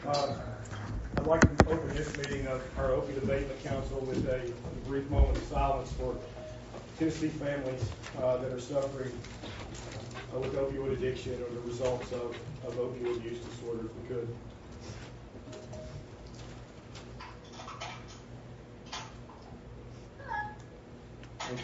I'd like to open this meeting of our Opioid Abatement Council with a brief moment of silence for Tennessee families that are suffering with opioid addiction or the results of opioid use disorder, if we could. Thank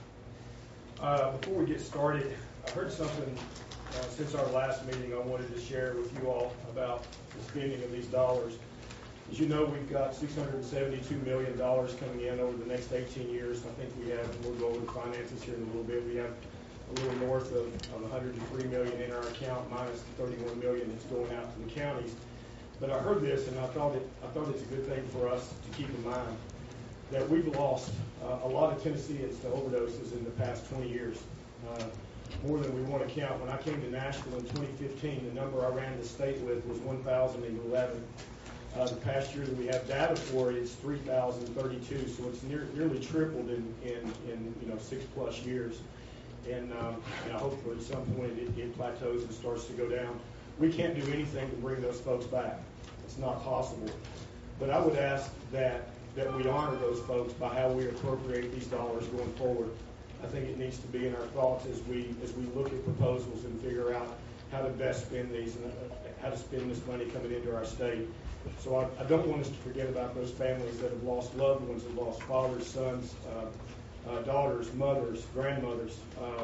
you. Before we get started, I heard something since our last meeting I wanted to share with you all about the spending of these dollars. As you know, we've got $672 million coming in over the next 18 years. I think we'll go over the finances here in a little bit. We have a little north of $103 million in our account, minus the $31 million that's going out to the counties. But I heard this, and I thought it's a good thing for us to keep in mind that we've lost a lot of Tennesseans to overdoses in the past 20 years. More than we want to count. When I came to Nashville in 2015, the number I ran the state with was 1,011. The past year that we have data for, it's 3,032, so it's nearly tripled in 6+ years. And I hope at some point it plateaus and starts to go down. We can't do anything to bring those folks back. It's not possible. But I would ask that we honor those folks by how we appropriate these dollars going forward. I think it needs to be in our thoughts as we look at proposals and figure out how to best spend these and how to spend this money coming into our state. So I don't want us to forget about those families that have lost loved ones, have lost fathers, sons, daughters, mothers, grandmothers,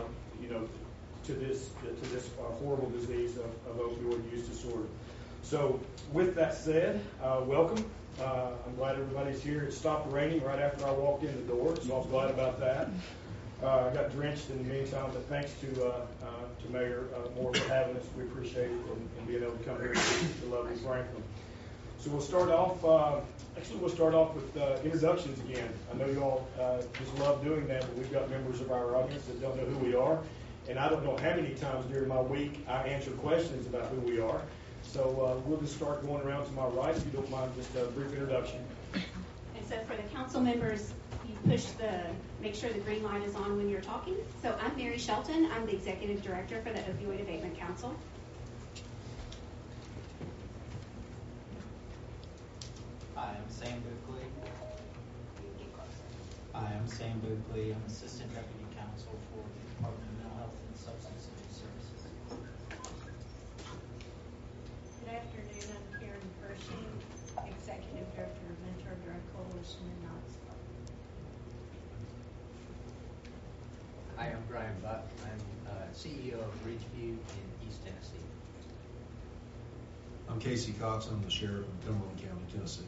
to this horrible disease of opioid use disorder. So with that said, welcome. I'm glad everybody's here. It stopped raining right after I walked in the door, so I was glad about that. I got drenched in the meantime, but thanks to Mayor Moore for having us. We appreciate it and being able to come here and speak to lovely Franklin. So we'll start off with introductions again. I know you all just love doing that, but we've got members of our audience that don't know who we are. And I don't know how many times during my week I answer questions about who we are. So we'll just start going around to my right, if you don't mind, just a brief introduction. And so for the council members, you make sure the green light is on when you're talking. So I'm Mary Shelton. I'm the Executive Director for the Opioid Abatement Council. Hi, I'm Sam Bookley. I'm Assistant Deputy Counsel for the Department of Mental Health and Substance Abuse Services. Good afternoon. I'm Karen Pershing, Executive Director of Mentor Drug Coalition in Knoxville. Hi, I'm Brian Buck. I'm CEO of Ridgeview in East Tennessee. I'm Casey Cox. I'm the Sheriff of Cumberland County, Tennessee.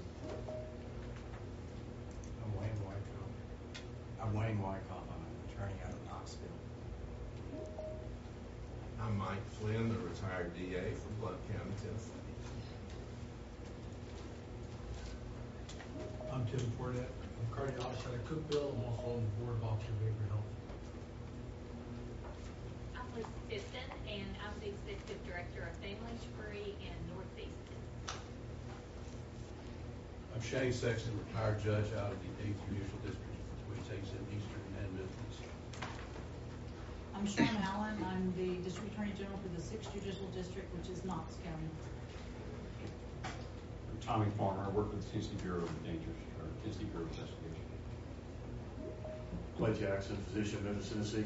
I'm Wayne Wyckoff. I'm an attorney out of Knoxville. I'm Mike Flynn, the retired DA from Blount County, Tennessee. I'm Tim Fordet. I'm cardiologist out of Cookville. I'm also on the board of Officer Behavioral Health. I'm Liz Piston, and I'm the Executive Director of Family Spree in Northeast Tennessee. I'm Shane Sexton, retired judge out of the 8th Judicial District, which takes in Eastern and Midlands. I'm Sean Allen. I'm the District Attorney General for the 6th Judicial District, which is Knox County. I'm Tommy Farmer. I work with the Tennessee Bureau of Tennessee Bureau of Investigation. Clay Jackson, physician, Memphis, Tennessee.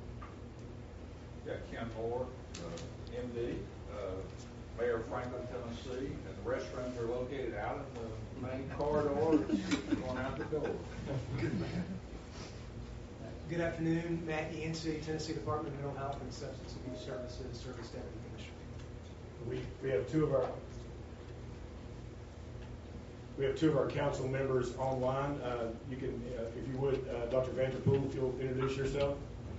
Got Ken Moore, MD, Mayor of Franklin, Tennessee, and the restrooms are located out in the main corridor, going out the door. Good man. Good afternoon, Matt Yancey, Tennessee Department of Mental Health and Substance Abuse Services, Service Deputy Commissioner. We have two of our council members online. You can, if you would, Dr. Vanderpool, if you'll introduce yourself.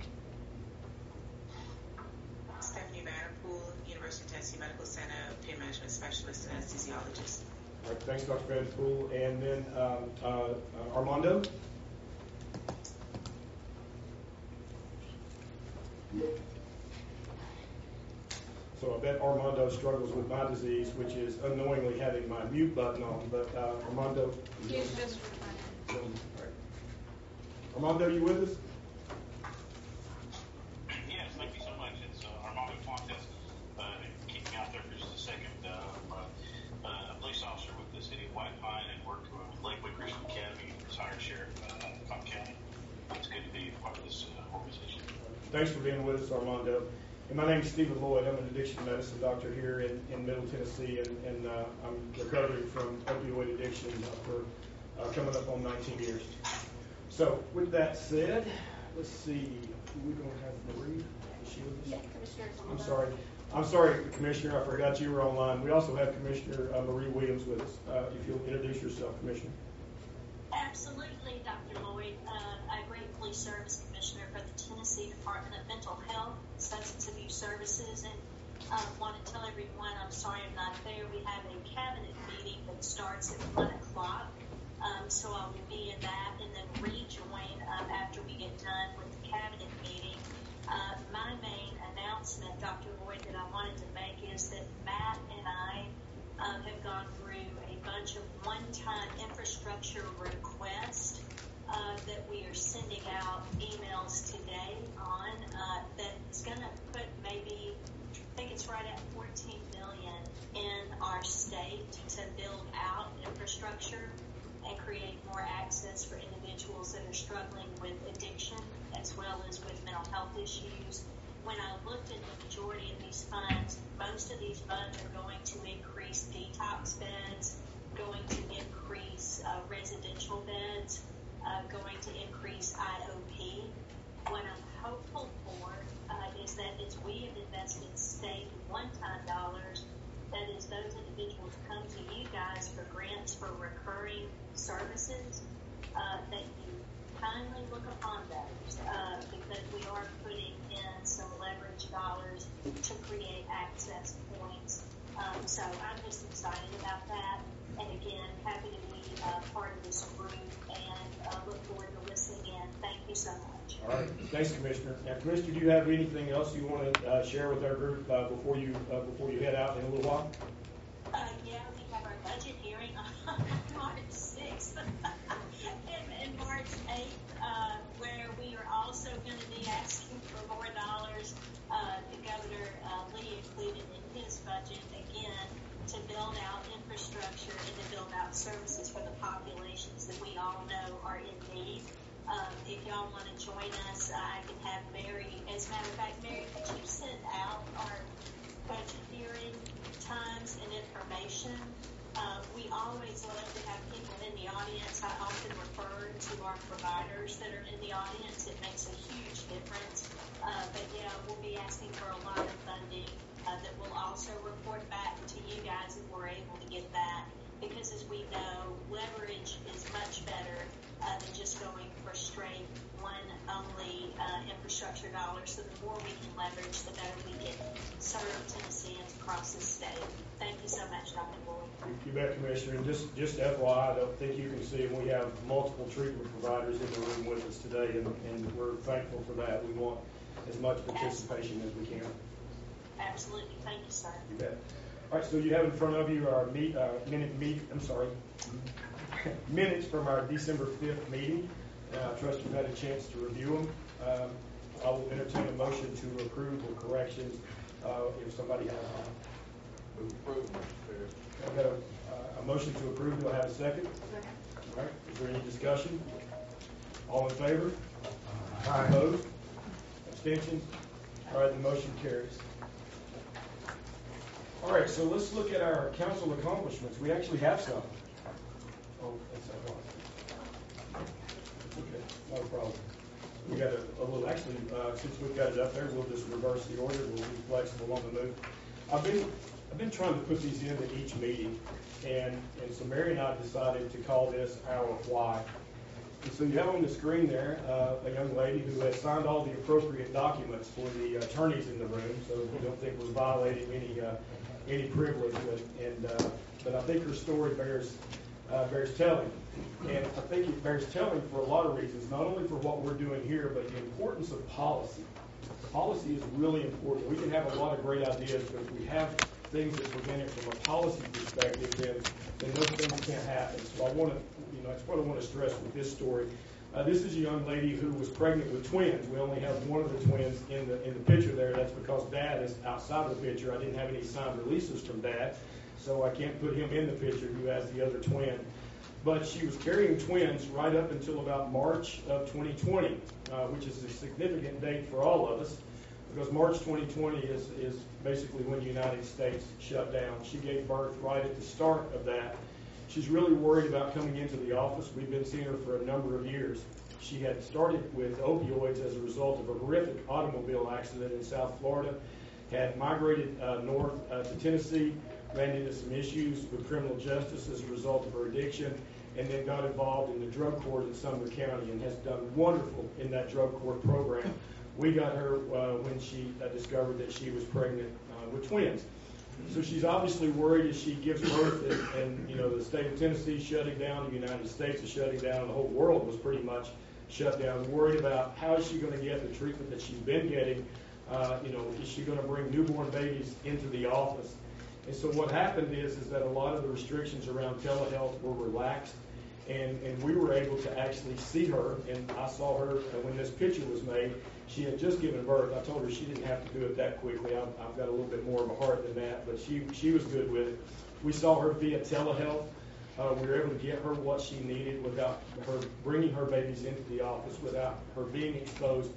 Stephanie Vanderpool, University of Tennessee Medical Center, Pain Management Specialist and Anesthesiologist. All right, thanks, Dr. Vanderpool. And then Armando. So I bet Armando struggles with my disease, which is unknowingly having my mute button on. But Armando. He's just retired. All right. Armando, you with us? Yes, thank you so much. It's Armando Fontes. Keep me out there for just a second. Police position. Thanks for being with us, Armando. And my name is Stephen Lloyd. I'm an addiction medicine doctor here in Middle Tennessee, and I'm recovering from opioid addiction for coming up on 19 years. So with that said, let's see. We're going to have Marie. Is she with us? Yes, Commissioner. I'm sorry, Commissioner. I forgot you were online. We also have Commissioner Marie Williams with us. If you'll introduce yourself, Commissioner. Absolutely, Dr. Lloyd. I gratefully serve as Commissioner for the Tennessee Department of Mental Health, Substance Abuse Services, and want to tell everyone I'm sorry I'm not there. We have a cabinet meeting that starts at 1 o'clock, so I will be in that and then rejoin after we get done with the cabinet meeting. My main announcement, Dr. Lloyd, that I wanted to make is that Matt and I have gone through a bunch of one-time infrastructure requests that we are sending out emails today on that's going to put maybe, I think it's right at $14 million in our state to build out infrastructure and create more access for individuals that are struggling with addiction as well as with mental health issues. When I looked at the majority of these funds, most of these funds are going to increase detox beds, going to increase residential beds, going to increase IOP. What I'm hopeful for is that as we have invested state one-time dollars, that is those individuals come to you guys for grants for recurring services, that you kindly look upon those because we are putting in some leverage dollars to create access points. So I'm just excited about that. And again, happy to be part of this group and look forward to listening in. Thank you so much. All right. Thanks, Commissioner. Now, Commissioner, do you have anything else you want to share with our group before you head out in a little while? Yeah, we have our budget hearing on March 6th and March 8th, where we are also going to be asking for more dollars. The Governor Lee included in his budget, again, to build out infrastructure and to build out services for the populations that we all know are in need. If y'all want to join us, I can have Mary. As a matter of fact, Mary, could you send out our budget hearing times and information? We always love to have people in the audience. I often refer to our providers that are in the audience. It makes a huge difference. But yeah, we'll be asking for a lot of funding that will also report back to you guys if we're able to get that. Because as we know, leverage is much better than just going for straight one-only infrastructure dollars. So the more we can leverage, the better we can serve Tennesseans across the state. Thank you so much, Dr. Lloyd. You bet, Commissioner. And just FYI, I don't think you can see, we have multiple treatment providers in the room with us today, and we're thankful for that. We want as much participation as we can. Absolutely. Thank you, sir. You bet. All right, so you have in front of you our minutes from our December 5th meeting. I trust you've had a chance to review them. I will entertain a motion to approve or corrections if somebody has one. Approve, Mr. Chair. I've got a motion to approve. Do I have a second? All right. Is there any discussion? All in favor? Aye. Opposed? Abstentions? All right, the motion carries. All right, so let's look at our council accomplishments. We actually have some. Oh, that's not one. Okay, not a problem. We got a little, actually, since we've got it up there, we'll just reverse the order. We'll be flexible on the move. I've been trying to put these into each meeting, and so Mary and I decided to call this our why. And so you have on the screen there a young lady who has signed all the appropriate documents for the attorneys in the room, so we don't think we're violating any privilege. But I think her story bears telling, and I think it bears telling for a lot of reasons. Not only for what we're doing here, but the importance of policy. Policy is really important. We can have a lot of great ideas, but if we have things that prevent it from a policy perspective, then those things can't happen. So that's what I want to stress with this story. This is a young lady who was pregnant with twins. We only have one of the twins in the picture there. That's because Dad is outside of the picture. I didn't have any signed releases from Dad, so I can't put him in the picture who has the other twin. but she was carrying twins right up until about March of 2020, which is a significant date for all of us, because March 2020 is basically when the United States shut down. She gave birth right at the start of that. She's really worried about coming into the office. We've been seeing her for a number of years. She had started with opioids as a result of a horrific automobile accident in South Florida, had migrated north to Tennessee, ran into some issues with criminal justice as a result of her addiction, and then got involved in the drug court in Sumner County and has done wonderful in that drug court program. We got her when she discovered that she was pregnant with twins. So she's obviously worried as she gives birth, and you know, the state of Tennessee is shutting down, the United States is shutting down, the whole world was pretty much shut down. Worried about how is she going to get the treatment that she's been getting. You know, is she going to bring newborn babies into the office? And so what happened is that a lot of the restrictions around telehealth were relaxed, and we were able to actually see her, and I saw her when this picture was made. She had just given birth. I told her she didn't have to do it that quickly. I've got a little bit more of a heart than that, but she was good with it. We saw her via telehealth. We were able to get her what she needed without her bringing her babies into the office, without her being exposed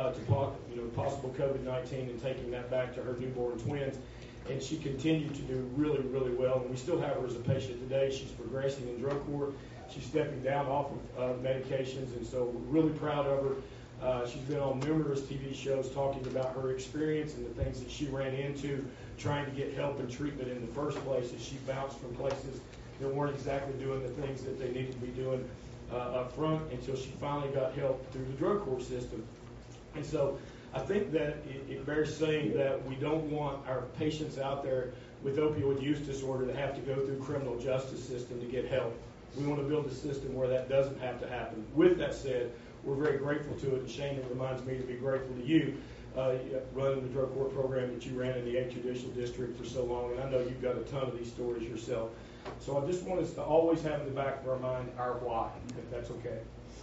to possible COVID-19 and taking that back to her newborn twins. And she continued to do really, really well. And we still have her as a patient today. She's progressing in drug court. She's stepping down off of medications, and so we're really proud of her. She's been on numerous TV shows talking about her experience and the things that she ran into trying to get help and treatment in the first place, as she bounced from places that weren't exactly doing the things that they needed to be doing up front, until she finally got help through the drug court system. And so I think that it bears saying that we don't want our patients out there with opioid use disorder to have to go through criminal justice system to get help. We want to build a system where that doesn't have to happen. With that said, we're very grateful to it, and Shane, it reminds me to be grateful to you running the drug court program that you ran in the 8th Judicial District for so long, and I know you've got a ton of these stories yourself. So I just want us to always have in the back of our mind our why, if that's okay.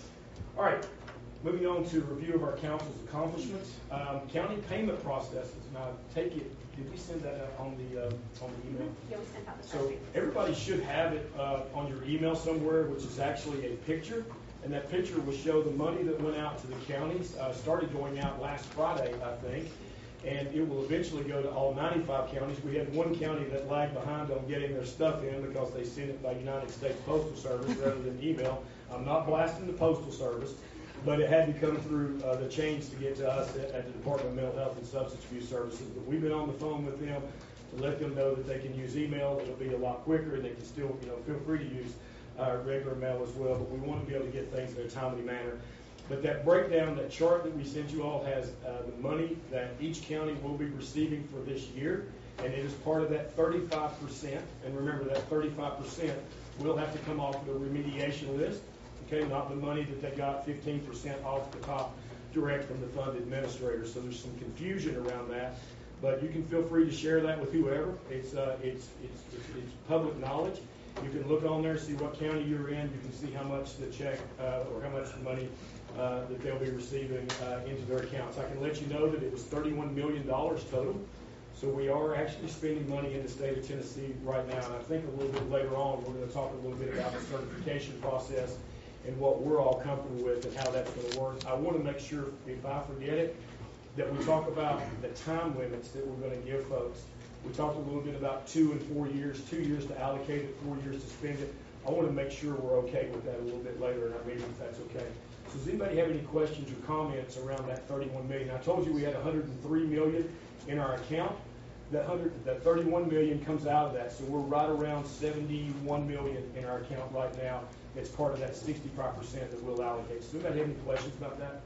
All right, moving on to review of our council's accomplishments. County payment processes. Now, take it. Did we send that out on the email? Yeah, we sent out the So everybody should have it on your email somewhere, which is actually a picture. And that picture will show the money that went out to the counties. Started going out last Friday, I think. And it will eventually go to all 95 counties. We had one county that lagged behind on getting their stuff in because they sent it by United States Postal Service rather than email. I'm not blasting the Postal Service, but it had to come through the chains to get to us at the Department of Mental Health and Substance Abuse Services. But we've been on the phone with them to let them know that they can use email. It'll be a lot quicker, and they can still, feel free to use regular mail as well. But we want to be able to get things in a timely manner. But that breakdown, that chart that we sent you all has the money that each county will be receiving for this year, and it is part of that 35%. And remember, that 35% will have to come off the remediation list. Okay, not the money that they got 15% off the top direct from the fund administrator. So there's some confusion around that, but you can feel free to share that with whoever. It's public knowledge. You can look on there, see what county you're in. You can see how much the check or how much money that they'll be receiving into their accounts. I can let you know that it was $31 million total. So we are actually spending money in the state of Tennessee right now. And I think a little bit later on, we're going to talk a little bit about the certification process and what we're all comfortable with and how that's going to work. I want to make sure, if I forget it, that we talk about the time limits that we're going to give folks. We talked a little bit about 2 and 4 years, 2 years to allocate it, 4 years to spend it. I want to make sure we're okay with that a little bit later in our meeting, if that's okay. So does anybody have any questions or comments around that $31 million? I told you we had $103 million in our account. That $31 million comes out of that. So we're right around $71 million in our account right now. It's part of that 65% that we'll allocate. So anybody have any questions about that?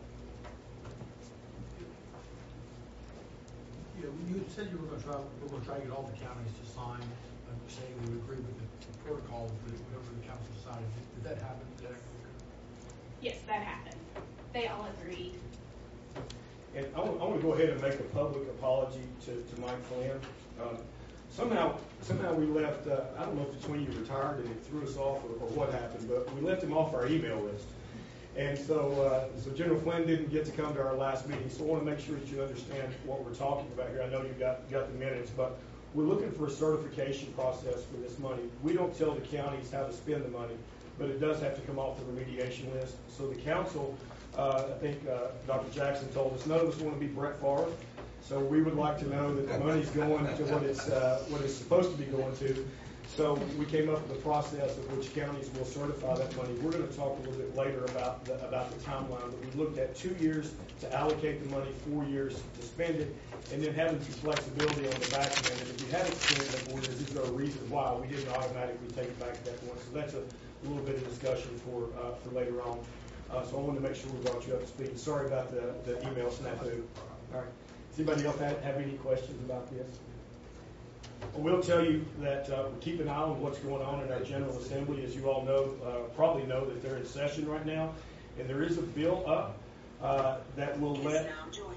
Yeah, you said you were going to try to get all the counties to sign, saying they would agree with the protocol, whatever the council decided. Did that happen? Yes, that happened. They all agreed. And I want to go ahead and make a public apology to Mike Flynn. Somehow we left, I don't know if it's when you retired and it threw us off or what happened, but we left him off our email list. And so General Flynn didn't get to come to our last meeting, so I want to make sure that you understand what we're talking about here. I know you've got the minutes, but we're looking for a certification process for this money. We don't tell the counties how to spend the money. but it does have to come off the remediation list. So the council, I think Dr. Jackson told us, none of us want to be Brett Favre. So we would like to know that the money's going to what it's supposed to be going to. So we came up with a process of which counties will certify that money. We're going to talk a little bit later about the timeline, but we looked at 2 years to allocate the money, 4 years to spend it, and then having some flexibility on the back end. And if you haven't spent it in 4 years, is there a reason why we didn't automatically take it back at that point? So that's a little bit of discussion for later on. So I wanted to make sure we brought you up to speed. Sorry about the email snafu. All right. Does anybody else have any questions about this? I will tell you that we keep an eye on what's going on in our General Assembly. As you all know, probably know that they're in session right now, and there is a bill up that will let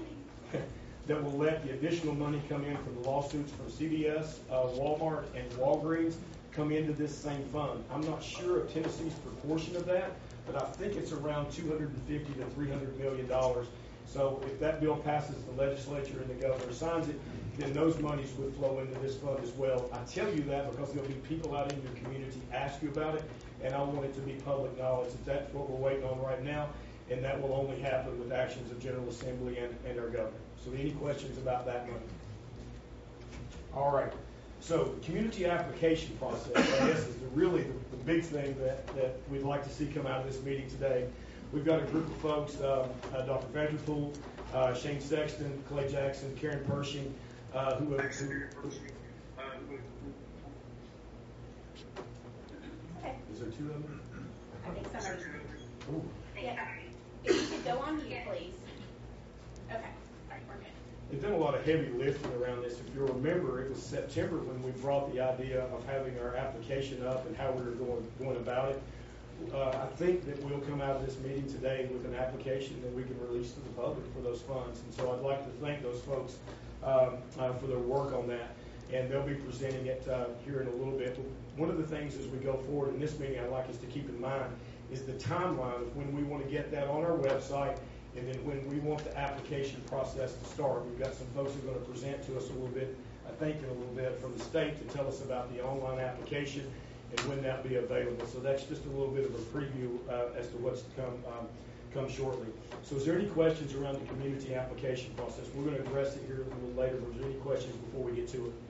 the additional money come in from the lawsuits from CVS, Walmart, and Walgreens come into this same fund. I'm not sure of Tennessee's proportion of that, but I think it's around $250 to $300 million. So if that bill passes the legislature and the governor signs it, then those monies would flow into this fund as well. I tell you that because there'll be people out in your community ask you about it, and I want it to be public knowledge that that's what we're waiting on right now, and that will only happen with actions of General Assembly and our governor. So any questions about that money? All right. So community application process, I guess, is really the big thing that we'd like to see come out of this meeting today. We've got a group of folks, Dr. Vanderpool, Shane Sexton, Clay Jackson, Karen Pershing, who Okay. Is there two of them? I think so. Ooh. Yeah. If you could go on mute, please. Okay. All right, we're good. They've done a lot of heavy lifting around this. If you'll remember, it was September when we brought the idea of having our application up and how we were going about it. I think that we'll come out of this meeting today with an application that we can release to the public for those funds. And so I'd like to thank those folks for their work on that. And they'll be presenting it here in a little bit. But one of the things as we go forward in this meeting I'd like us to keep in mind is the timeline of when we want to get that on our website and then when we want the application process to start. We've got some folks who are going to present to us a little bit, I think in a little bit, from the state to tell us about the online application and when that will be available. So that's just a little bit of a preview as to what's to come shortly. So is there any questions around the community application process? We're going to address it here a little later, but is there any questions before we get to it?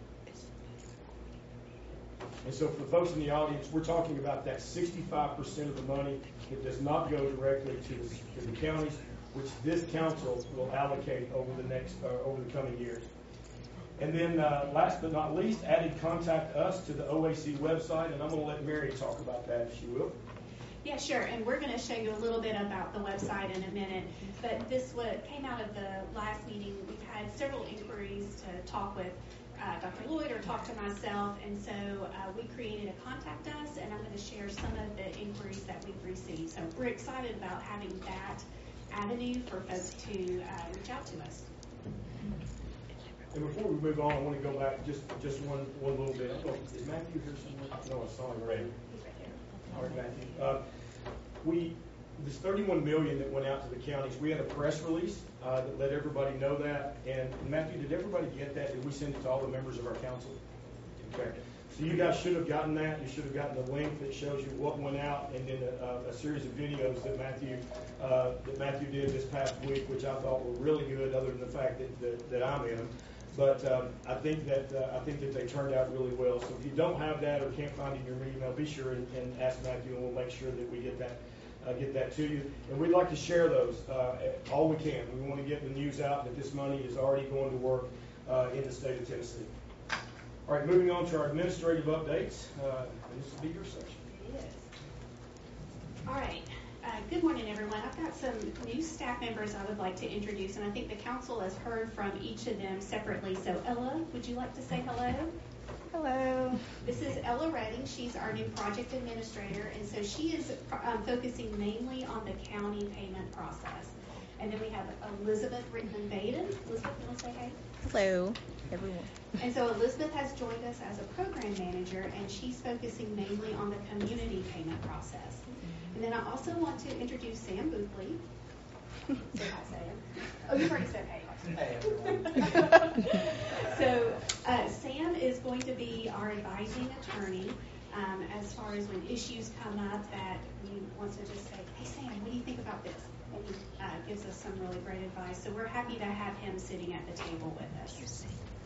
And so for the folks in the audience, we're talking about that 65% of the money that does not go directly to the counties, which this council will allocate over the coming years. And then last but not least, added Contact Us to the OAC website, and I'm going to let Mary talk about that if she will. Yeah, sure. And we're going to show you a little bit about the website in a minute. But what came out of the last meeting, we've had several inquiries to talk with Dr. Lloyd or talk to myself. And so we created a Contact Us, and I'm going to share some of the inquiries that we've received. So we're excited about having that avenue for folks to reach out to us. And before we move on, I want to go back just one little bit. Is Matthew here somewhere? No, I saw him already. He's right there. All right, Matthew. This $31 million that went out to the counties, we had a press release that let everybody know that. And Matthew, did everybody get that? Did we send it to all the members of our council? Okay. So you guys should have gotten that. You should have gotten the link that shows you what went out, and then a series of videos that Matthew did this past week, which I thought were really good, other than the fact that I'm in them. But I think that they turned out really well. So if you don't have that or can't find it in your email, be sure and ask Matthew, and we'll make sure that we get that to you. And we'd like to share those all we can. We want to get the news out that this money is already going to work in the state of Tennessee. All right, moving on to our administrative updates. And this will be your section. It is. All right. Good morning, everyone. I've got some new staff members I would like to introduce, and I think the council has heard from each of them separately. So, Ella, would you like to say hello? Hello. This is Ella Redding. She's our new project administrator, and so she is focusing mainly on the county payment process. And then we have Elizabeth Rickman-Baden. Elizabeth, you want to say hey? Hello, everyone. And so Elizabeth has joined us as a program manager, and she's focusing mainly on the community payment process. And then I also want to introduce Sam Bookley. Say hi, Sam. Oh, you've already said hey. Hey, everyone. So Sam is going to be our advising attorney as as far as when issues come up that he wants to just say, hey Sam, what do you think about this? And he gives us some really great advice. So we're happy to have him sitting at the table with us.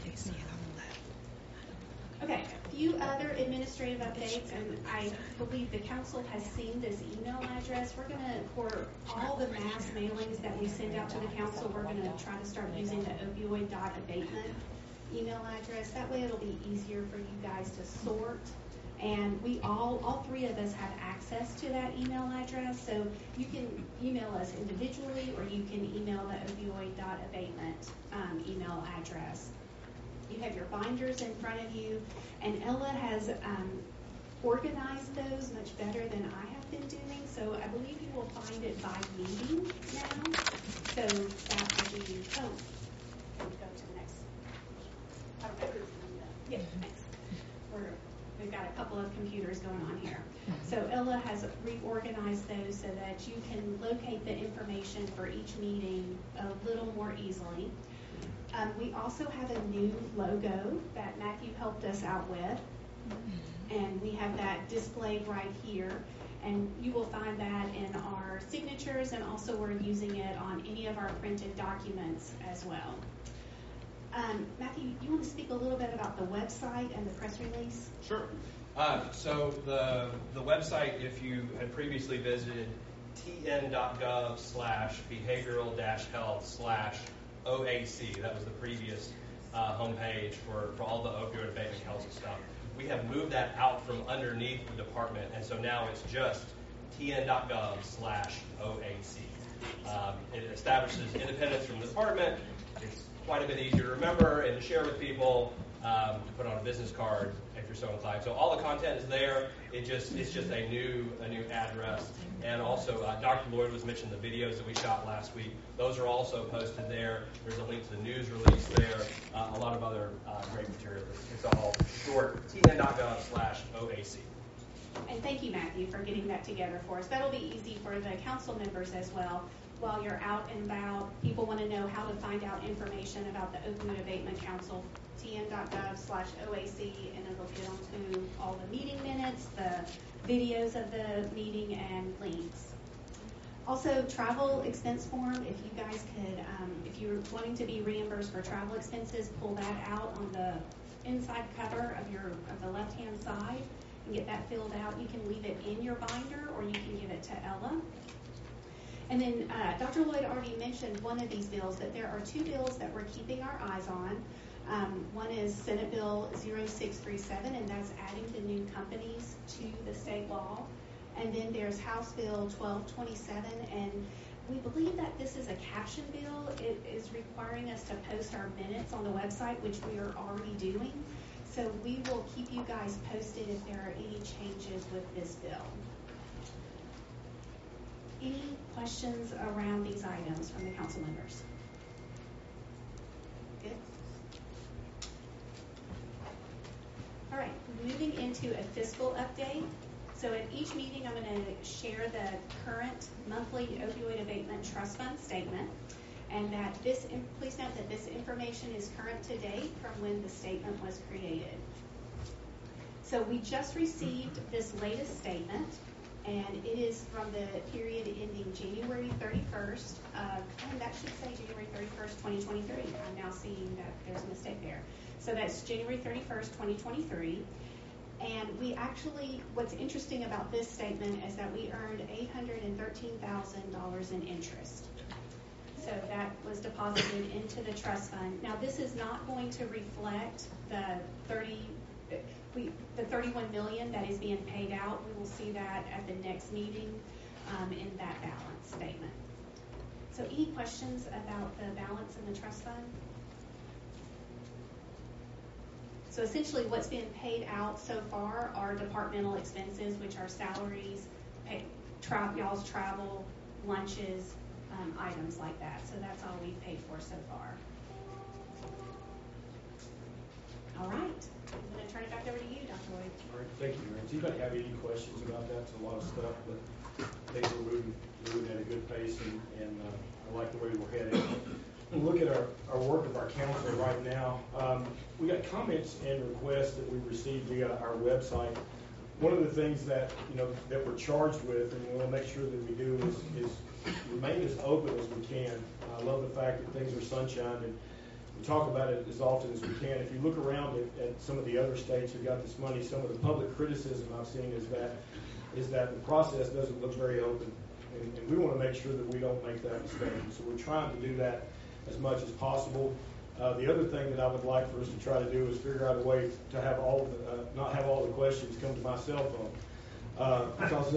Okay, a few other administrative updates, and I believe the council has seen this email address. We're going to, for all the mass mailings that we send out to the council, we're going to try to start using the opioid.abatement email address. That way it'll be easier for you guys to sort. And we all three of us have access to that email address, so you can email us individually or you can email the opioid.abatement email address. You have your binders in front of you, and Ella has organized those much better than I have been doing, so I believe you will find it by meeting now. So that will be, go to the next. I don't know who's on the, yeah, thanks. We've got a couple of computers going on here. So Ella has reorganized those so that you can locate the information for each meeting a little more easily. We also have a new logo that Matthew helped us out with, and we have that displayed right here, and you will find that in our signatures, and also we're using it on any of our printed documents as well. Matthew, you want to speak a little bit about the website and the press release? Sure. So the website, if you had previously visited tn.gov/behavioral-health/OAC, that was the previous homepage for all the opioid abatement council stuff. We have moved that out from underneath the department, and so now it's just tn.gov/OAC. It establishes independence from the department. It's quite a bit easier to remember and to share with people, to put on a business card if you're so inclined. So all the content is there. It's just a new address. And also, Dr. Lloyd was mentioning the videos that we shot last week. Those are also posted there. There's a link to the news release there. A lot of other great material. It's all short, tn.gov/OAC. And thank you, Matthew, for getting that together for us. That'll be easy for the council members as well. While you're out and about, people want to know how to find out information about the Opioid Abatement Council, tn.gov/OAC, and it'll get onto all the meeting minutes, the videos of the meeting, and links. Also, travel expense form, if you guys could, if you're wanting to be reimbursed for travel expenses, pull that out on the inside cover of the left-hand side and get that filled out. You can leave it in your binder or you can give it to Ella. And then Dr. Lloyd already mentioned one of these bills, that there are two bills that we're keeping our eyes on. One is Senate Bill 0637, and that's adding the new companies to the state law. And then there's House Bill 1227, and we believe that this is a caption bill. It is requiring us to post our minutes on the website, which we are already doing. So we will keep you guys posted if there are any changes with this bill. Any questions around these items from the council members? Good. All right, moving into a fiscal update. So at each meeting, I'm going to share the current monthly opioid abatement trust fund statement, and that please note that this information is current to date from when the statement was created. So we just received this latest statement, and it is from the period ending January 31st, and that should say January 31st, 2023. I'm now seeing that there's a mistake there. So that's January 31st, 2023. And we actually, what's interesting about this statement is that we earned $813,000 in interest. So that was deposited into the trust fund. Now this is not going to reflect the $31 million that is being paid out. We will see that at the next meeting in that balance statement. So any questions about the balance in the trust fund? So essentially what's been paid out so far are departmental expenses, which are salaries, y'all's travel, lunches, items like that. So that's all we've paid for so far. All right. I'm going to turn it back over to you, Dr. Lloyd. All right, thank you, Mary. Does anybody have any questions about that? It's a lot of stuff, but things are moving at a good pace, and I like the way we're headed. Look at our work of our council right now. We got comments and requests that we received via our website one of the things that, that we're charged with, and we want to make sure that we do is remain as open as we can. I love the fact that things are sunshine, and we talk about it as often as we can. If you look around at some of the other states who got this money, some of the public criticism I've seen is that the process doesn't look very open. And we want to make sure that we don't make that mistake. So we're trying to do that as much as possible. The other thing that I would like for us to try to do is figure out a way to have not have all the questions come to my cell phone. Because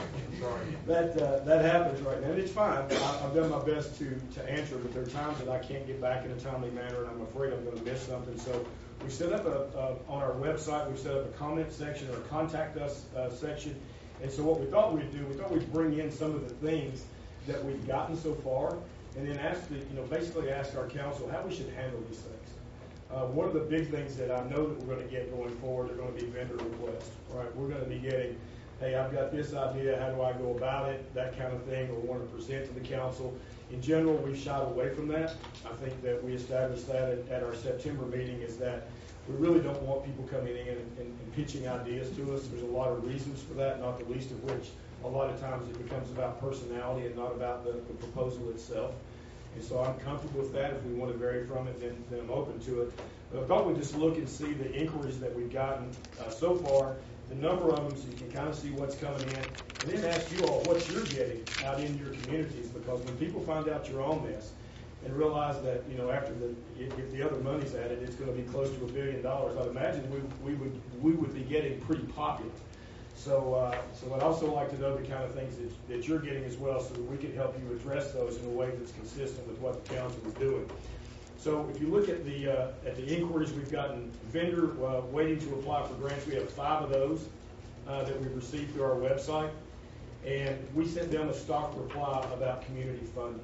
that happens right now. And it's fine. I've done my best to answer, but there are times that I can't get back in a timely manner, and I'm afraid I'm going to miss something. So we set up on our website, we've set up a comment section or a contact us section. And so what we thought we'd bring in some of the things that we've gotten so far, and then basically ask our council how we should handle these things. One of the big things that I know that we're going to get going forward are going to be vendor requests. Right? We're going to be getting, hey, I've got this idea, how do I go about it, that kind of thing, or want to present to the council. In general, we've shied away from that. I think that we established that at our September meeting, is that we really don't want people coming in and pitching ideas to us. There's a lot of reasons for that, not the least of which a lot of times it becomes about personality and not about the proposal itself. And so I'm comfortable with that. If we want to vary from it, then I'm open to it. But I thought we'd just look and see the inquiries that we've gotten so far, the number of them, so you can kind of see what's coming in, and then ask you all what you're getting out in your communities, because when people find out you're on this and realize that, after if the other money's added, it's going to be close to $1 billion, I'd imagine we would be getting pretty popular. So I'd also like to know the kind of things that you're getting as well, so that we can help you address those in a way that's consistent with what the council is doing. So if you look at the inquiries we've gotten, vendor waiting to apply for grants, we have 5 of those that we've received through our website, and we sent them a stock reply about community funding.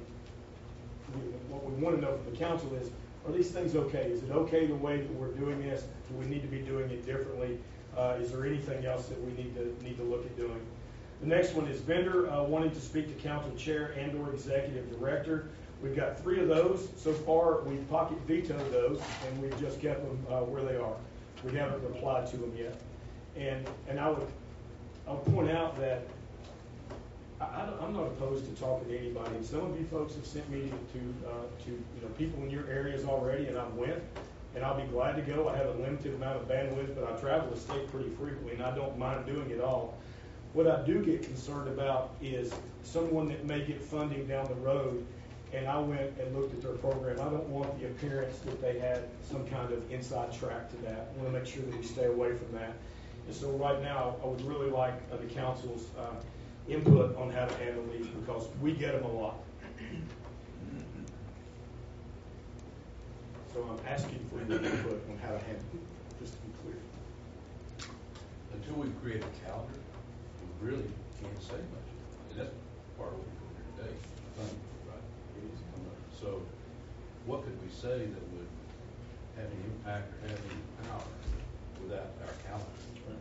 What we want to know from the council is, are these things okay? Is it okay the way that we're doing this? Do we need to be doing it differently? Is there anything else that we need to look at doing? The next one is vendor wanting to speak to council chair and/or executive director. We've got 3 of those so far. We've pocket vetoed those, and we've just kept them where they are. We haven't replied to them yet. And I would point out that I'm not opposed to talking to anybody. And some of you folks have sent me to people in your areas already, and I've went. And I'll be glad to go. I have a limited amount of bandwidth, but I travel the state pretty frequently, and I don't mind doing it all. What I do get concerned about is someone that may get funding down the road, and I went and looked at their program. I don't want the appearance that they had some kind of inside track to that. I want to make sure that we stay away from that. And so right now, I would really like the council's input on how to handle these, because we get them a lot. So I'm asking for your input on how to handle it, just to be clear. Until we create a calendar, we really can't say much. And that's part of what we're doing here today. Right? It is coming up. So what could we say that would have any impact or have any power without our calendar?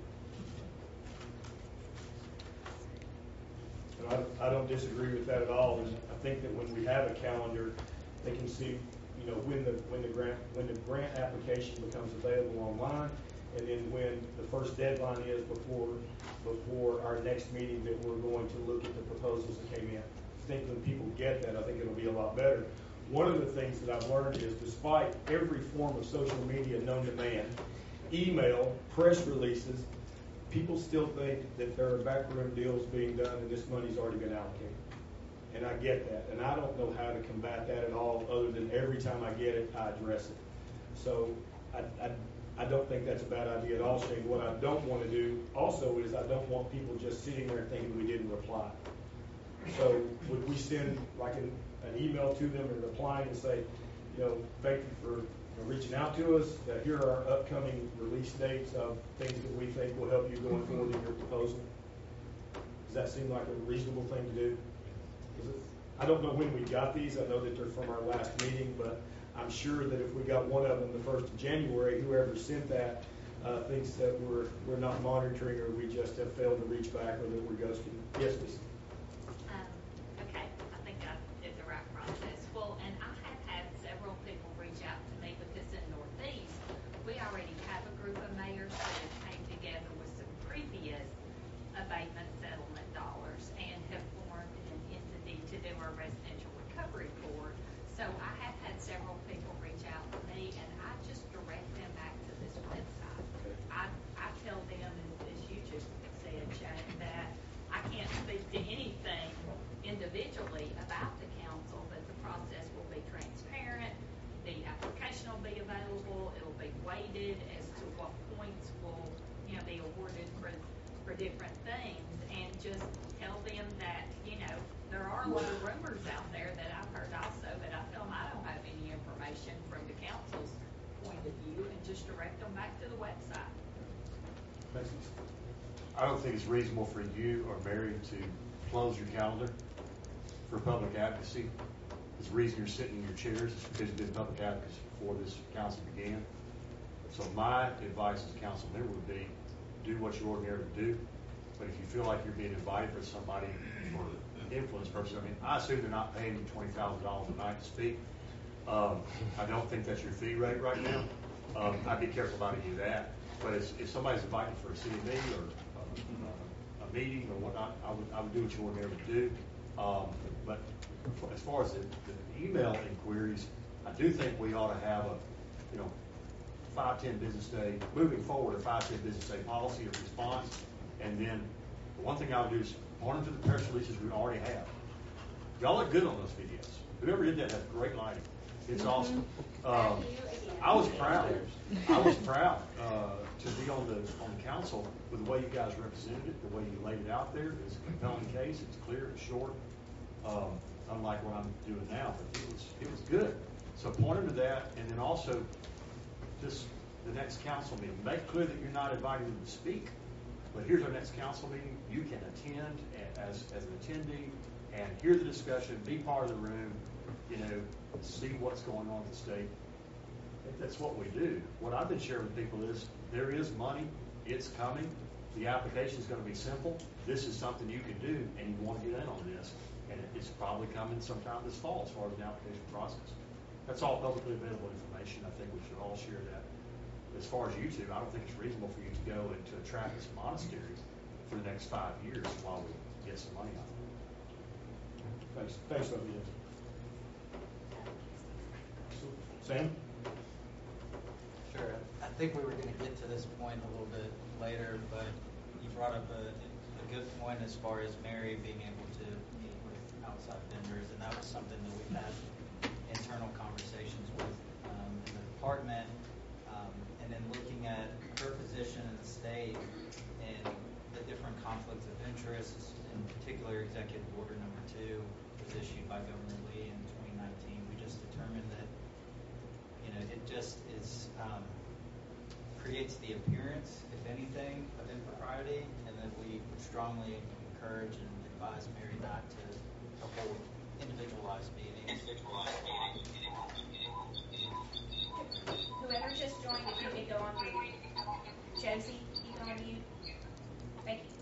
And I don't disagree with that at all. And I think that when we have a calendar, they can see, when the grant application becomes available online, and then when the first deadline is before our next meeting that we're going to look at the proposals that came in. I think when people get that, I think it'll be a lot better. One of the things that I've learned is, despite every form of social media known to man, email, press releases, people still think that there are backroom deals being done and this money's already been allocated. And I get that. And I don't know how to combat that at all, other than every time I get it, I address it. So I don't think that's a bad idea at all, Shane. What I don't want to do also is I don't want people just sitting there thinking we didn't reply. So would we send like an email to them and replying and say, thank you for reaching out to us. Here are our upcoming release dates of things that we think will help you going forward in your proposal. Does that seem like a reasonable thing to do? I don't know when we got these. I know that they're from our last meeting, but I'm sure that if we got one of them the 1st of January, whoever sent that thinks that we're not monitoring, or we just have failed to reach back, or that we're ghosting. Yes, please. Okay, I think I did the right process. Well, and I have had several people reach out to me, because in Northeast, we already have a group of mayors that have came together with some previous for different things, and just tell them that, you know, there are a lot of rumors out there that I've heard also, but I tell them I don't have any information from the council's point of view, and just direct them back to the website. I don't think it's reasonable for you or Mary to close your calendar for public advocacy. It's the reason you're sitting in your chairs is because you've been public advocates before this council began. So my advice as a council member would be, do what you ordinarily do. But if you feel like you're being invited for somebody for influence purposes, I mean, I assume they're not paying you $20,000 a night to speak. I don't think that's your fee rate right now. I'd be careful about any of that. But if somebody's inviting for a CME or a meeting or whatnot, I would do what you ordinarily do. But as far as the email inquiries, I do think we ought to have a, 5-10 business day, moving forward, a 5-10 business day policy of response. And then the one thing I would do is point them to the press releases we already have. Y'all look good on those videos. Whoever did that has great lighting. It's awesome. I was proud. To be on the council with the way you guys represented it, the way you laid it out there. It's a compelling case. It's clear. It's short. Unlike what I'm doing now, but it was good. So point them to that, and then also just the next council meeting. Make clear that you're not inviting them to speak, but here's our next council meeting. You can attend as an attendee and hear the discussion, be part of the room, see what's going on in the state. I think that's what we do. What I've been sharing with people is there is money. It's coming. The application is going to be simple. This is something you can do, and you want to get in on this. And it's probably coming sometime this fall as far as the application process. That's all publicly available information. I think we should all share that. As far as you two, I don't think it's reasonable for you to go into a Trappist monastery for the next 5 years while we get some money out of it. Thanks, Olivia. Sam? Sure. I think we were going to get to this point a little bit later, but you brought up a good point as far as Mary being able to meet with outside vendors, and that was something that we've had internal conversations with in the department, and then looking at her position in the state and the different conflicts of interest. In particular, Executive Order Number 2 was issued by Governor Lee in 2019. We just determined that it just is creates the appearance, if anything, of impropriety, and that we strongly encourage and advise Mary not to hold individualized meetings. Whoever just joined, if you could go on mute. Josie, you go on mute. Thank you.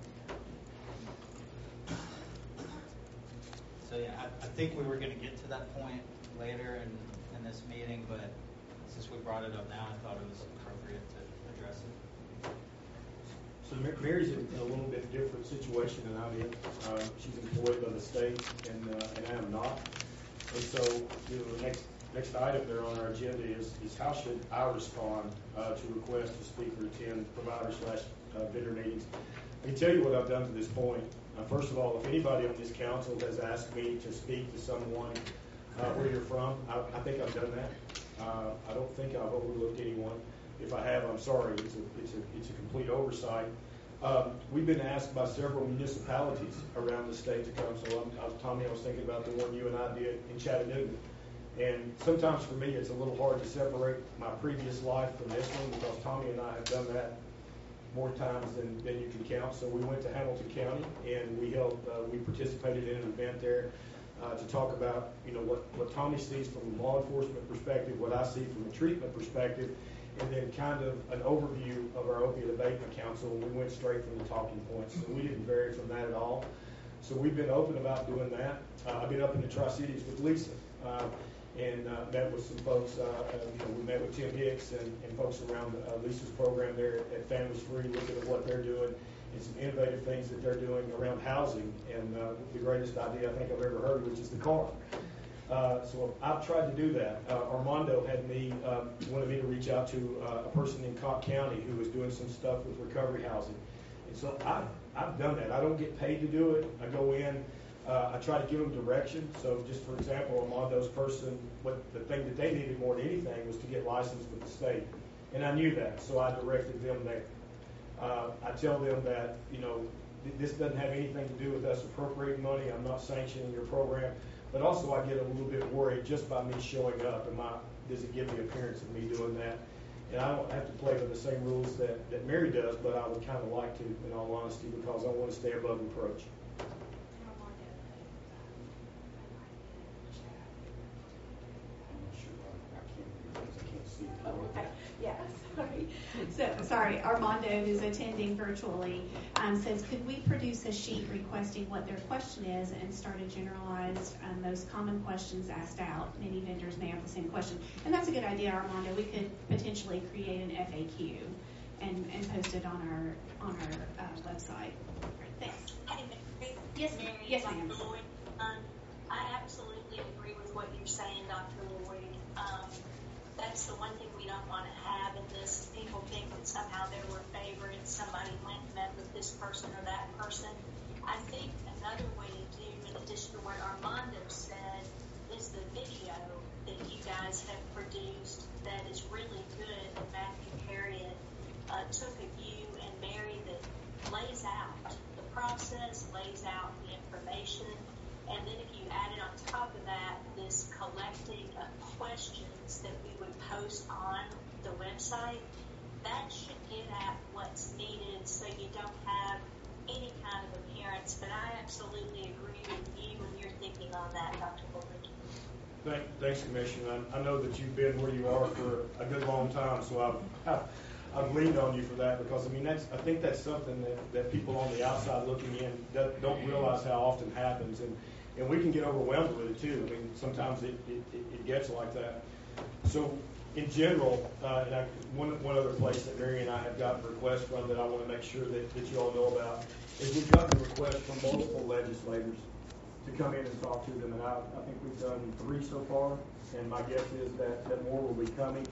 So yeah, I think we were going to get to that point later in this meeting, but since we brought it up now, I thought it was appropriate to address it. So Mary's in a little bit different situation than I'm in. She's employed by the state, and I am not. And so the next item there on our agenda is how should I respond to requests to speak or attend provider/vendor meetings. I can tell you what I've done to this point. First of all, if anybody on this council has asked me to speak to someone where you're from, I think I've done that. I don't think I've overlooked anyone. If I have, I'm sorry. It's a complete oversight. We've been asked by several municipalities around the state to come. So, Tommy, I was thinking about the one you and I did in Chattanooga. And sometimes for me, it's a little hard to separate my previous life from this one because Tommy and I have done that more times than you can count. So we went to Hamilton County and we participated in an event there to talk about what Tommy sees from a law enforcement perspective, what I see from a treatment perspective, and then kind of an overview of our Opiate Abatement Council. And we went straight from the talking points, so we didn't vary from that at all. So we've been open about doing that. I've been up in the Tri-Cities with Lisa and met with some folks. We met with Tim Hicks and folks around Lisa's program there at Families Free, looking at what they're doing and some innovative things that they're doing around housing and the greatest idea I think I've ever heard, which is the car. So I've tried to do that. Armando wanted me to reach out to a person in Cobb County who was doing some stuff with recovery housing. And so I've done that. I don't get paid to do it. I go in, I try to give them direction. So just for example, Armando's person, the thing that they needed more than anything was to get licensed with the state. And I knew that, so I directed them there. I tell them that, this doesn't have anything to do with us appropriating money. I'm not sanctioning your program. But also I get a little bit worried just by me showing up. Does it give the appearance of me doing that? And I don't have to play by the same rules that Mary does, but I would kind of like to, in all honesty, because I want to stay above reproach. Yeah, sorry. Armando, who's attending virtually, says, could we produce a sheet requesting what their question is and start a generalized, most common questions asked out? Many vendors may have the same question. And that's a good idea, Armando. We could potentially create an FAQ and post it on our website. Thanks. Yes, Mary, yes, ma'am. Dr. Lloyd, I absolutely agree with what you're saying, Dr. Lloyd. That's the one thing we don't want to have in this. People think that somehow there were favorites. Somebody went and met with this person or that person. I think another way to do, in addition to what Armando said, is the video that you guys have produced that is really good that Matthew Harriet took of you and Mary that lays out the process, lays out the information, and then if you added on top of that this collecting of questions that we would post on the website, that should get at what's needed so you don't have any kind of appearance. But I absolutely agree with you when you're thinking on that, Dr. Lloyd. Thanks, Commissioner. I know that you've been where you are for a good long time, so I've leaned on you for that because, I think that's something that people on the outside looking in don't realize how often happens. And we can get overwhelmed with it too. Sometimes it gets like that. So in general, and one other place that Mary and I have gotten requests from that I want to make sure that you all know about is we've gotten requests from multiple legislators to come in and talk to them. And I think we've done 3 so far, and my guess is that more will be coming.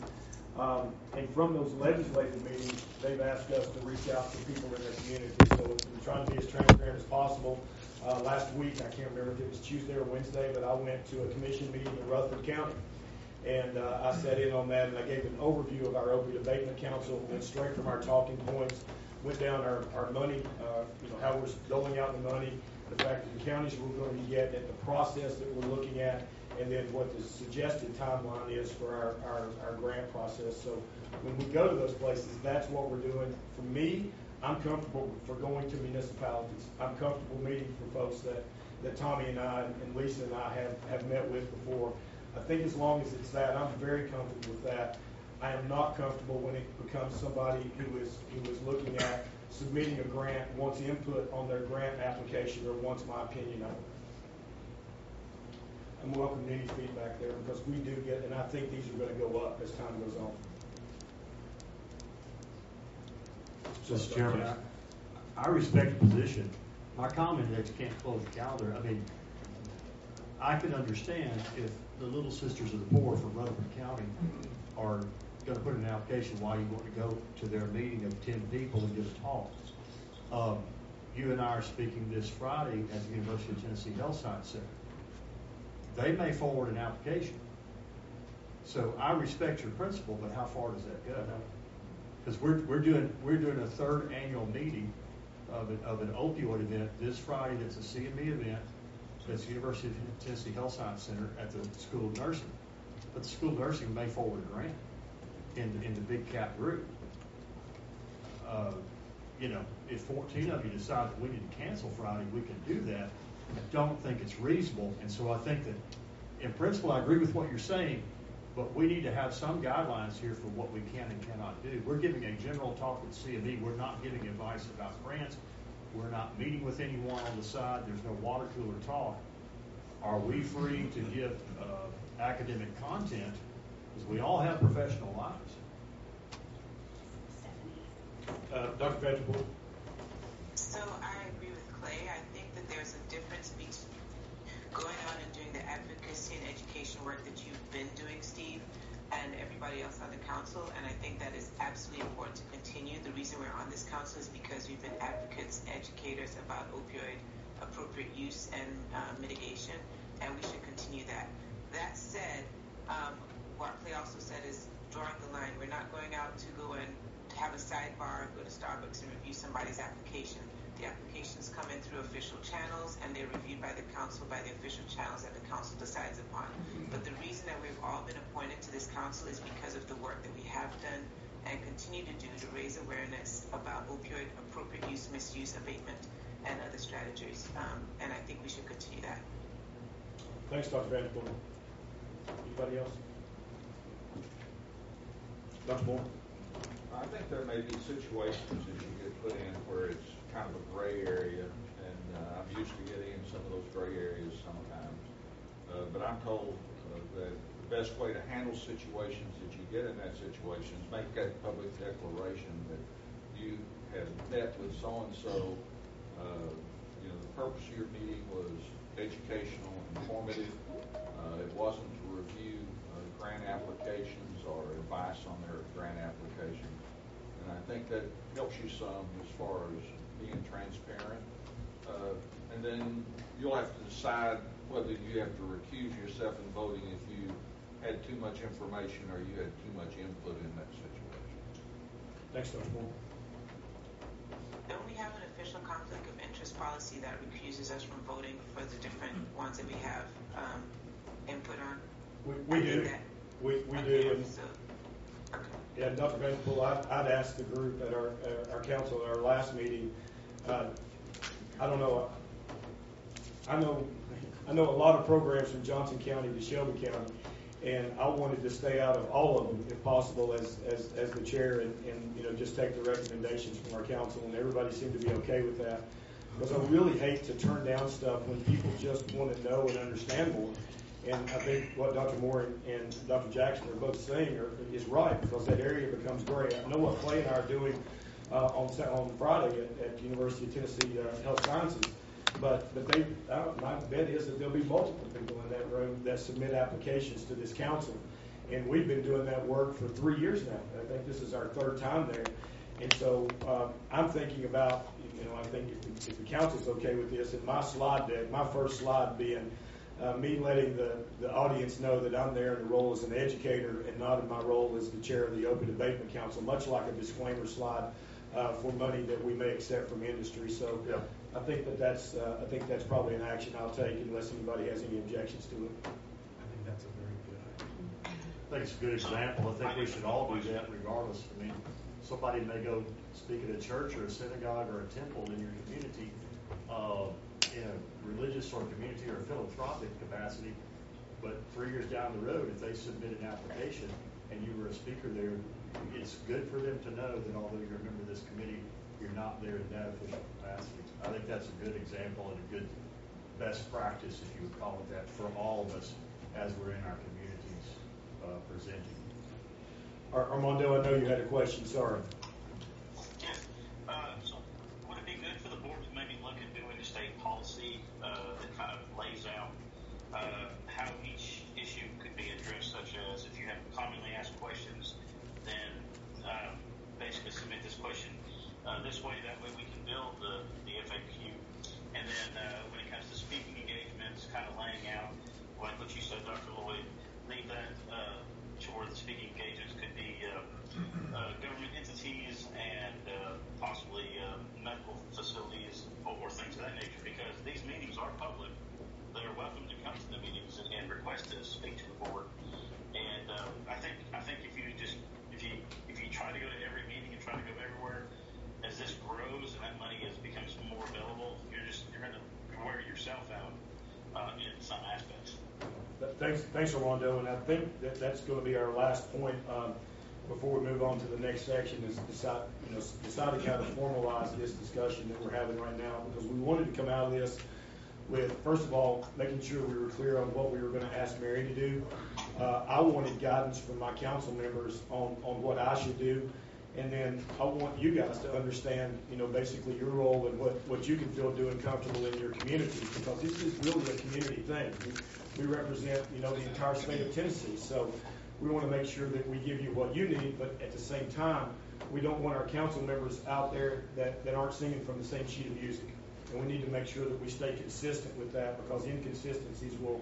And from those legislative meetings, they've asked us to reach out to people in their community. So we're trying to be as transparent as possible. Last week, I can't remember if it was Tuesday or Wednesday, but I went to a commission meeting in Rutherford County. And I sat in on that, and I gave an overview of our opioid abatement council, went straight from our talking points, went down our money, how we're doling out the money, the fact that the counties we're going to be getting, the process that we're looking at, and then what the suggested timeline is for our grant process. So when we go to those places, that's what we're doing. For me, I'm comfortable for going to municipalities. I'm comfortable meeting for folks that Tommy and I and Lisa and I have met with before. I think as long as it's that, I'm very comfortable with that. I am not comfortable when it becomes somebody who is looking at submitting a grant, wants input on their grant application, or wants my opinion on it. I'm welcome to any feedback there because we do get, and I think these are going to go up as time goes on. Mr. Chairman, I respect the position. My comment that you can't close the calendar, I can understand if the Little Sisters of the Poor from Rutherford County are going to put in an application why you want to go to their meeting of 10 people and give a talk. You and I are speaking this Friday at the University of Tennessee Health Science Center. They may forward an application. So I respect your principle, but how far does that go? Because we're doing a 3rd annual meeting of an opioid event this Friday. That's a CME event. That's the University of Tennessee Health Science Center at the School of Nursing. But the School of Nursing may forward a grant in the big cap group. If 14 of you decide that we need to cancel Friday, we can do that. I don't think it's reasonable, and so I think that in principle I agree with what you're saying, but we need to have some guidelines here for what we can and cannot do. We're giving a general talk at CME. We're not giving advice about grants. We're not meeting with anyone on the side. There's no water cooler talk. Are we free to give academic content? Because we all have professional lives. Dr. Vegetable. So I agree with Clay. I think that there's a difference between going out and doing the advocacy and education work that you've been doing, Steve, and everybody else on the council, and I think that is absolutely important to continue. The reason we're on this council is because we've been advocates, educators about opioid appropriate use and mitigation, and we should continue that. That said, what Clay also said is drawing the line. We're not going out to go and have a sidebar, go to Starbucks and review somebody's application. The applications come in through official channels, and they're reviewed by the council by the official channels that the council decides upon. But the reason that we've all been appointed to this council is because of the work that we have done and continue to do to raise awareness about opioid appropriate use, misuse, abatement, and other strategies. And I think we should continue that. Thanks, Dr. Vanderpool. Anybody else? Dr. Moore? I think there may be situations that you get put in where it's kind of a gray area, and I'm used to getting in some of those gray areas sometimes. But I'm told that the best way to handle situations that you get in that situation is make that public declaration that you have met with so-and-so. The purpose of your meeting was educational, informative. It wasn't to review grant applications or advice on their grant applications. And I think that helps you some as far as being transparent. And then you'll have to decide whether you have to recuse yourself in voting if you had too much information or you had too much input in that situation. Thanks, Dr. Moore. Don't we have an official conflict of interest policy that recuses us from voting for the different ones that we have input on? We do. We do. And, yeah, Dr. Vanderpool, I'd asked the group at our council at our last meeting. I don't know. I know a lot of programs from Johnson County to Shelby County, and I wanted to stay out of all of them if possible as the chair, and just take the recommendations from our council, and everybody seemed to be okay with that. Because I really hate to turn down stuff when people just want to know and understand more. And I think what Dr. Moore and Dr. Jackson are both saying is right, because that area becomes gray. I know what Clay and I are doing on Friday at University of Tennessee Health Sciences, but my bet is that there'll be multiple people in that room that submit applications to this council. And we've been doing that work for 3 years now. I think this is our third time there. And so I'm thinking about, I think if the council's okay with this, and my slide deck, my first slide being me letting the audience know that I'm there in the role as an educator and not in my role as the chair of the Opioid Abatement Council, much like a disclaimer slide for money that we may accept from industry. So yeah. I think that's probably an action I'll take unless anybody has any objections to it. I think that's a very good idea. I think it's a good example. I think we should all do that regardless. I mean, somebody may go speak at a church or a synagogue or a temple in your community in a religious or community or philanthropic capacity, but 3 years down the road, if they submit an application and you were a speaker there, it's good for them to know that although you're a member of this committee, you're not there in that official capacity. I think that's a good example and a good best practice, if you would call it that, for all of us as we're in our communities presenting. Armando, I know you had a question. Sorry. Yes. So would it be good for the board to maybe look at doing a state policy that kind of lays out how each issue could be addressed, such as if you have commonly asked questions, then basically submit this question this way, that way we can build the FAQ. And then when it comes to speaking engagements, kind of laying out, like what you said, Dr. Lloyd, leave that to where the speaking engagements could be government entities and possibly medical facilities or things of that nature, because these meetings are public. They're welcome to come to the meetings and request to speak to the board. And I think if you try to go to every meeting and try to go everywhere, as this grows and that money becomes more available, you're going to wear yourself out in some aspects. Thanks, Armando, and I think that's going to be our last point before we move on to the next section, is deciding how to formalize this discussion that we're having right now, because we wanted to come out of this with, first of all, making sure we were clear on what we were going to ask Mary to do. I wanted guidance from my council members on what I should do. And then I want you guys to understand, basically your role and what you can feel doing comfortable in your communities, because this is really a community thing. We represent, the entire state of Tennessee. So we want to make sure that we give you what you need, but at the same time, we don't want our council members out there that aren't singing from the same sheet of music. And we need to make sure that we stay consistent with that, because inconsistencies will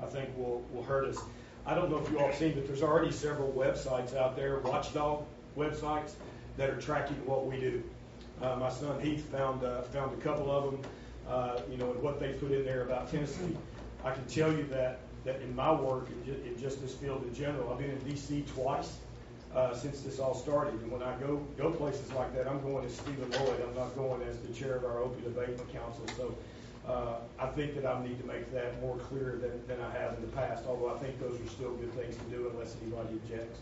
hurt us. I don't know if you all have seen, but there's already several websites out there, watchdog websites, that are tracking what we do. My son Heath found a couple of them, and what they put in there about Tennessee. I can tell you that in my work, in just this field in general, I've been in D.C. twice since this all started. And when I go places like that, I'm going as Stephen Lloyd. I'm not going as the chair of our Opiate Abatement Council. So I think that I need to make that more clear than I have in the past, although I think those are still good things to do unless anybody objects.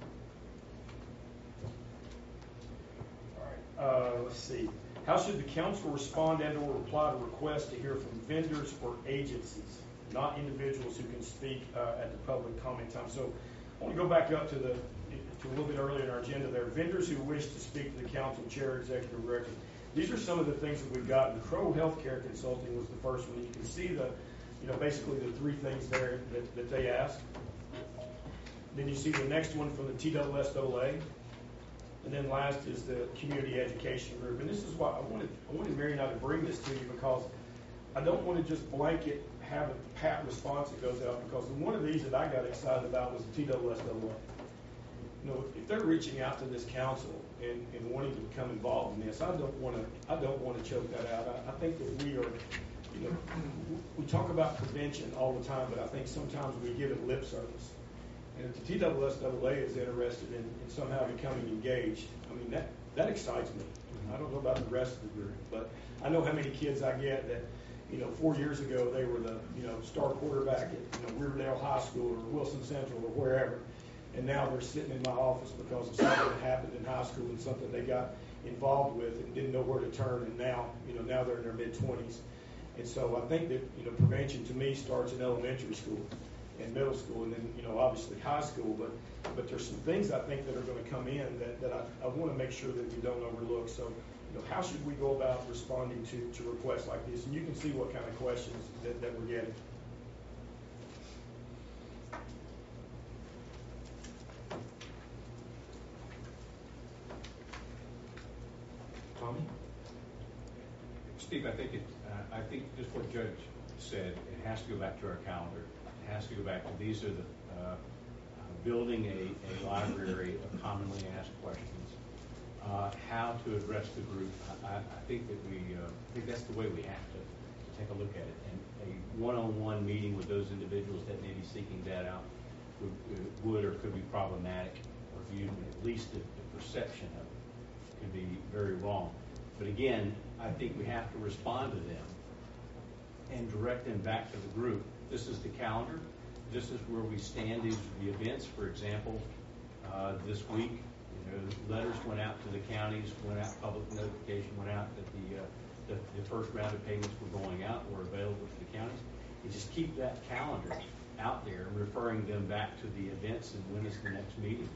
All right, let's see. How should the council respond and or reply to requests to hear from vendors or agencies, not individuals who can speak at the public comment time? So I want to go back up to a little bit earlier in our agenda there. Vendors who wish to speak to the council, chair, executive director. These are some of the things that we've got. And Crow Healthcare Consulting was the first one. You can see basically the three things there that they asked. Then you see the next one from the TSSOA. And then last is the community education group. And this is why I wanted Mary and I to bring this to you, because I don't want to just blanket have a pat response that goes out, because one of these that I got excited about was the TSSOA. If they're reaching out to this council and wanting to become involved in this, I don't want to choke that out. I think that we are, we talk about prevention all the time, but I think sometimes we give it lip service. And if the TSSOA is interested in somehow becoming engaged, I mean, that excites me. I don't know about the rest of the group, but I know how many kids I get that, 4 years ago they were the, star quarterback at, Riverdale High School or Wilson Central or wherever. And now they're sitting in my office because of something that happened in high school and something they got involved with and didn't know where to turn. And now, now they're in their mid-20s. And so I think that, prevention to me starts in elementary school and middle school, and then, obviously high school. But there's some things I think that are going to come in that I want to make sure that we don't overlook. So, how should we go about responding to requests like this? And you can see what kind of questions that we're getting. Tommy? Steve, I think just what Judge said, it has to go back to our calendar. It has to go back to these are the building a library of commonly asked questions. How to address the group. I think that I think that's the way we have to take a look at it. And a one-on-one meeting with those individuals that may be seeking that out would or could be problematic, or viewed, at least the perception of it could be very wrong. But again, I think we have to respond to them and direct them back to the group. This is the calendar. This is where we stand. These are the events. For example, this week, letters went out to the counties, public notification went out that the first round of payments were going out, were available to the counties. And just keep that calendar out there, referring them back to the events and when is the next meeting.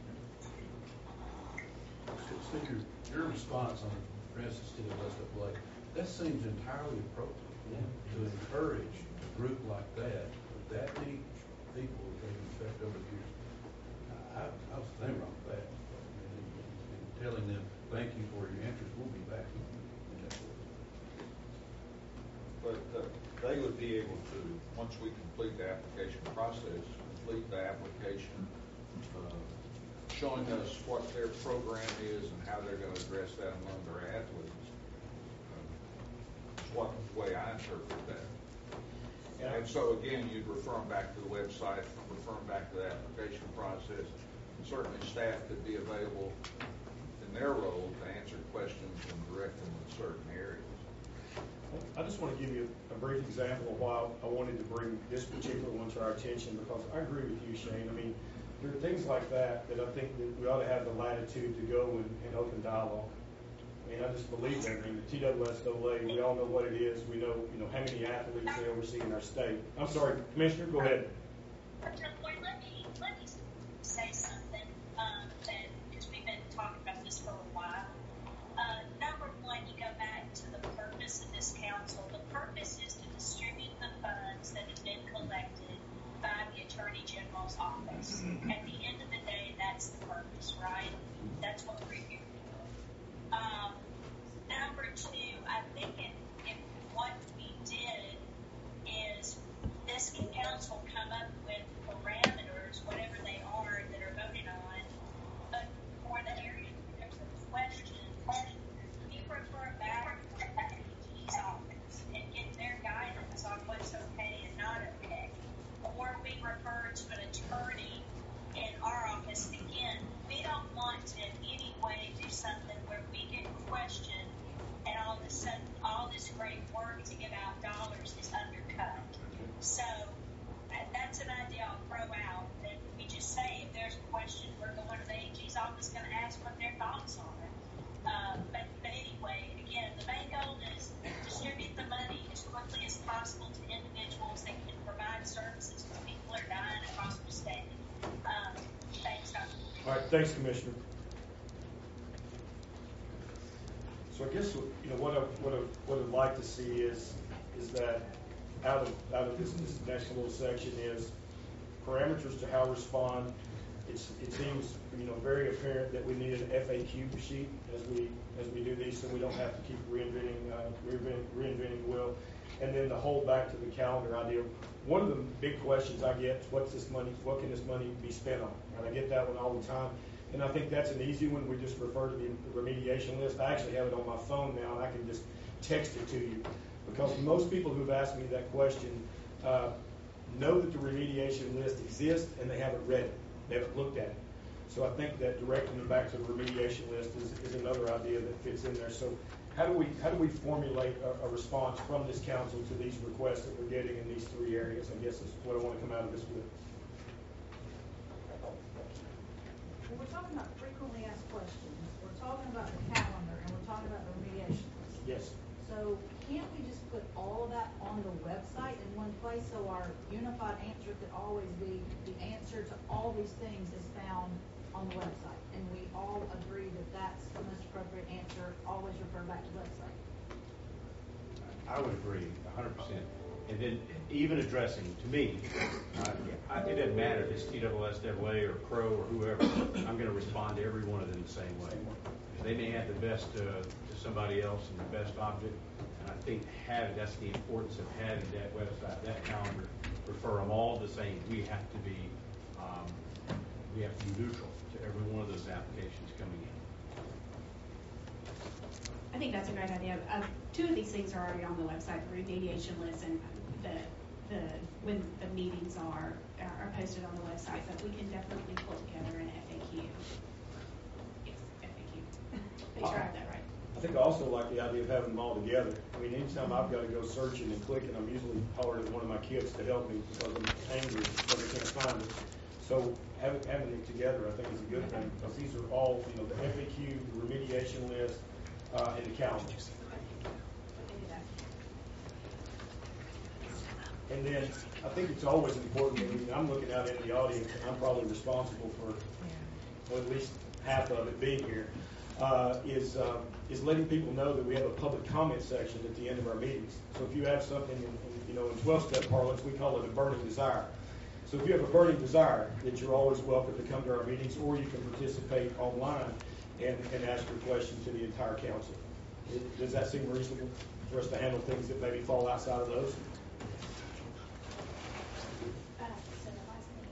So your response on, for instance, to the TSSOA, that seems entirely appropriate to encourage a group like that, with that many people that they've affected over the years. I was the same wrong with that. And telling them, thank you for your interest, we'll be back. But they would be able to, once we complete the application process, complete the application, showing us what their program is and how they're going to address that among their athletes. That's what the way I interpret that. Yeah. And so again, you'd refer them back to the website, refer them back to the application process, and certainly staff could be available in their role to answer questions and direct them in certain areas. I just want to give you a brief example of why I wanted to bring this particular one to our attention, because I agree with you, Shane. I mean, there are things like that I think that we ought to have the latitude to go and open dialogue. I mean, I just believe that. I mean, the TSSOA, we all know what it is. We know, how many athletes they oversee in our state. I'm sorry, Commissioner, go ahead. Dr. Lloyd, let me say something because we've been talking about this for a while. Number one, you go back to the purpose of this council. The purpose is to distribute the funds that have been collected by the Attorney General's office. At the end of the day, that's the purpose, right? That's what we're here for. Number two, I think if what we did is this council come up with parameters, whatever they are, that are voted So that's an idea I'll throw out, that we just say if there's a question, we're going to the AG's office, going to ask what their thoughts are. But anyway, again, the main goal is distribute the money as quickly as possible to individuals that can provide services to people who are dying across the state. Thanks, Dr. All right, thanks, Commissioner. So I guess what I'd like to see is that out of this next little section is parameters to how respond. It seems very apparent that we need an FAQ sheet as we do these, so we don't have to keep reinventing the wheel. And then the whole back to the calendar idea. One of the big questions I get is what can this money be spent on? And I get that one all the time. And I think that's an easy one. We just refer to the remediation list. I actually have it on my phone now, and I can just text it to you. Because most people who've asked me that question know that the remediation list exists, and they haven't read it. They haven't looked at it. So I think that directing them back to the remediation list is another idea that fits in there. So how do we formulate a response from this council to these requests that we're getting in these three areas? I guess is what I want to come out of this with. When we're talking about frequently asked questions, we're talking about the calendar, and we're talking about the remediation list. Yes. So can't we just put all of that on the website in one place so our unified answer could always be the answer to all these things is found on the website, and we all agree that that's the most appropriate answer, always refer back to the website? I would agree 100%. And then even addressing, to me, it doesn't matter if it's TSSAA or Crow or whoever, I'm going to respond to every one of them the same way. They may have the best to somebody else and the best object, and I think that's the importance of having that website, that calendar, refer them all the same. We have to be neutral to every one of those applications coming in. I think that's a great idea. Two of these things are already on the website, the remediation list and when the meetings are posted on the website, but we can definitely pull together an FAQ. Yes, FAQ. Make sure I have that right. I think I also like the idea of having them all together. I mean, anytime I've got to go searching and clicking, I'm usually hollering at one of my kids to help me because I'm angry because I can't find it. So having it together, I think, is a good thing because these are all, the FAQ, the remediation list, and the calendar. And then I think it's always important, I'm looking out into the audience, and I'm probably responsible for at least half of it being here, is letting people know that we have a public comment section at the end of our meetings. So if you have something, in 12-step parlance, we call it a burning desire. So if you have a burning desire, that you're always welcome to come to our meetings, or you can participate online and ask your question to the entire council. Does that seem reasonable for us to handle things that maybe fall outside of those? So the last thing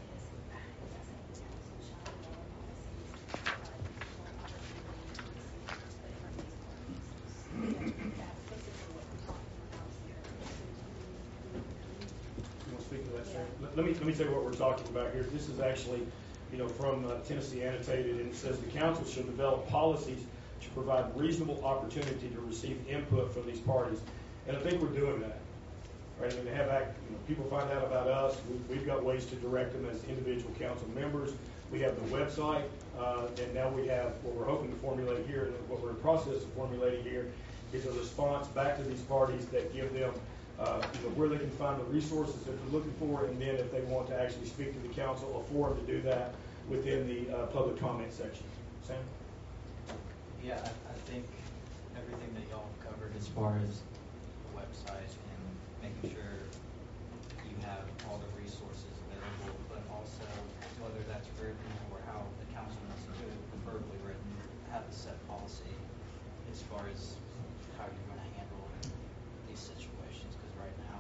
Let me tell you what we're talking about here. This is actually, from Tennessee Annotated, and it says the council should develop policies to provide reasonable opportunity to receive input from these parties. And I think we're doing that. Right? I mean, people find out about us. We've got ways to direct them as individual council members. We have the website, and now we have what we're hoping to formulate here, and what we're in the process of formulating here is a response back to these parties that give them where they can find the resources that they're looking for, and then if they want to actually speak to the council, a forum to do that within the public comment section. Sam? Yeah, I think everything that y'all covered as far as the website and making sure you have all the resources available, but also whether that's written or how the council wants to do it, preferably written, have a set policy as far as how you're going to handle these situations, because right now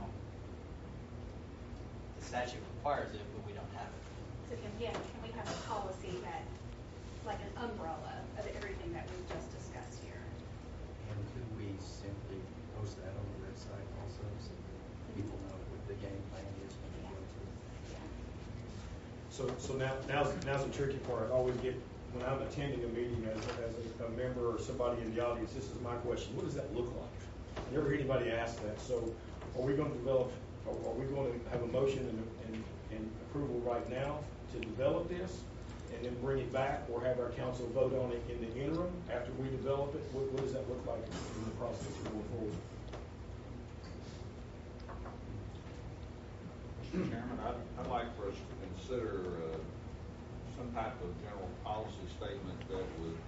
the statute requires it, but we don't have it. So can we have a policy that, like an umbrella of everything that we've just discussed here? And could we simply post that on the website also so that people know what the game plan is when they go to it? So now's the tricky part. I always get, when I'm attending a meeting as a member or somebody in the audience, this is my question: what does that look like? I never hear anybody ask that. So, are we going to develop are we going to have a motion and approval right now to develop this and then bring it back, or have our council vote on it in the interim after we develop it? What does that look like in the process going forward? Mr. Chairman, I'd like for us to consider some type of general policy statement that would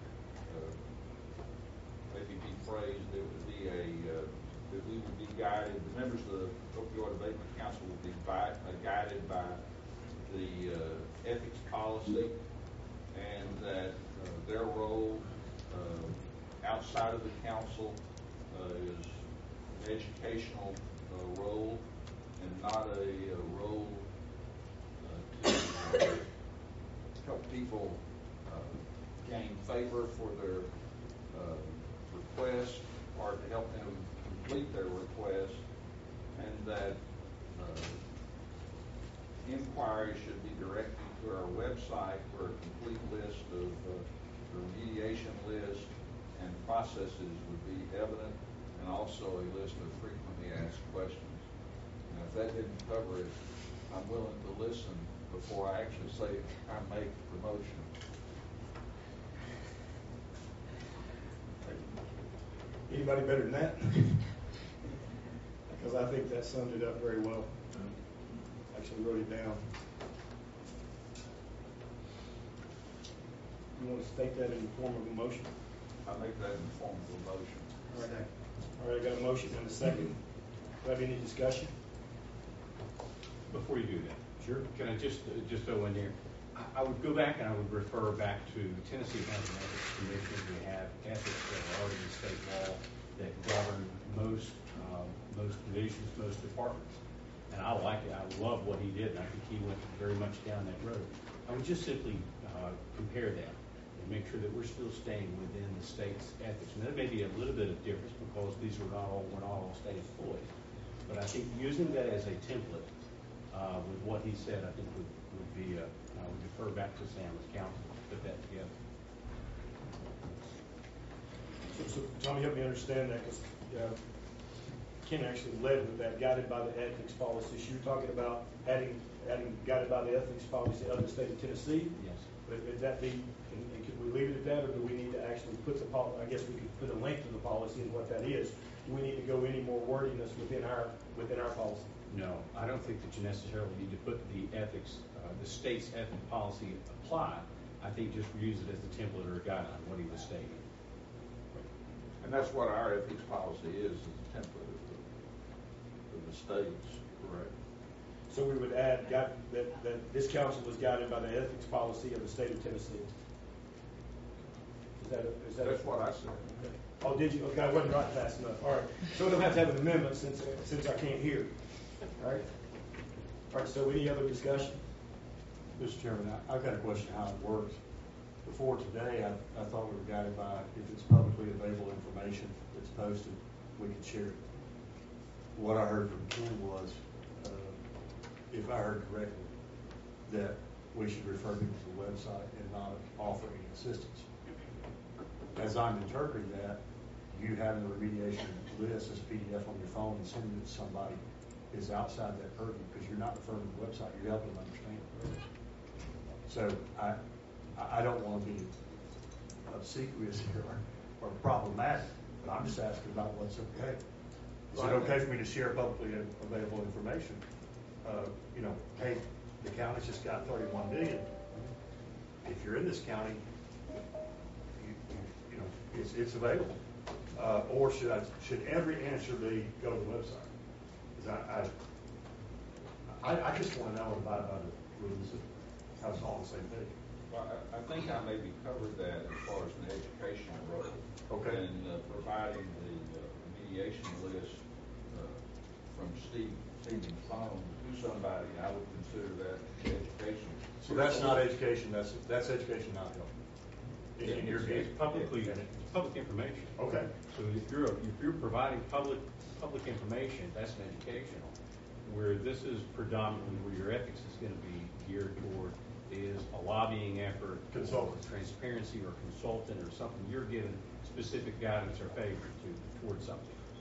maybe be phrased, it would be that we would be guided, the members of the Opioid Abatement Council would be guided by the ethics policy, and that their role outside of the council is an educational role and not a role to help people gain favor for their request or to help them complete their request, and that inquiry should be directed to our website for a complete list of the remediation list and processes would be evident, and also a list of frequently asked questions. Now, if that didn't cover it, I'm willing to listen before I actually say I make the motion. Anybody better than that? Because I think that summed it up very well. Actually wrote it down. You want to state that in the form of a motion? I make that in the form of a motion. All right. All right, I got a motion and a second. Do I have any discussion? Before you do that, sure. Can I just throw in there? I would go back and I would refer back to Tennessee has an ethics commission. We have ethics that are already in state law that govern most divisions, most departments. And I like it. I love what he did, and I think he went very much down that road. I would just simply compare that and make sure that we're still staying within the state's ethics. And there may be a little bit of difference because we're not all state employees. But I think using that as a template with what he said, I think would be. I would defer back to Sam as counsel to put that together. So Tommy, help me understand that, because Ken actually led with that, guided by the ethics policy. So you're talking about adding guided by the ethics policy of the state of Tennessee? Yes. But would that be, and could we leave it at that, or do we need to actually put the policy? I guess we could put a link to the policy and what that is. Do we need to go any more wordiness within our policy? No, I don't think that you necessarily need to put the ethics, the state's ethics policy apply. I think just use it as a template or a guideline, what he was stating. And that's what our ethics policy is a template of the state's, correct? So we would add that this council was guided by the ethics policy of the state of Tennessee. Is that That's what I said. Okay. Oh, did you? Okay, I wasn't writing fast enough. All right. So we don't have to have an amendment since I can't hear. All right. All right. So any other discussion? Mr. Chairman, I've got a question how it works. Before today, I thought we were guided by if it's publicly available information that's posted, we could share it. What I heard from Ken was, if I heard correctly, that we should refer people to the website and not offer any assistance. As I'm interpreting that, you having the remediation list as a PDF on your phone and sending it to somebody is outside that purview because you're not referring to the website, you're helping them understand it. So I don't want to be obsequious here or problematic, but I'm just asking about what's okay. Is it okay for me to share publicly available information? Hey, the county's just got 31 million. If you're in this county, it's available. Or should every answer be go to the website? Because I just want to know about the rules. I was all on the same page. Well, I think I maybe covered that as far as an educational role. Okay. And providing the mediation list from Stephen's phone to somebody, I would consider that education. So that's not education. That's education, not help. In your view, It's public information. Okay. So if you're providing public information, that's an educational. Where this is predominantly where your ethics is going to be geared toward is a lobbying effort, consultant, transparency, or consultant, or something you're giving specific guidance or favor towards something.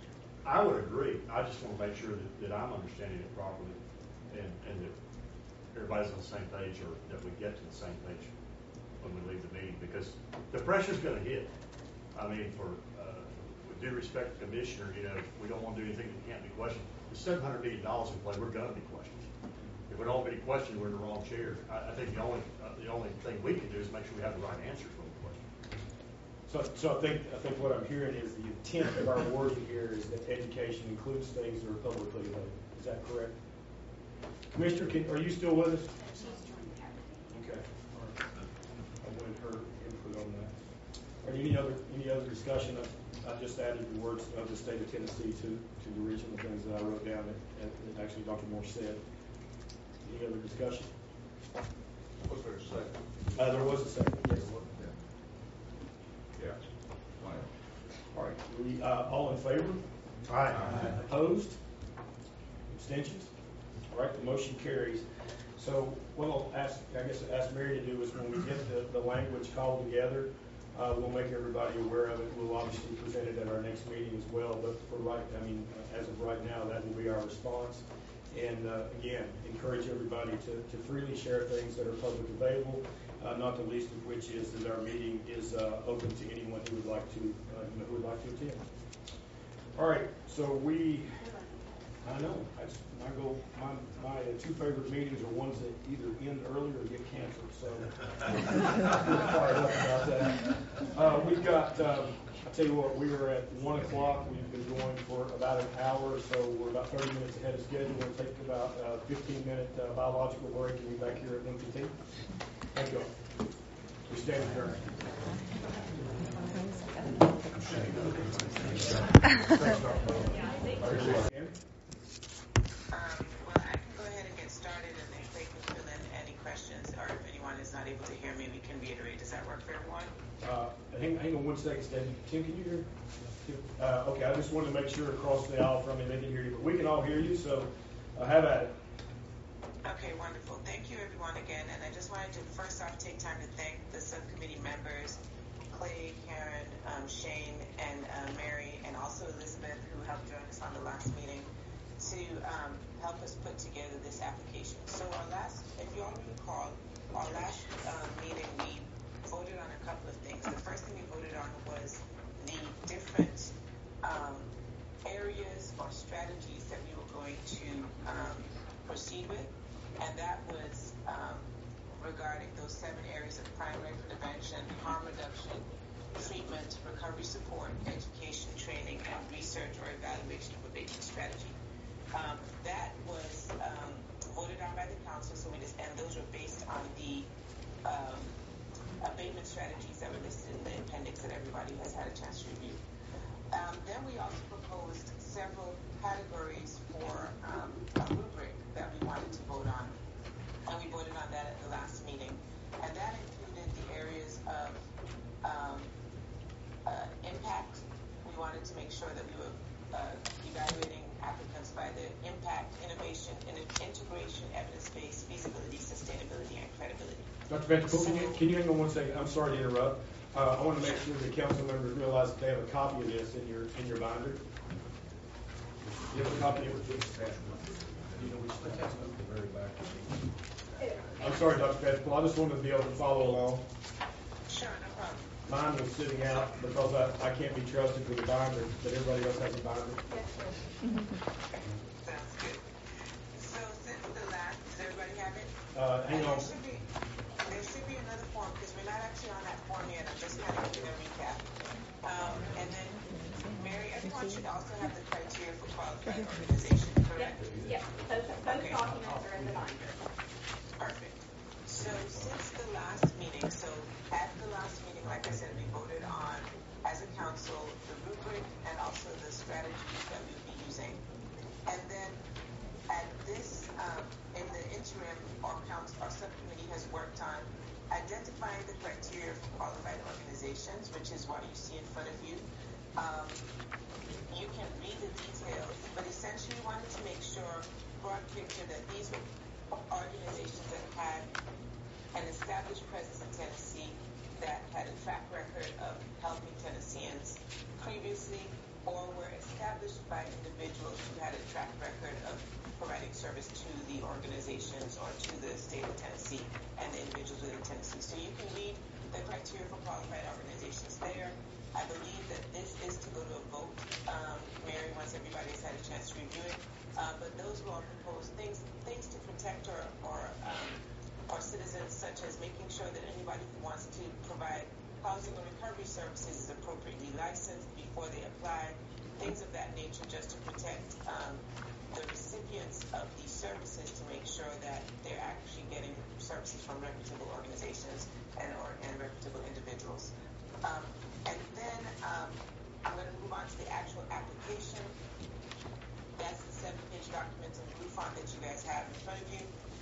I would agree. I just want to make sure that I'm understanding it properly and that everybody's on the same page, or that we get to the same page when we leave the meeting, because the pressure's going to hit. I mean, with due respect to the commissioner, we don't want to do anything that can't be questioned. With $700 million in play, we're going to be questioned. If we don't get any questions, we're in the wrong chair. I think the only thing we can do is make sure we have the right answers when we question. So I think what I'm hearing is the intent of our wording here is that education includes things that are publicly available. Is that correct? Commissioner, are you still with us? Okay. All right. I wanted her input on that. Are any other discussion? I just added the words of the state of Tennessee to the original things that I wrote down that actually Dr. Morse said. Any other discussion? Was there a second? There was a second, yes. Yeah. All right. We all in favor? Aye. Opposed? Abstentions? All right, the motion carries. So what I'll ask Mary to do is when we get the language called together, we'll make everybody aware of it. We'll obviously present it at our next meeting as well. But as of right now, that will be our response. And again, encourage everybody to freely share things that are public available. Not the least of which is that our meeting is open to anyone who would like to attend. All right, so I know. That's my goal. My two favorite meetings are ones that either end early or get canceled. So I'm fired up about that. We've got. I'll tell you what. We were at 1 o'clock. We've been going for about an hour, so we're about 30 minutes ahead of schedule. We'll take about a 15-minute biological break and be back here at 1:15. Thank you all. We stand adjourned. Well, I can go ahead and get started, and if they can fill in any questions, or if anyone is not able to hear me, we can reiterate. Does that work for everyone? Hang on 1 second, Stephanie. Tim, can you hear? Okay, I just wanted to make sure across the aisle from me they can hear you, but we can all hear you, so have at it. Okay, wonderful. Thank you, everyone, again. And I just wanted to first off take time to thank the subcommittee members, Clay, Karen, Shane, and Mary, and also Elizabeth, who helped join us on the last meeting, to help us put together this application. So if you all recall, our last meeting, we voted on a couple of things. The first thing we voted on was the different areas or strategies that we were going to proceed with. And that was regarding those 7 areas of primary prevention, harm reduction, treatment, recovery support, education, training, and research or evaluation of abatement strategy. That was voted on by the council, and those were based on the abatement strategies that were listed in the appendix that everybody has had a chance to review. Then we also proposed several categories for a rubric that we wanted to vote on, and we voted on that at the last meeting. And that included the areas of impact. We wanted to make sure that we were evaluating applicants by the impact, innovation, integration, evidence-based, feasibility, sustainability, and credibility. Dr. Vanderpool, can you hang on 1 second? I'm sorry to interrupt. I want to make sure the council members realize that they have a copy of this in your binder. You have a copy of it? You know which the very back. I'm sorry, Dr. Vanderpool. I just wanted to be able to follow along. Sure, no problem. Mine was sitting out because I can't be trusted with a binder, but everybody else has a binder. Sounds good. So since the last, does everybody have it? Hang on. There should be another form, because we're not actually on that form yet. I'm just kind of giving a recap. And then, Mary, everyone should also have the criteria for qualified organization, correct? Yes. Both documents are in the binder. Perfect. So since the last meeting, at the last meeting, like I said, we voted on, as a council, the rubric and also the strategies that we would be using. And then at this, in the interim, our subcommittee has worked on identifying the criteria for qualified organizations, which is what you see in front of you. You can read the details, but essentially we wanted to make sure, broad picture, that these were organizations that had an established presence in Tennessee, that had a track record of helping Tennesseans previously, or were established by individuals who had a track record of providing service to the organizations or to the state of Tennessee and the individuals within Tennessee. So you can read the criteria for qualified organizations there. I believe that this is to go to a vote, Mary, once everybody's had a chance to review it. But those who all propose things to protect our citizens, such as making sure that anybody who wants to provide housing or recovery services is appropriately licensed before they apply, things of that nature, just to protect the recipients of these services, to make sure that they're actually getting services from reputable organizations and reputable individuals. And then I'm going to move on to the actual application. That's the 7-page document in blue font that you guys have in front of you.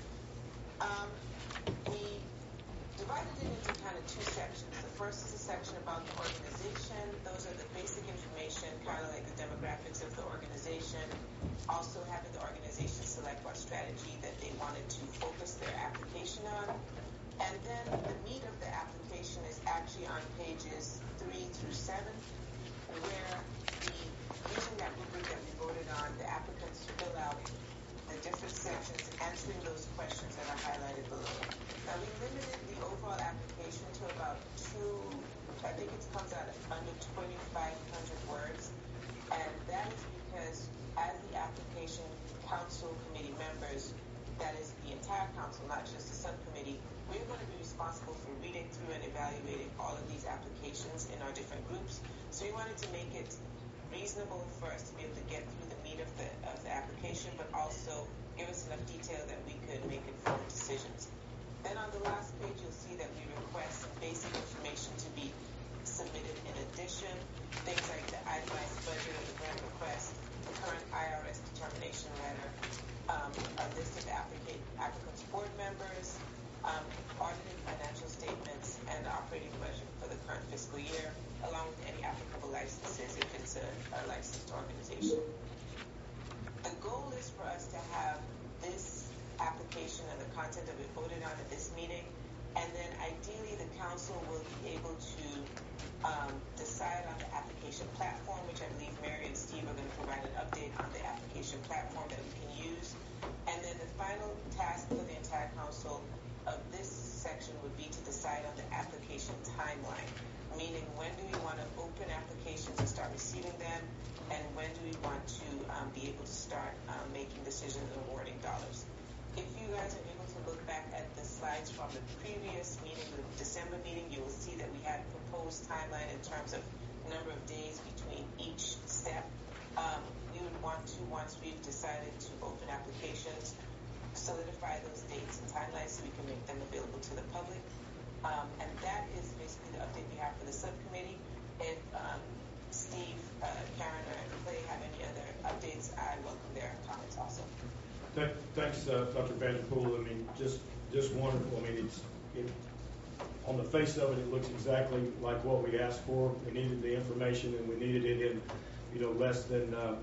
We divided it into kind of two sections. The first is a section about the organization. Those are the basic information, kind of like the demographics of the organization. Also having the organization select what strategy that they wanted to focus their application on. And then the meat of the application is actually on pages 3 through 7, where using that rubric that we voted on, the applicants fill out the different sections, answering those questions that are highlighted below. Now, we limited the overall application to about I think it comes out at under 2,500 words, and that is because as the application council committee members, that is the entire council, not just the subcommittee, we're going to be responsible for reading through and evaluating all of these applications in our different groups. So we wanted to make it reasonable for us to be able to get through the meat of the application, but also give us enough detail that we could make informed decisions. Then on the last page, you'll see that we request some basic information to be submitted in addition, things like the itemized budget of the grant request, the current IRS determination letter, a list of applicants' board members, audited financial statements, and the operating budget for the current fiscal year, along with any applicable licenses if it's a licensed organization. The goal is for us to have this application and the content of it voted on at this meeting, and then ideally the council will be able to decide on the application platform, which I believe Mary and Steve are going to provide an update on the application platform that we can use. And then the final task for the entire council of this section would be to decide on the application timeline, meaning when do we want to open applications and start receiving them, and when do we want to be able to start making decisions and awarding dollars. If you guys are able to look back at the slides from the previous meeting, the December meeting, you will see that we had a proposed timeline in terms of number of days between each step. We would want to, once we've decided to open applications, solidify those dates and timelines so we can make them available to the public. And that is basically the update we have for the subcommittee. If Steve, Karen, or Clay have any other updates, I welcome their comments also. Thanks, Dr. Vanderpool. I mean, just wonderful. I mean, on the face of it, it looks exactly like what we asked for. We needed the information, and we needed it in, less than a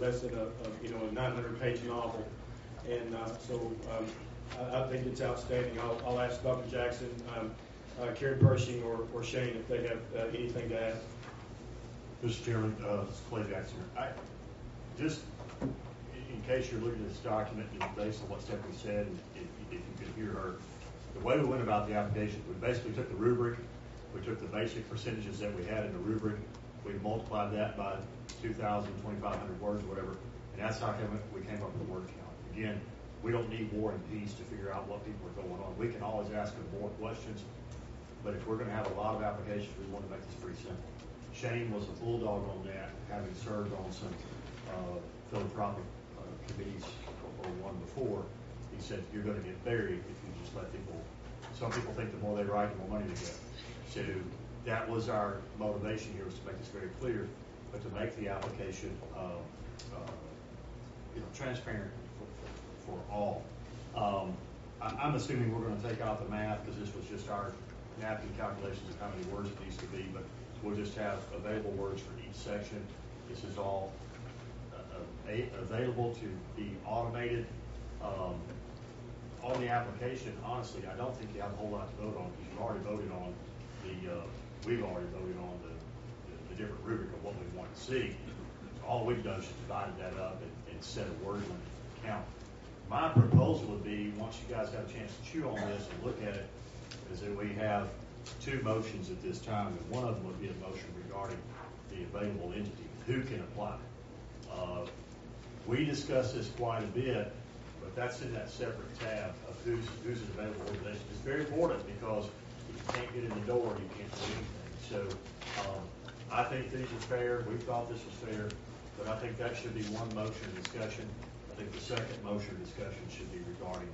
900-page novel. And so I think it's outstanding. I'll ask Dr. Jackson, Karen Pershing, or Shane if they have anything to add. Mr. Chairman, this is Clay Jackson. Just in case you're looking at this document, based on what Stephanie said, if you could hear her, the way we went about the application, we basically took the rubric, we took the basic percentages that we had in the rubric, we multiplied that by 2,000, 2,500 words or whatever, and that's how we came up with the word count. Again, we don't need War and Peace to figure out what people are going on. We can always ask them more questions, but if we're going to have a lot of applications, we want to make this pretty simple. Shane was a bulldog on that, having served on some philanthropic committees or one before. He said, you're going to get buried if you just let people. Some people think the more they write, the more money they get. So that was our motivation here, was to make this very clear, but to make the application transparent for all. I'm assuming we're going to take out the math because this was just our napkin calculations of how many words it needs to be, but we'll just have available words for each section. This is all available to be automated. On the application, honestly, I don't think you have a whole lot to vote on because you've already voted on we've already voted on the different rubric of what we want to see. all we've done is divided that up and set a word limit count. My proposal would be, once you guys have a chance to chew on this and look at it, is that we have two motions at this time, and one of them would be a motion regarding the available entity, who can apply. We discussed this quite a bit, but that's in that separate tab of who's an available organization. It's very important because if you can't get in the door, you can't do anything. So I think these are fair. We thought this was fair, but I think that should be one motion discussion. I think the second motion discussion should be regarding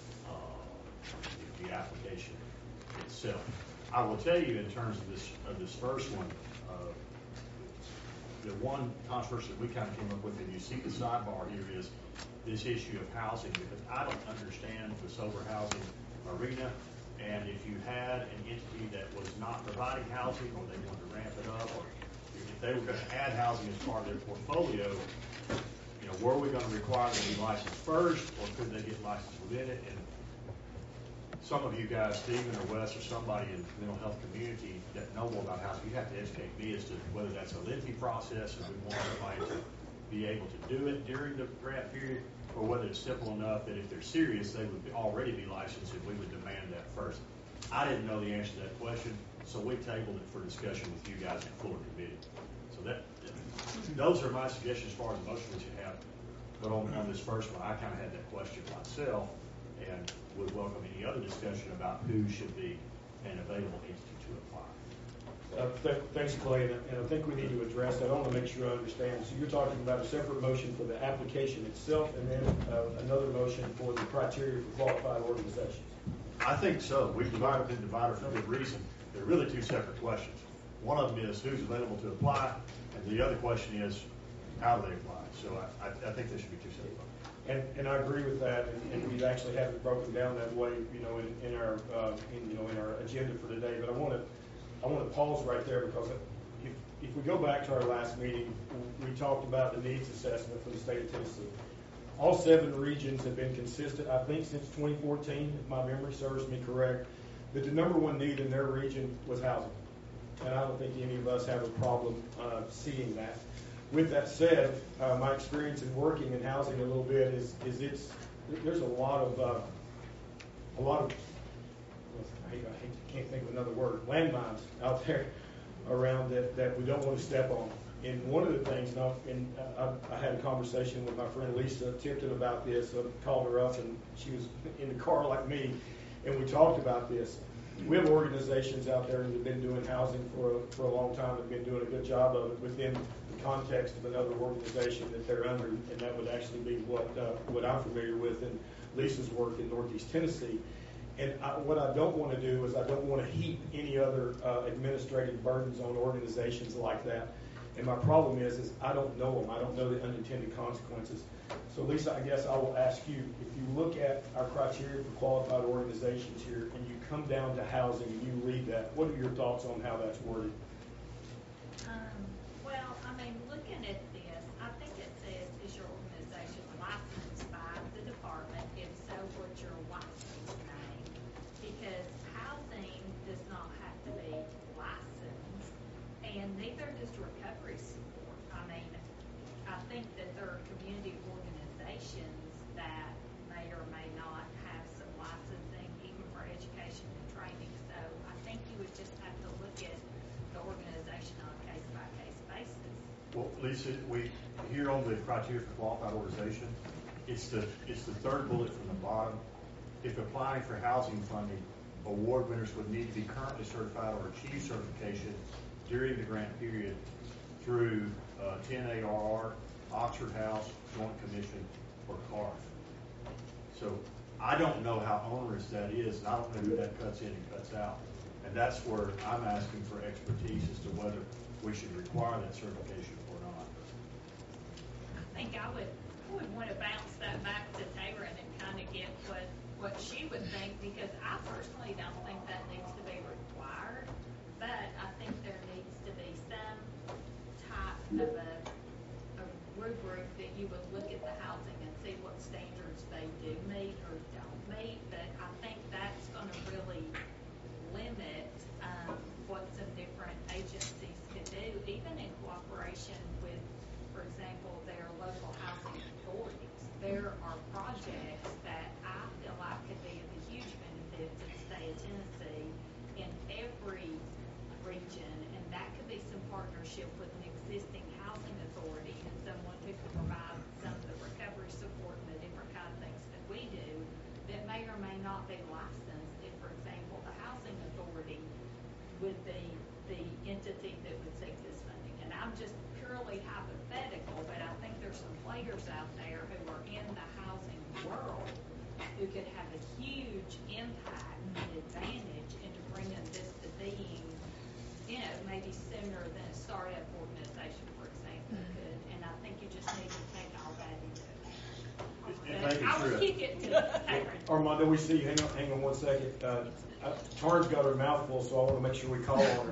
the application itself. I will tell you in terms of this first one, the one controversy that we kind of came up with, and you see the sidebar here, is this issue of housing, because I don't understand the sober housing arena, and if you had an entity that was not providing housing, or they wanted to ramp it up, or if they were going to add housing as part of their portfolio, were we going to require them to be licensed first, or could they get licensed within it? And some of you guys, Stephen or Wes or somebody in the mental health community that know more about housing, you have to educate me as to whether that's a lengthy process and we want somebody to be able to do it during the grant period, or whether it's simple enough that if they're serious, they would already be licensed and we would demand that first. I didn't know the answer to that question, so we tabled it for discussion with you guys in full committee. So those are my suggestions as far as the motion that you have. But on this first one, I kind of had that question myself, and would welcome any other discussion about who should be an available entity to apply. Thanks, Clay, and I think we need to address that. I want to make sure I understand. So you're talking about a separate motion for the application itself, and then another motion for the criteria for qualified organizations. I think so. We've divided for good reason. They're really two separate questions. One of them is who's available to apply, and the other question is how do they apply. So I think there should be two separate ones. And I agree with that, and we actually have it broken down that way, in our agenda for today. But I want to pause right there, because if we go back to our last meeting, we talked about the needs assessment for the state of Tennessee. All 7 regions have been consistent, I think, since 2014, if my memory serves me correct, that the number one need in their region was housing. And I don't think any of us have a problem seeing that. With that said, my experience in working in housing a little bit is there's a lot of I can't think of another word, landmines out there around that we don't want to step on. And one of the things, I had a conversation with my friend Lisa Tipton about this. I called her up, and she was in the car like me, and we talked about this. We have organizations out there that have been doing housing for a long time, have been doing a good job of it within the context of another organization that they're under, and that would actually be what I'm familiar with in Lisa's work in Northeast Tennessee. And what I don't want to do is I don't want to heap any other administrative burdens on organizations like that. And my problem is I don't know them. I don't know the unintended consequences. So, Lisa, I guess I will ask you, if you look at our criteria for qualified organizations here, and you come down to housing and you read that, what are your thoughts on how that's worded? Well, I mean, looking at this, I think it says, is your organization licensed by the department? If so, what's your license name? Because housing does not have to be licensed, and neither does recovery support. I mean, I think that there are community organizations that may or may not have some licensing, even for education and training. So I think you would just have to look at the organization on a case-by-case basis. Well, Lisa, here on the criteria for qualified organization, it's the third bullet from the bottom. If applying for housing funding, award winners would need to be currently certified or achieve certification during the grant period through 10ARR, Oxford House, Joint Commission, or CARF. So I don't know how onerous that is, and I don't know who that cuts in and cuts out. And that's where I'm asking for expertise as to whether we should require that certification or not. I think I would want to bounce that back to Taryn and kind of get what she would think, because I personally don't think that needs to be required, but I think there needs to be some type of a rubric that you would look at the housing and see what standards they do meet or don't meet. But I think that's going to really limit what some different agencies could do, even in cooperation with, for example, there are projects that I feel like could be of a huge benefit to the state of Tennessee in every region, and that could be some partnership with an existing housing authority and someone who could provide some of the recovery support and the different kind of things that we do that may or may not be licensed. If, for example, the housing authority would be the entity that would seek this funding. And I'm just purely hypothetical, but I think there's some players out there who are in the housing world who could have a huge impact and advantage into bringing this to being, you know, maybe sooner than a startup organization, for example, could. And I think you just need to take all that into account. I will kick it to Aaron. Armando, we see you. Hang on 1 second. Taryn's got her mouth full, so I want to make sure we call on her.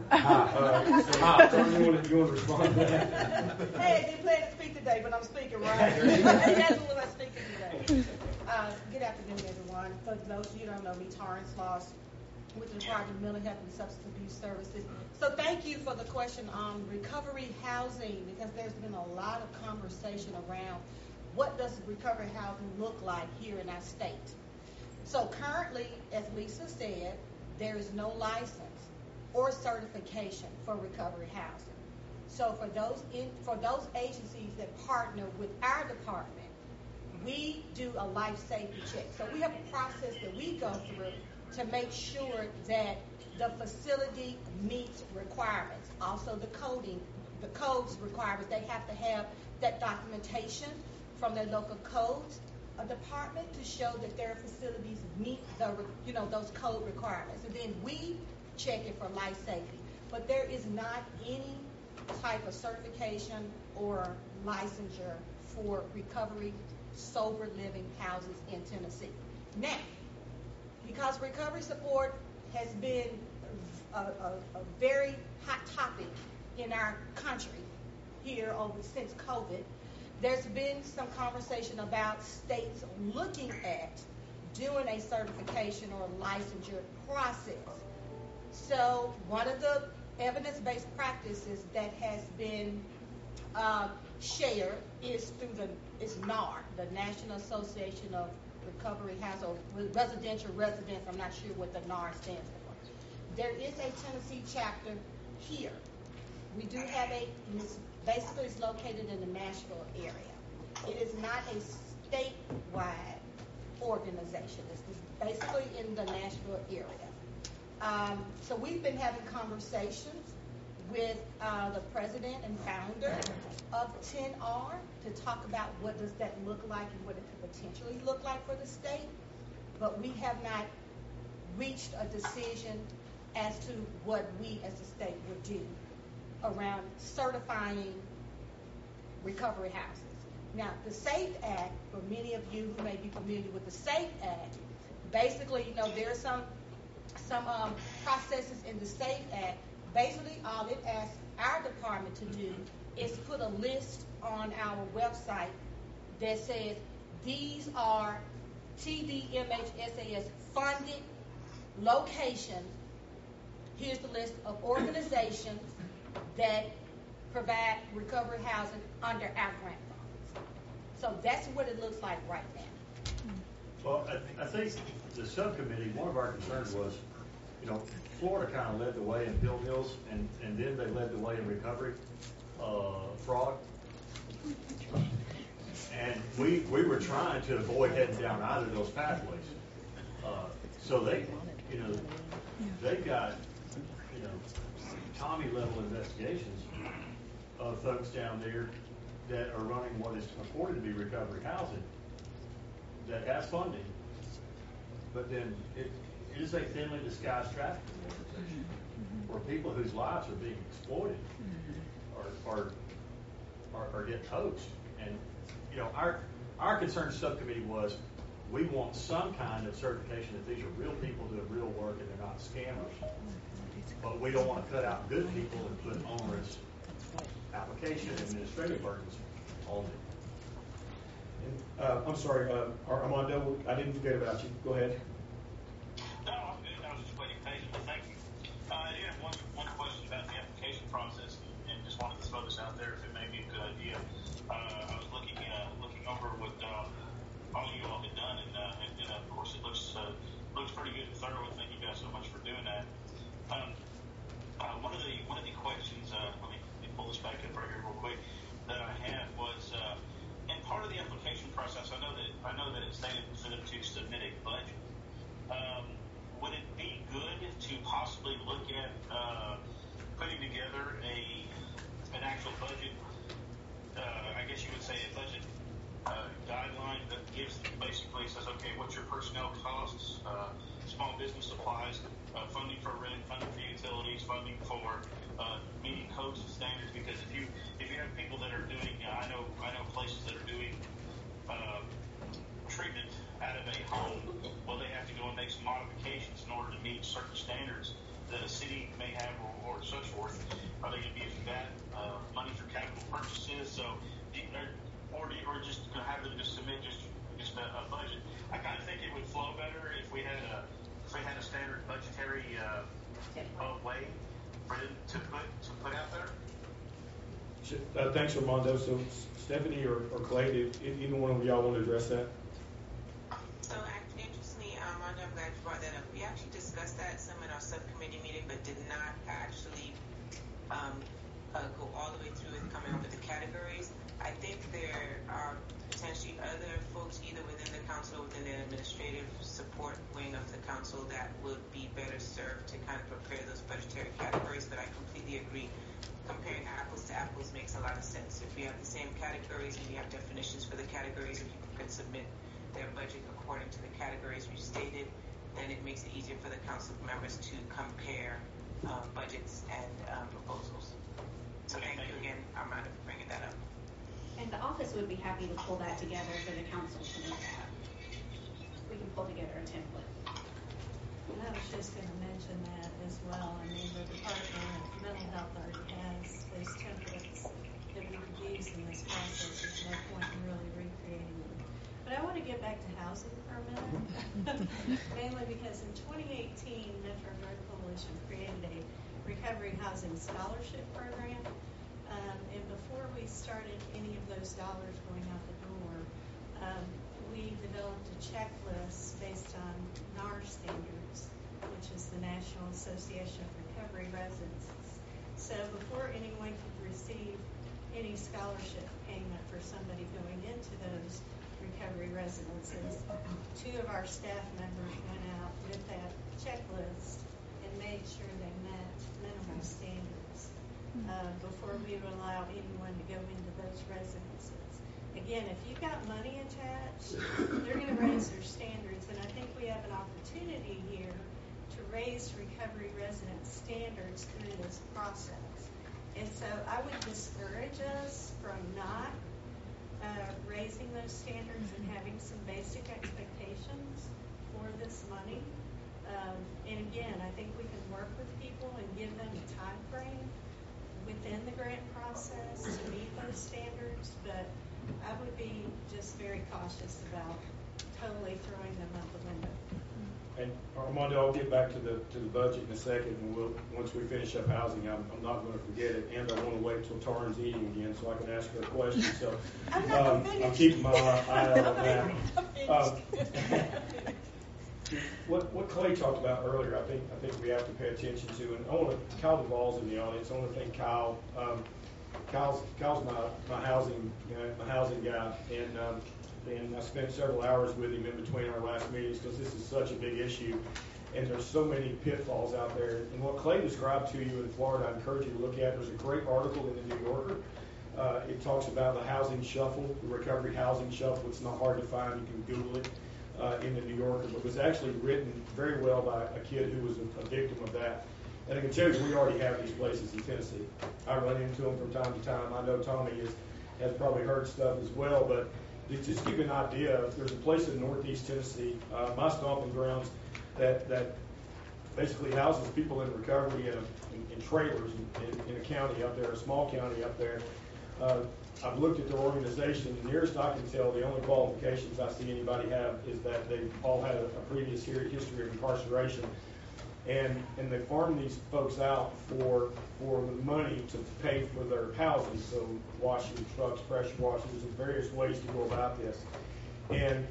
Taryn, you want to respond to that? Hey, I didn't plan to speak today, but I'm speaking, right? That's what I'm speaking today. Good afternoon, everyone. For those of you who don't know me, Taryn Sloss with the Department of Mental Health and Substance Abuse Services. So thank you for the question on recovery housing, because there's been a lot of conversation around what does recovery housing look like here in our state. So currently, as Lisa said, there is no license or certification for recovery housing. So for those agencies that partner with our department, we do a life safety check. So we have a process that we go through to make sure that the facility meets requirements. Also the codes requirements. They have to have that documentation from their local codes department to show that their facilities meet the, those code requirements. And then we check it for life safety. But there is not any type of certification or licensure for recovery sober living houses in Tennessee. Now, because recovery support has been a very hot topic in our country here since COVID, there's been some conversation about states looking at doing a certification or licensure process. So one of the evidence-based practices that has been shared is through is NAR, the National Association of Recovery Housing, or Residential Residents. I'm not sure what the NAR stands for. There is a Tennessee chapter here. We do have basically it's located in the Nashville area. It is not a statewide organization. It's basically in the Nashville area. So we've been having conversations with the president and founder of 10R to talk about what does that look like and what it could potentially look like for the state. But we have not reached a decision as to what we as a state would do around certifying recovery houses. Now, the SAFE Act, for many of you who may be familiar with the SAFE Act, basically, there are some processes in the SAFE Act. Basically, all it asks our department to do is put a list on our website that says these are TDMHSAS funded locations. Here's the list of organizations that provide recovery housing under our grant funds. So that's what it looks like right now. Well, I think the subcommittee, one of our concerns was, Florida kind of led the way in pill mills, and then they led the way in recovery fraud. And we were trying to avoid heading down either of those pathways. So they got, Tommy level investigations of folks down there that are running what is purported to be recovery housing that has funding, but then it is a thinly disguised trafficking organization where people whose lives are being exploited are getting coached. And our concern subcommittee was we want some kind of certification that these are real people doing real work and they're not scammers. But we don't want to cut out good people and put onerous application and administrative burdens on them. I'm sorry, Armando, I didn't forget about you. Go ahead. No, I'm good. I was just waiting patiently. Thank you. I do have one question about the application process, and just wanted to throw this out there if it may be a good idea. I was looking over what for them to submit a budget. Would it be good to possibly look at putting together an actual budget? I guess you would say a budget guideline that basically says, okay, what's your personnel costs, small business supplies, funding for rent, funding for utilities, funding for meeting codes and standards. Because if you have people that are doing, I know places that are doing treatment out of a home, well, they have to go and make some modifications in order to meet certain standards that a city may have or such forth. Are they going to be using that money for capital purchases? So, or just have them just submit just a budget. I kind of think it would flow better if we had a standard budgetary way for them to put out there. Thanks, Armando. So Stephanie or Clay, did either one of y'all want to address that? So interestingly, Armando, I'm glad you brought that up. We actually discussed that some in our subcommittee meeting, but did not actually go all the way through and coming up with the categories. I think there are potentially other folks either within the council or within the administrative support wing of the council that would be better served to kind of prepare those budgetary categories, but I completely agree. Comparing apples to apples makes a lot of sense. If we have the same categories and we have definitions for the categories and people can submit their budget according to the categories we've stated, then it makes it easier for the council members to compare budgets and proposals. So thank you again, Armando, for bringing that up. And the office would be happy to pull that together for the council to look at. We can pull together a template. And I was just going to mention that as well. I mean, the Department of Mental Health already has those templates that we could use in this process. There's no point in really recreating them. But I want to get back to housing for a minute, mainly because in 2018, Metro Drug Coalition created a recovery housing scholarship program. And before we started any of those dollars going out the door, we developed a checklist based on NAR standards, which is the National Association of Recovery Residences. So before anyone could receive any scholarship payment for somebody going into those recovery residences, 2 of our staff members went out with that checklist and made sure they met minimum standards before we would allow anyone to go into those residences. Again, if you've got money attached, they're going to raise their standards, and I think we have an opportunity here to raise recovery resident standards through this process. And so I would discourage us from not raising those standards and having some basic expectations for this money. And again, I think we can work with people and give them a time frame within the grant process to meet those standards, but I would be just very cautious about totally throwing them out the window. And Armando, I'll get back to the budget in a second, and once we finish up housing, I'm not going to forget it, and I want to wait till Taryn's eating again so I can ask her a question. So I'm keeping my eye out on that. What Clay talked about earlier, I think we have to pay attention to, and Kyle Duvall's in the audience. I want to thank Kyle. Kyle's my housing guy, and I spent several hours with him in between our last meetings because this is such a big issue, and there's so many pitfalls out there. And what Clay described to you in Florida, I encourage you to look at. There's a great article in the New Yorker. It talks about the housing shuffle, the recovery housing shuffle. It's not hard to find. You can Google it in the New Yorker. But it was actually written very well by a kid who was a victim of that. And I can tell you, we already have these places in Tennessee. I run into them from time to time. I know Tommy has probably heard stuff as well, but to just give you an idea, there's a place in northeast Tennessee, my stomping grounds, that basically houses people in recovery in trailers in a county up there, a small county up there. I've looked at their organization. The nearest I can tell, the only qualifications I see anybody have is that they've all had a previous history of incarceration. And they farm these folks out for the money to pay for their housing, so washing trucks, pressure washers, and various ways to go about this. And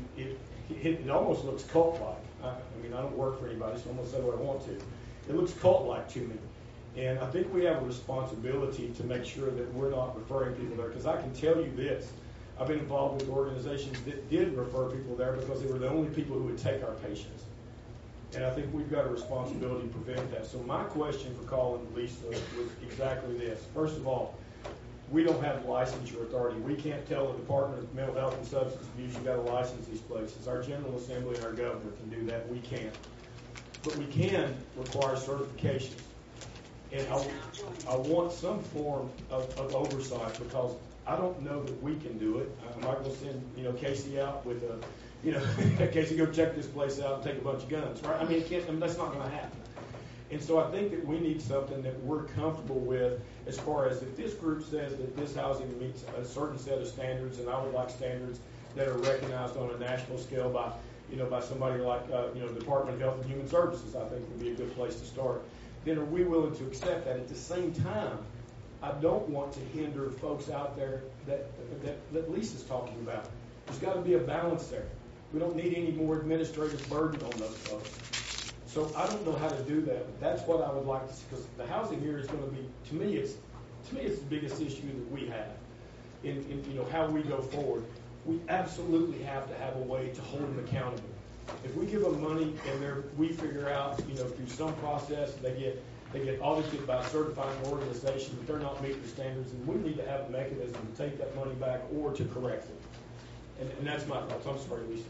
it almost looks cult-like. I mean, I don't work for anybody, so I'm going to say what I want to. It looks cult-like to me. And I think we have a responsibility to make sure that we're not referring people there, because I can tell you this. I've been involved with organizations that did refer people there because they were the only people who would take our patients. And I think we've got a responsibility to prevent that. So my question for calling Lisa was exactly this. First of all, we don't have licensure authority. We can't tell the Department of Mental Health and Substance Abuse, you've got to license these places. Our General Assembly and our governor can do that. We can't. But we can require certifications. And I want some form of oversight because I don't know that we can do it. I'm not going to send, Casey out with Casey, go check this place out and take a bunch of guns, right? I mean, that's not going to happen. And so I think that we need something that we're comfortable with as far as if this group says that this housing meets a certain set of standards, and I would like standards that are recognized on a national scale by somebody like, Department of Health and Human Services, I think would be a good place to start. Then are we willing to accept that? At the same time, I don't want to hinder folks out there that Lisa's talking about. There's got to be a balance there. We don't need any more administrative burden on those folks. So I don't know how to do that, but that's what I would like to see, because the housing here is going to be, to me, it's the biggest issue that we have in how we go forward. We absolutely have to have a way to hold them accountable. If we give them money and we figure out, through some process, they get audited by a certifying organization that they're not meeting the standards, and we need to have a mechanism to take that money back or to correct it. And that's my thoughts. I'm sorry, Lisa.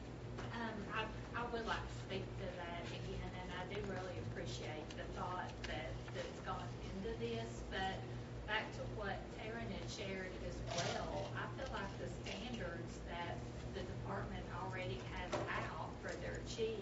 I would like to speak to that again, and I do really appreciate the thought that's gone into this. But back to what Taryn had shared as well, I feel like the standards that the department already has out for their CHI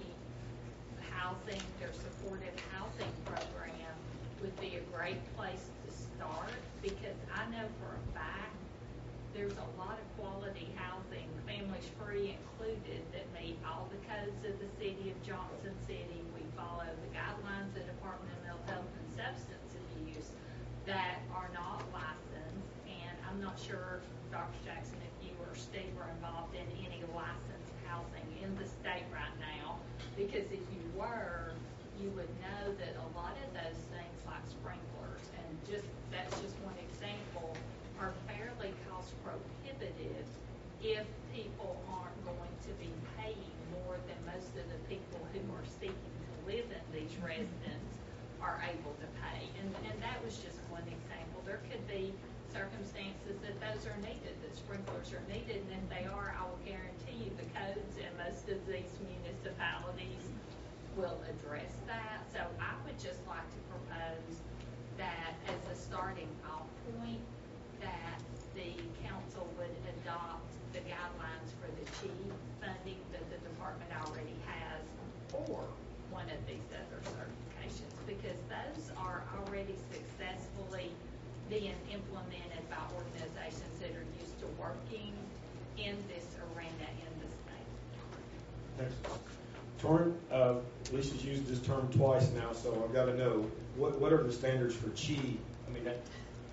housing, their supportive housing program, would be a great place to start, because I know for a fact there's a lot of quality housing, families free included, that meet all the codes of the city of Johnson City. We follow the guidelines of the Department of Mental Health and Substance Abuse, that are not licensed. And I'm not sure, Dr. Jackson, if you or Steve are involved in any licensed housing in the state right now, because if you were, you would know that a lot of those things, like sprinklers, and that's just one example, are fairly cost prohibitive if people aren't going to be paying more than most of the people who are seeking to live in these residences are able to pay. And that was just one example. There could be circumstances that those are needed, that sprinklers are needed, and if they are, I will guarantee you the codes in most of these municipalities will address that. So I would just like to propose that as a starting off point, that the council would adopt the guidelines for the CHI funding that the department already has, or one of these other certifications, because those are already successfully being implemented by organizations that are used to working in this arena in the state. Thanks. Torrin, Lisa's used this term twice now, so I've got to know, what are the standards for CHI? I mean, that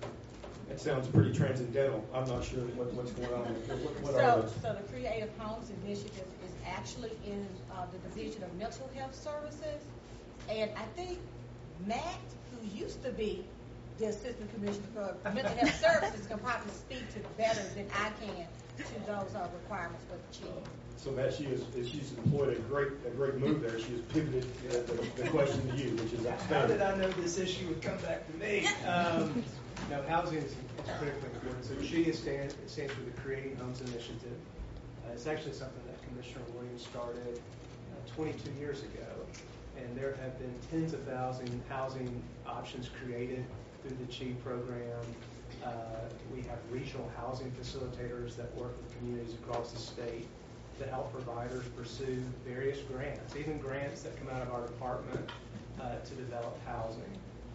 sounds pretty transcendental. I'm not sure what's going on. What are those? So the Creative Homes Initiative is actually in the Division of Mental Health Services. And I think Matt, who used to be the Assistant Commissioner for Mental Health Services, can probably speak to better than I can to those requirements for the CHI. So that she's employed a great move there. She has pivoted the question to you, which is outstanding. How did I know this issue would come back to me? Housing is critically important. So CHI stands for the Creating Homes Initiative. It's actually something that Commissioner Williams started 22 years ago, and there have been tens of thousands of housing options created through the CHI program. We have regional housing facilitators that work with communities across the state to help providers pursue various grants, even grants that come out of our department to develop housing.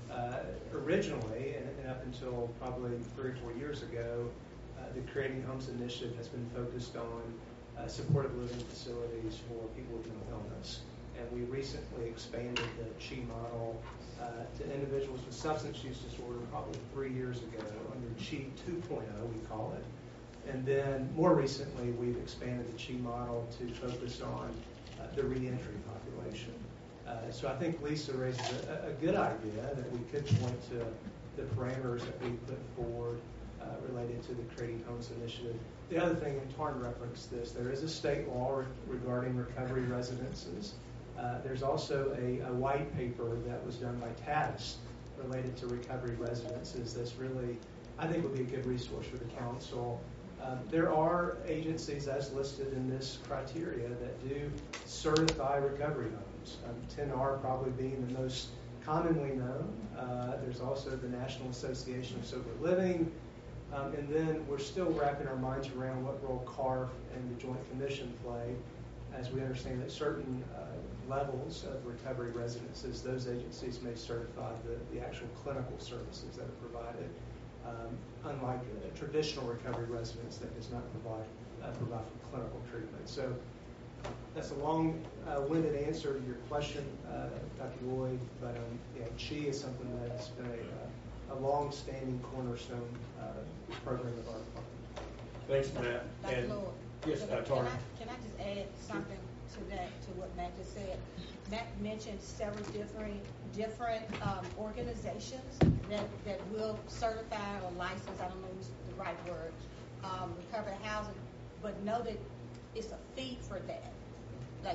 Originally, and up until probably 3 or 4 years ago, the Creating Homes Initiative has been focused on supportive living facilities for people with mental illness. And we recently expanded the CHI model to individuals with substance use disorder probably 3 years ago under CHI 2.0, we call it. And then more recently, we've expanded the CHI model to focus on the reentry population. So I think Lisa raises a good idea that we could point to the parameters that we put forward related to the Creating Homes Initiative. The other thing, and Tarn referenced this, there is a state law regarding recovery residences. There's also a white paper that was done by TADIS related to recovery residences that's really, I think, would be a good resource for the council. There are agencies, as listed in this criteria, that do certify recovery homes. 10R probably being the most commonly known. There's also the National Association of Sober Living. And then we're still wrapping our minds around what role CARF and the Joint Commission play, as we understand that certain levels of recovery residences, those agencies may certify the actual clinical services that are provided, unlike a traditional recovery residence that does not provide for clinical treatment. So that's a long-winded answer to your question, Dr. Lloyd, but CHI is something that's been a long-standing cornerstone program of our department. Thanks, Matt. Dr. And Lloyd, yes, can I just add something to that, to what Matt just said? Matt mentioned several different organizations that will certify or license, I don't know the right word, recovery housing, but know that it's a fee for that. Like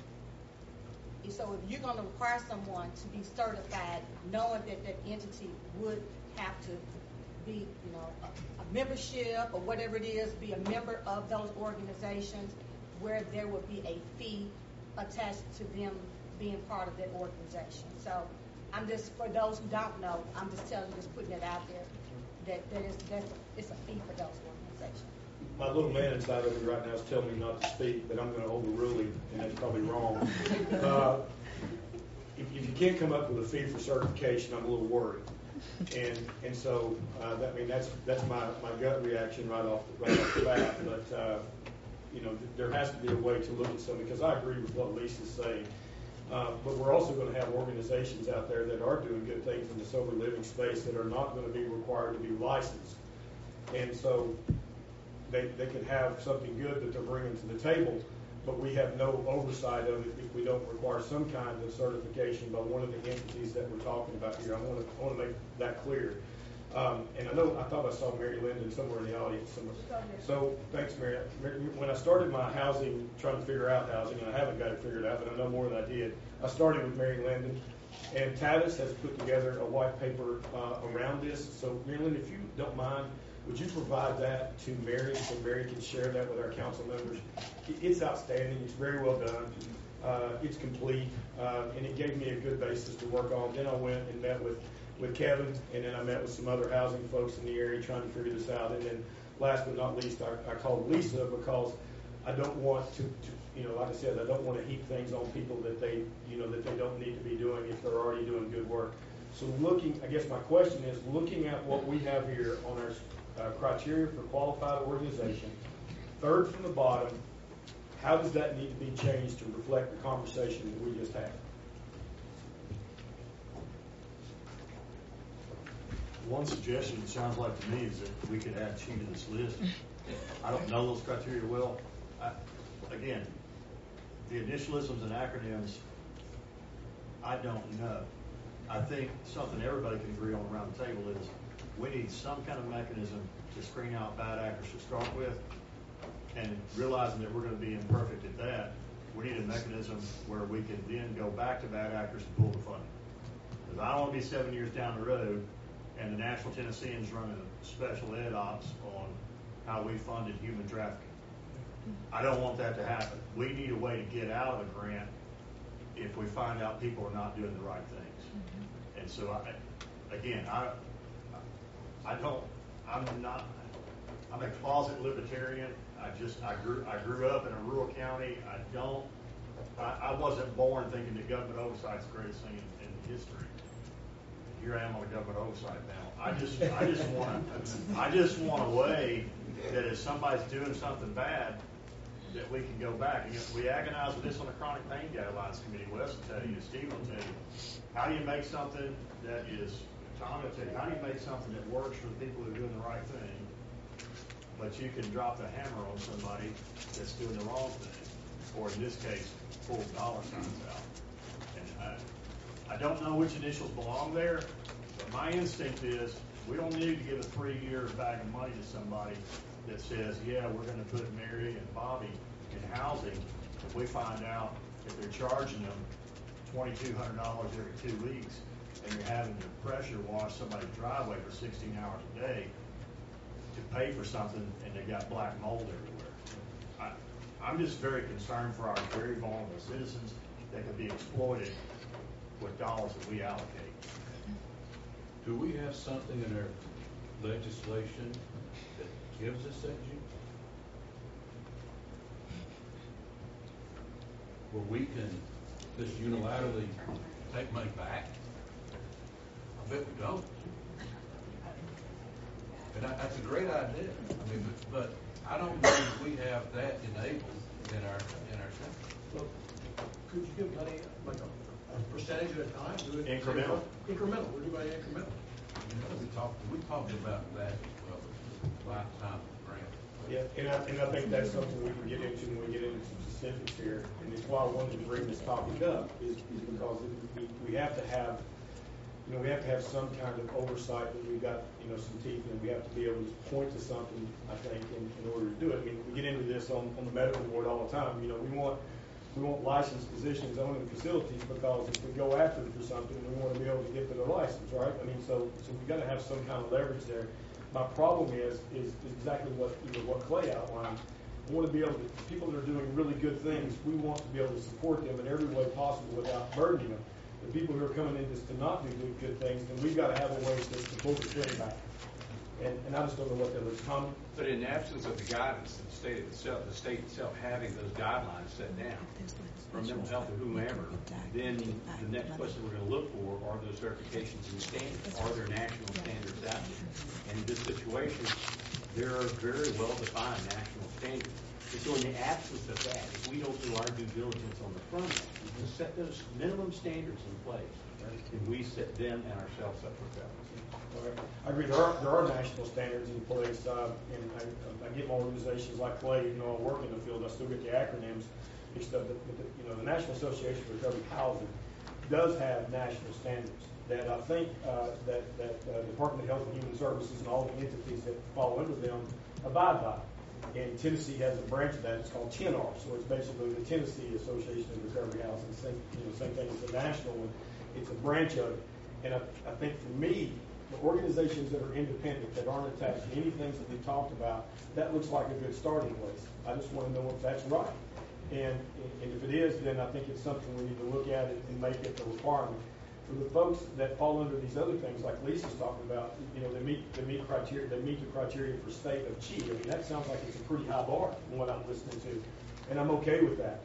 so if you're going to require someone to be certified, knowing that entity would have to be, a membership or whatever it is, be a member of those organizations, where there would be a fee attached to them being part of that organization. So I'm just, for those who don't know, I'm just telling you, just putting it out there, that it's a fee for those organizations. My little man inside of me right now is telling me not to speak, but I'm going to overrule him, and that's probably wrong. If you can't come up with a fee for certification, I'm a little worried. And so that's my gut reaction right off the bat. But there has to be a way to look at something, because I agree with what Lisa's saying. But we're also going to have organizations out there that are doing good things in the sober living space that are not going to be required to be licensed. And so they can have something good that they're bringing to the table, but we have no oversight of it if we don't require some kind of certification by one of the entities that we're talking about here. I want to make that clear. And I thought I saw Mary Linden somewhere in the audience somewhere. So thanks, Mary. When I started my housing, trying to figure out housing, and I haven't got it figured out, but I know more than I did, I started with Mary Linden. And TADIS has put together a white paper around this. So, Mary Linden, if you don't mind, would you provide that to Mary so Mary can share that with our council members? It's outstanding. It's very well done. It's complete. And it gave me a good basis to work on. Then I went and met with Kevin, and then I met with some other housing folks in the area trying to figure this out. And then last but not least, I called Lisa, because I don't want to like I said, I don't want to heap things on people that they don't need to be doing if they're already doing good work. So I guess my question is, looking at what we have here on our criteria for qualified organization, third from the bottom, how does that need to be changed to reflect the conversation that we just had? One suggestion, it sounds like to me, is that we could add CHI to this list. I don't know those criteria well. Again, the initialisms and acronyms, I don't know. I think something everybody can agree on around the table is we need some kind of mechanism to screen out bad actors to start with, and realizing that we're going to be imperfect at that, we need a mechanism where we can then go back to bad actors and pull the funding. Because I don't want to be 7 years down the road and the National Tennesseans running a special ed ops on how we funded human trafficking. I don't want that to happen. We need a way to get out of a grant if we find out people are not doing the right things. Mm-hmm. And so, I'm a closet libertarian. I grew up in a rural county. I wasn't born thinking that government oversight is the greatest thing in history. Here I am on a government oversight now. I just want a way that if somebody's doing something bad, that we can go back. And we agonize with this on the Chronic Pain Guidelines Committee. Wes will tell you, Steve will tell you, how do you make something that is, Tom will tell you, how do you make something that works for the people who are doing the right thing, but you can drop the hammer on somebody that's doing the wrong thing, or in this case, pull dollar signs out. And I don't know which initials belong there, but my instinct is We don't need to give a 3-year bag of money to somebody that says, yeah, we're gonna put Mary and Bobby in housing. If we find out that they're charging them $2,200 every 2 weeks, and you're having to pressure wash somebody's driveway for 16 hours a day to pay for something, and they got black mold everywhere. I'm just very concerned for our very vulnerable citizens that could be exploited with dollars that we allocate. Do we have something in our legislation that gives us that, where we can just unilaterally take money back? I bet we don't. And that's a great idea. I mean, but I don't believe we have that enabled in our system. Well, could you give money like a percentage at a time? Do it Incremental. Incremental. We're doing incremental. You know, we talked about that as well, lifetime grant. Yeah, and I think that's something we can get into when we get into some specifics here, and it's why I wanted to bring this topic up, is because we have to have, we have to have some kind of oversight that we've got, some teeth, and we have to be able to point to something, I think, in order to do it. I mean, we get into this on the medical board all the time. We want licensed physicians owning facilities, because if we go after them for something, we want to be able to get to their license, right? I mean, so we've got to have some kind of leverage there. My problem is exactly what Clay outlined. We want to be able to, people that are doing really good things, we want to be able to support them in every way possible without burdening them. The people who are coming in just to not do good things, then we've got to have a way to pull the string back. And I just don't know what that is. Tom? But in the absence of the guidance of the state itself having those guidelines set down from mental health or whomever, then the next question we're going to look for are those certifications and standards. Are there national standards out there? And in this situation, there are very well-defined national standards. And so in the absence of that, if we don't do our due diligence on the front end, we can set those minimum standards in place, and we set them and ourselves up for failure. I agree. There are national standards in place, and I get my organizations like Clay. I work in the field. I still get the acronyms mixed up. But the National Association for Recovery Housing does have national standards that I think that Department of Health and Human Services and all the entities that fall under them abide by. And Tennessee has a branch of that. It's called TNR. So it's basically the Tennessee Association of Recovery Housing. Same thing as the national one. It's a branch of it. And I think for me, the organizations that are independent, that aren't attached to any things that we talked about, that looks like a good starting place. I just want to know if that's right. And if it is, then I think it's something we need to look at it and make it a requirement. For the folks that fall under these other things, like Lisa's talking about, they meet criteria. They meet the criteria for state of chief. I mean, that sounds like it's a pretty high bar from what I'm listening to, and I'm okay with that.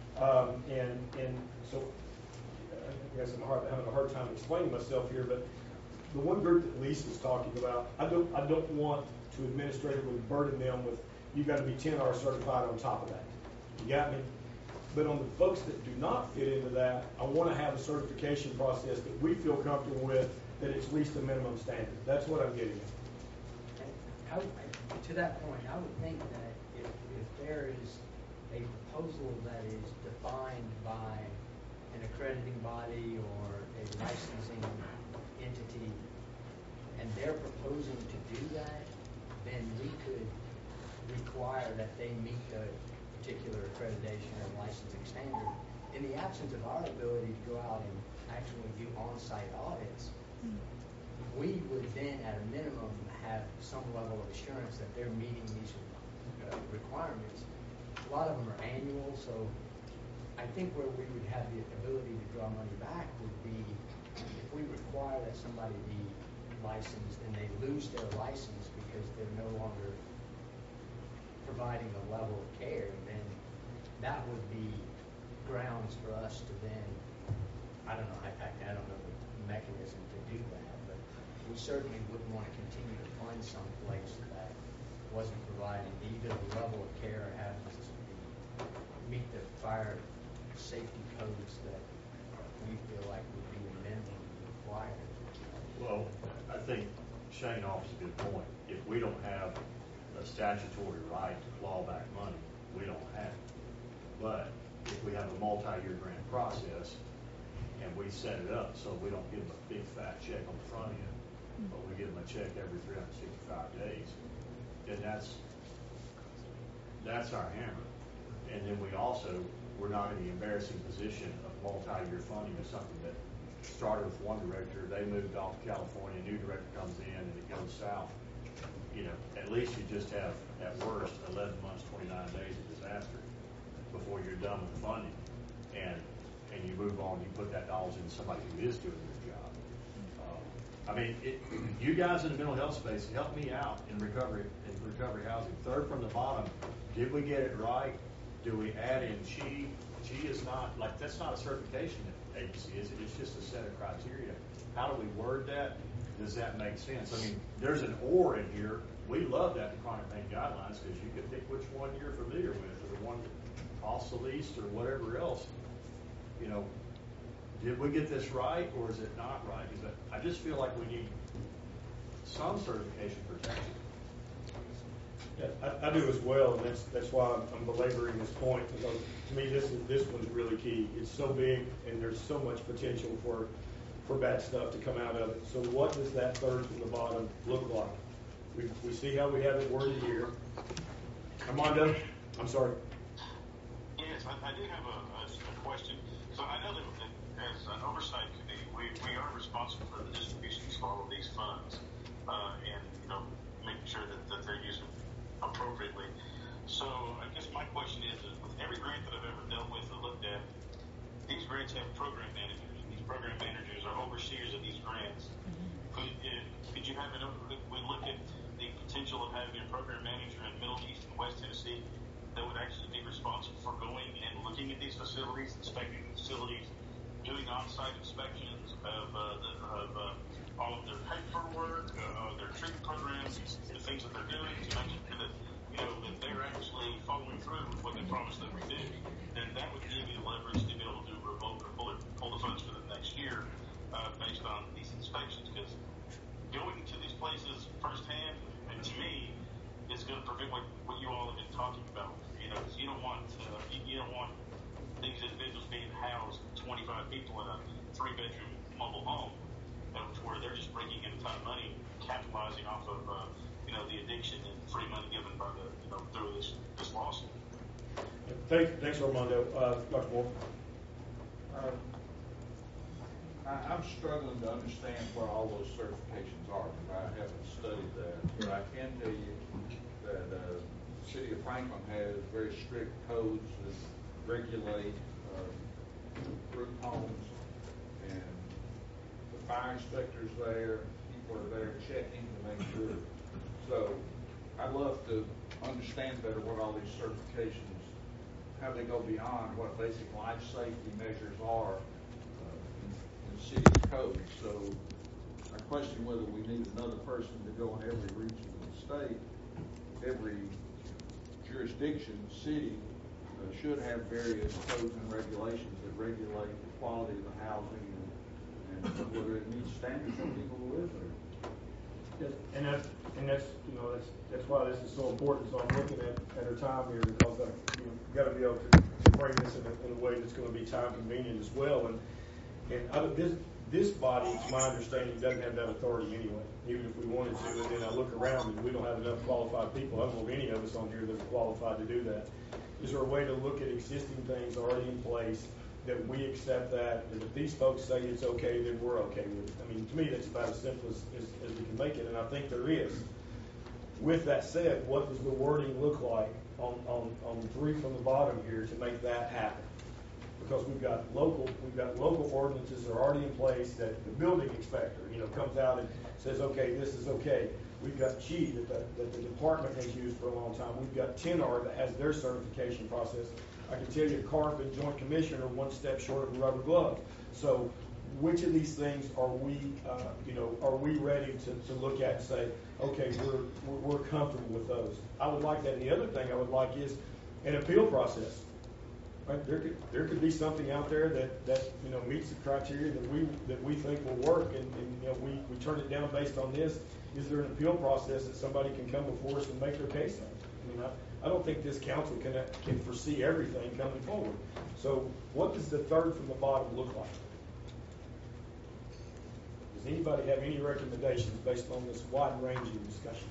And so I guess I'm having a hard time explaining myself here, but the one group that Lisa's talking about, I don't want to administratively burden them with, you've got to be 10R certified on top of that. You got me? But on the folks that do not fit into that, I want to have a certification process that we feel comfortable with, that it's at least a minimum standard. That's what I'm getting at. To that point, I would think that if there is a proposal that is defined by an accrediting body or a licensing entity, and they're proposing to do that, then we could require that they meet the particular accreditation or licensing standard. In the absence of our ability to go out and actually do on-site audits, we would then, at a minimum, have some level of assurance that they're meeting these requirements. A lot of them are annual, so I think where we would have the ability to draw money back would be if we require that somebody be licensed and they lose their license because they're no longer providing the level of care, then that would be grounds for us to then, I don't know the mechanism to do that, but we certainly wouldn't want to continue to fund some place that wasn't providing either the level of care or happens to meet the fire safety codes that we feel like would be the minimum required. Well, I think Shane offers a good point. If we don't have a statutory right to claw back money, we don't have it. But if we have a multi-year grant process and we set it up so we don't give them a big fat check on the front end, but we give them a check every 365 days, then that's our hammer. And then we're not in the embarrassing position of multi-year funding of something that started with one director, they moved off to California, a new director comes in, and it goes south. At least you just have, at worst, 11 months, 29 days of disaster before you're done with the funding. And you move on, you put that dollars into somebody who is doing their job. You guys in the mental health space, help me out in recovery housing. Third from the bottom, did we get it right? Do we add in CHI? CHI is not, that's not a certification agency, is it? It's just a set of criteria. How do we word that? Does that make sense? There's an or in here. We love that in chronic pain guidelines because you can pick which one you're familiar with or the one that costs the least or whatever else. Did we get this right or is it not right? I just feel like we need some certification protection. Yeah, I do as well, and that's why I'm belaboring this point, because to me this one's really key. It's so big, and there's so much potential for bad stuff to come out of it. So what does that third from the bottom look like? We see how we have it worded here. Armando, I'm sorry. Yes, I do have a question. So I know that as an oversight committee, we are responsible for the distributions of all of these funds, and making sure that they're used appropriately. So I guess my question is, with every grant that I've ever dealt with or looked at, these grants have program managers. These program managers are overseers of these grants. Could you have we look at the potential of having a program manager in Middle East and West Tennessee that would actually be responsible for going and looking at these facilities, inspecting the facilities, doing on-site inspections of all of their paperwork, their treatment programs, the things that they're doing to make sure that that they're actually following through with what they promised they would do? Then that would give you the leverage to be able to revoke or pull the funds for the next year based on these inspections. Because going to these places firsthand, and to me, is going to prevent what you all have been talking about. Because you don't want these individuals being housed 25 people in a 3-bedroom mobile home, where they're just bringing in a ton of money, capitalizing off of the addiction and free money given by through this lawsuit. Thanks, Armando. Dr. Moore. I'm struggling to understand where all those certifications are, because I haven't studied that. But I can tell you that the city of Franklin has very strict codes that regulate group homes, and the fire inspectors there, people are there checking to make sure. So I'd love to understand better what all these certifications, how they go beyond what basic life safety measures are in city code. So I question whether we need another person to go in every region of the state. Every jurisdiction, city, should have various codes and regulations that regulate the quality of the housing and whether it meets standards for people who live there. Yes, and that's why this is so important. So I'm looking at our time here, because you've got to be able to frame this in a way that's going to be time convenient as well. And this body, to my understanding, doesn't have that authority anyway, even if we wanted to. And then I look around and we don't have enough qualified people. I don't know of any of us on here that are qualified to do that. Is there a way to look at existing things already in place that we accept that if these folks say it's okay, then we're okay with it? To me, that's about as simple as we can make it, and I think there is. With that said, what does the wording look like on 3 from the bottom here to make that happen? Because we've got local ordinances that are already in place that the building inspector, comes out and says, okay, this is okay. We've got CHI that the department has used for a long time. We've got TNR that has their certification process. I can tell you, CARP and Joint Commission are one step short of a rubber glove. So, which of these things are we ready to look at and say, okay, we're comfortable with those? I would like that. And the other thing I would like is an appeal process. Right? There could be something out there that meets the criteria that we think will work, and we turn it down based on this. Is there an appeal process that somebody can come before us and make their case on? I don't think this council can foresee everything coming forward. So what does the third from the bottom look like? Does anybody have any recommendations based on this wide-ranging discussion?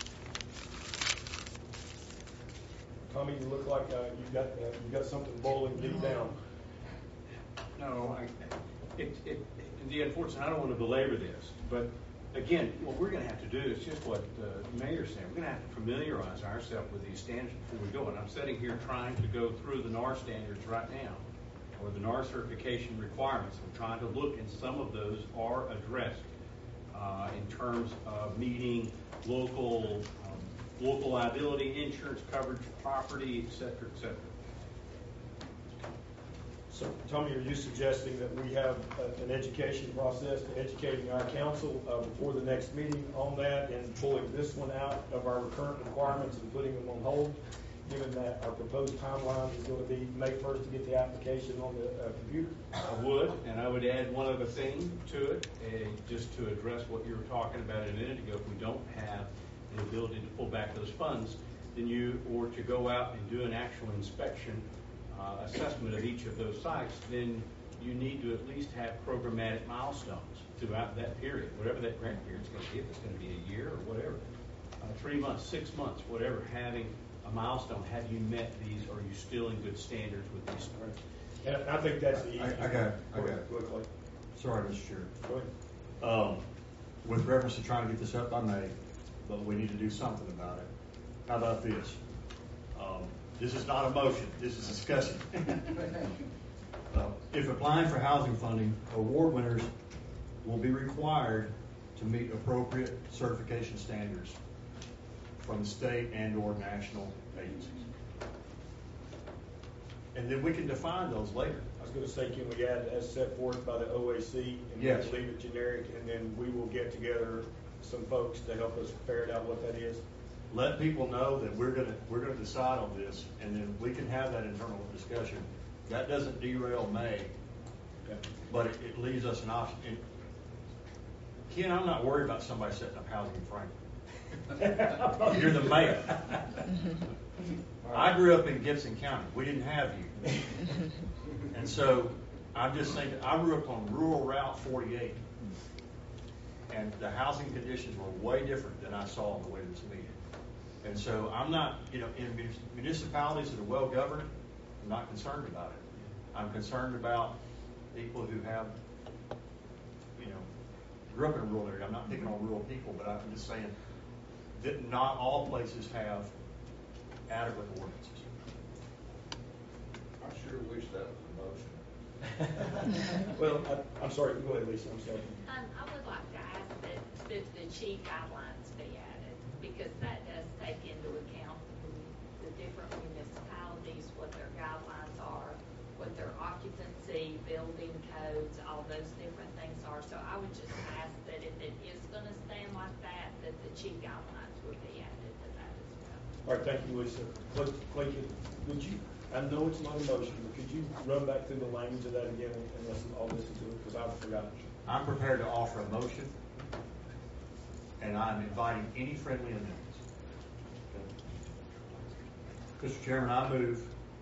Tommy, you look like you've got something boiling deep down. No, the unfortunate, I don't want to belabor this, but again, what we're going to have to do is just what the mayor's saying. We're going to have to familiarize ourselves with these standards before we go. And I'm sitting here trying to go through the NAR standards right now, or the NAR certification requirements. I'm trying to look, and some of those are addressed in terms of meeting local liability, insurance coverage, property, et cetera, et cetera. So, Tommy, are you suggesting that we have an education process to educating our council before the next meeting on that and pulling this one out of our current requirements and putting them on hold, given that our proposed timeline is going to be May 1st to get the application on the computer? I would, and I would add one other thing to it, just to address what you were talking about a minute ago. If we don't have the ability to pull back those funds, then or to go out and do an actual inspection assessment of each of those sites, then you need to at least have programmatic milestones throughout that period, whatever that grant period is going to be, if it's going to be a year or whatever, 3 months, 6 months, whatever, having a milestone. Have you met these? Are you still in good standards with these? And I think that's the easy. I got it. Quickly. Sorry, Mr. Chair. Go ahead. With reference to trying to get this up by May, but we need to do something about it. How about this? This is not a motion. This is discussion. If applying for housing funding, award winners will be required to meet appropriate certification standards from the state and/or national agencies. And then we can define those later. I was going to say, can we add as set forth by the OAC and Yes. leave it generic, and then we will get together some folks to help us ferret out what that is? Let people know that we're gonna decide on this, and then we can have that internal discussion. That doesn't derail May, but it leaves us an option. And Ken, I'm not worried about somebody setting up housing in Franklin. You're the mayor. I grew up in Gibson County. We didn't have you. And so I'm just thinking, I grew up on rural Route 48. And the housing conditions were way different than I saw on the way to this meeting. And so I'm not, in municipalities that are well governed, I'm not concerned about it. I'm concerned about people who have, grew up in a rural area. I'm not picking on rural people, but I'm just saying that not all places have adequate ordinances. I sure wish that was a motion. Well, I'm sorry. Go ahead, Lisa. I'm sorry. I would like to ask that the chief guidelines be added, because that does take into account the different municipalities, what their guidelines are, what their occupancy, building codes, all those different things are. So I would just ask that if it is going to stand like that the chief guidelines would be added to that as well. All right, thank you, Lisa. Clayton, would you, I know it's not a motion, but could you run back through the language of that again and I'll listen to it, because I've forgotten. I'm prepared to offer a motion, and I'm inviting any friendly amendments. Okay. Mr. Chairman, I move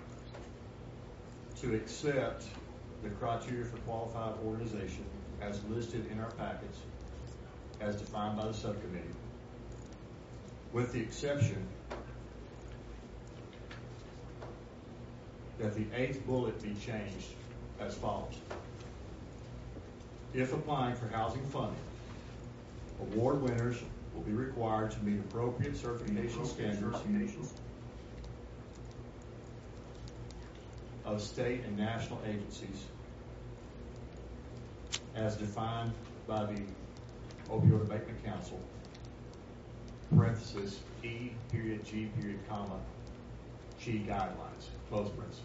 to accept the criteria for qualified organization as listed in our packets, as defined by the subcommittee, with the exception that the 8th bullet be changed as follows. If applying for housing funding, award winners will be required to meet appropriate certification standards of state and national agencies as defined by the Opioid Abatement Council, parenthesis, E.G. G guidelines, close parenthesis.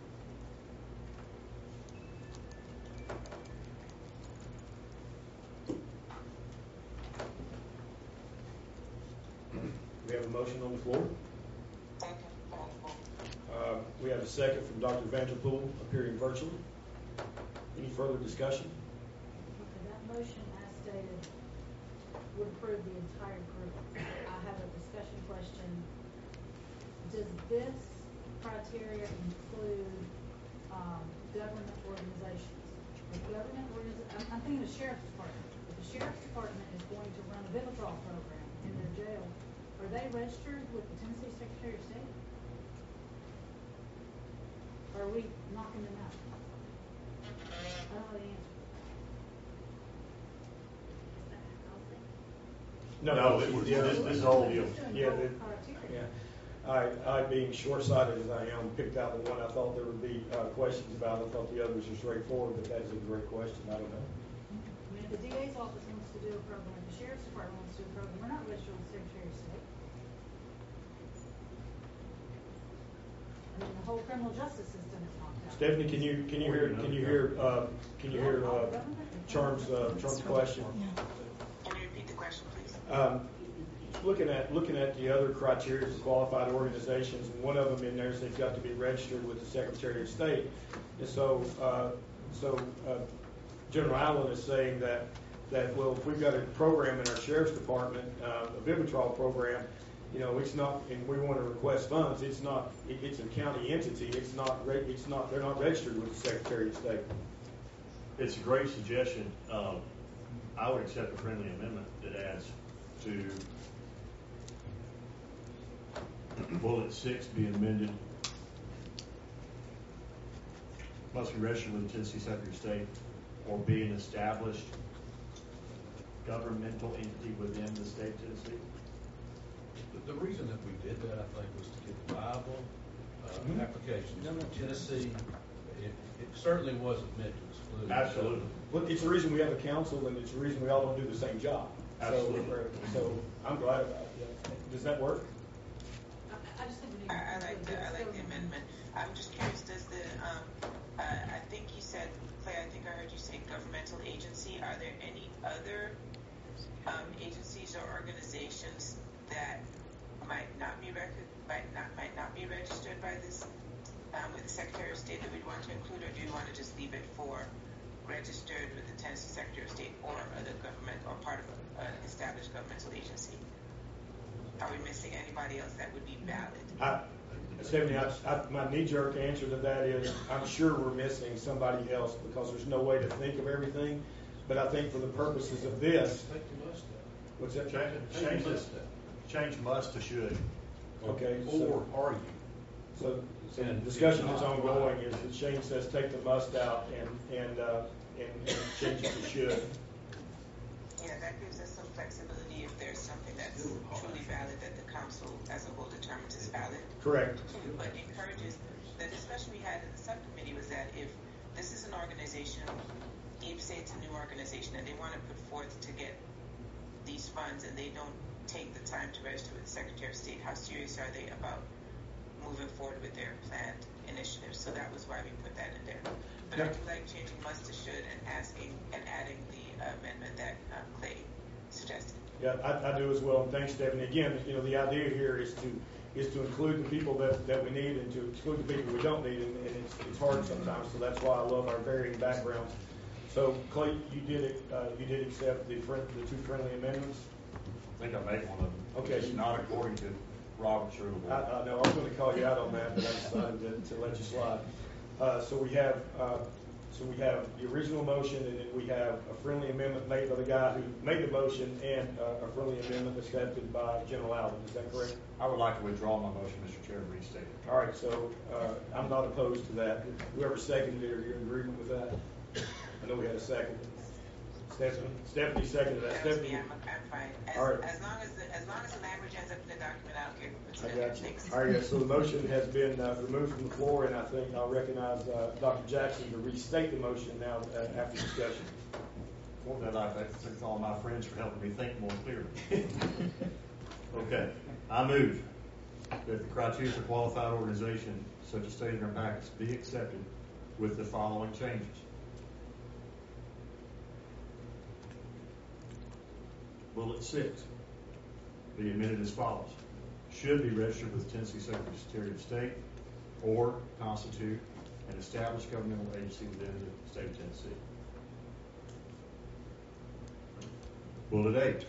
We have a motion on the floor. We have a second from Dr. Vanderpool, appearing virtually. Any further discussion? Okay, that motion as stated would approve the entire group. I have a discussion question. Does this criteria include government organizations? I'm thinking of the sheriff's department. If the sheriff's department is going to run a Vivitrol program in their jail, are they registered with the Tennessee Secretary of State? Or are we knocking them out? I don't know the answer. No, this is all deal. Yeah, I being short-sighted as I am, picked out the one I thought there would be questions about. I thought the others were straightforward, but that is a great question. I don't know. I mean, if the DA's office wants to do a program, the sheriff's department wants to do a program, we're not registered with the Secretary of State. I mean, the whole criminal justice system is knocked out. Stephanie, can you hear Charm's question? Can you repeat the question, please? Looking at the other criteria for qualified organizations, and one of them in there is they've got to be registered with the Secretary of State. And so General Allen is saying that well, if we've got a program in our sheriff's department, a Vivitrol program, it's not, and we want to request funds. It's not. It's a county entity. It's not. They're not registered with the Secretary of State. It's a great suggestion. I would accept a friendly amendment that adds to bullet 6 be amended. Must be registered with the Tennessee Secretary of State or be an established governmental entity within the state of Tennessee. The reason that we did that, I think, was to get viable applications. Tennessee, it certainly wasn't meant to exclude. Absolutely. Well, it's the reason we have a council, and it's the reason we all don't do the same job. Absolutely. So I'm glad about it. Yeah. Does that work? I just think we need to. I like the amendment. I'm just curious, does the, I think you said, Clay, I think I heard you say governmental agency. Are there any other agencies or organizations that might not be registered by this with the Secretary of State that we'd want to include, or do you want to just leave it for registered with the Tennessee Secretary of State or other government or part of an established governmental agency? Are we missing anybody else that would be valid? Stephanie, my knee-jerk answer to that is I'm sure we're missing somebody else because there's no way to think of everything. But I think for the purposes of this, what's that? Change must to should. Okay. Or are you? So the discussion that's ongoing is that Shane says take the must out and change it to should. Yeah, that gives us some flexibility if there's something that's truly valid that the council as a whole determines is valid. Correct. But encourages, the discussion we had in the subcommittee was that if this is an organization, say it's a new organization and they want to put forth to get these funds and they don't take the time to register with the Secretary of State, how serious are they about moving forward with their planned initiatives? So that was why we put that in there. But I do like changing must to should and adding the amendment that Clay suggested. Yeah, I do as well. And thanks, Stephanie. Again, the idea here is to include the people that we need and to exclude the people we don't need, and it's hard sometimes. So that's why I love our varying backgrounds. So Clay, you did accept the two friendly amendments. I think I made one of them. Okay. It's not according to Robert's rule. I know I was going to call you out on that, but I decided to let you slide. So we have the original motion, and then we have a friendly amendment made by the guy who made the motion, and a friendly amendment accepted by General Allen. Is that correct? I would like to withdraw my motion, Mr. Chair, and restate it. All right. So I'm not opposed to that. Whoever seconded it, are you in agreement with that? I know we had a second. Stephanie seconded that. Stephanie, I'm fine. All right. As long as the language ends up in the document, I don't care who puts it I in there. got you. All right, so the motion has been removed from the floor, and I think I'll recognize Dr. Jackson to restate the motion now after discussion. For that, I thank all my friends for helping me think more clearly. Okay, I move that the criteria for qualified organization, such as stated in our packets, be accepted with the following changes. Bullet 6 be amended as follows. Should be registered with the Tennessee Secretary of State or constitute an established governmental agency within the state of Tennessee. Bullet 8.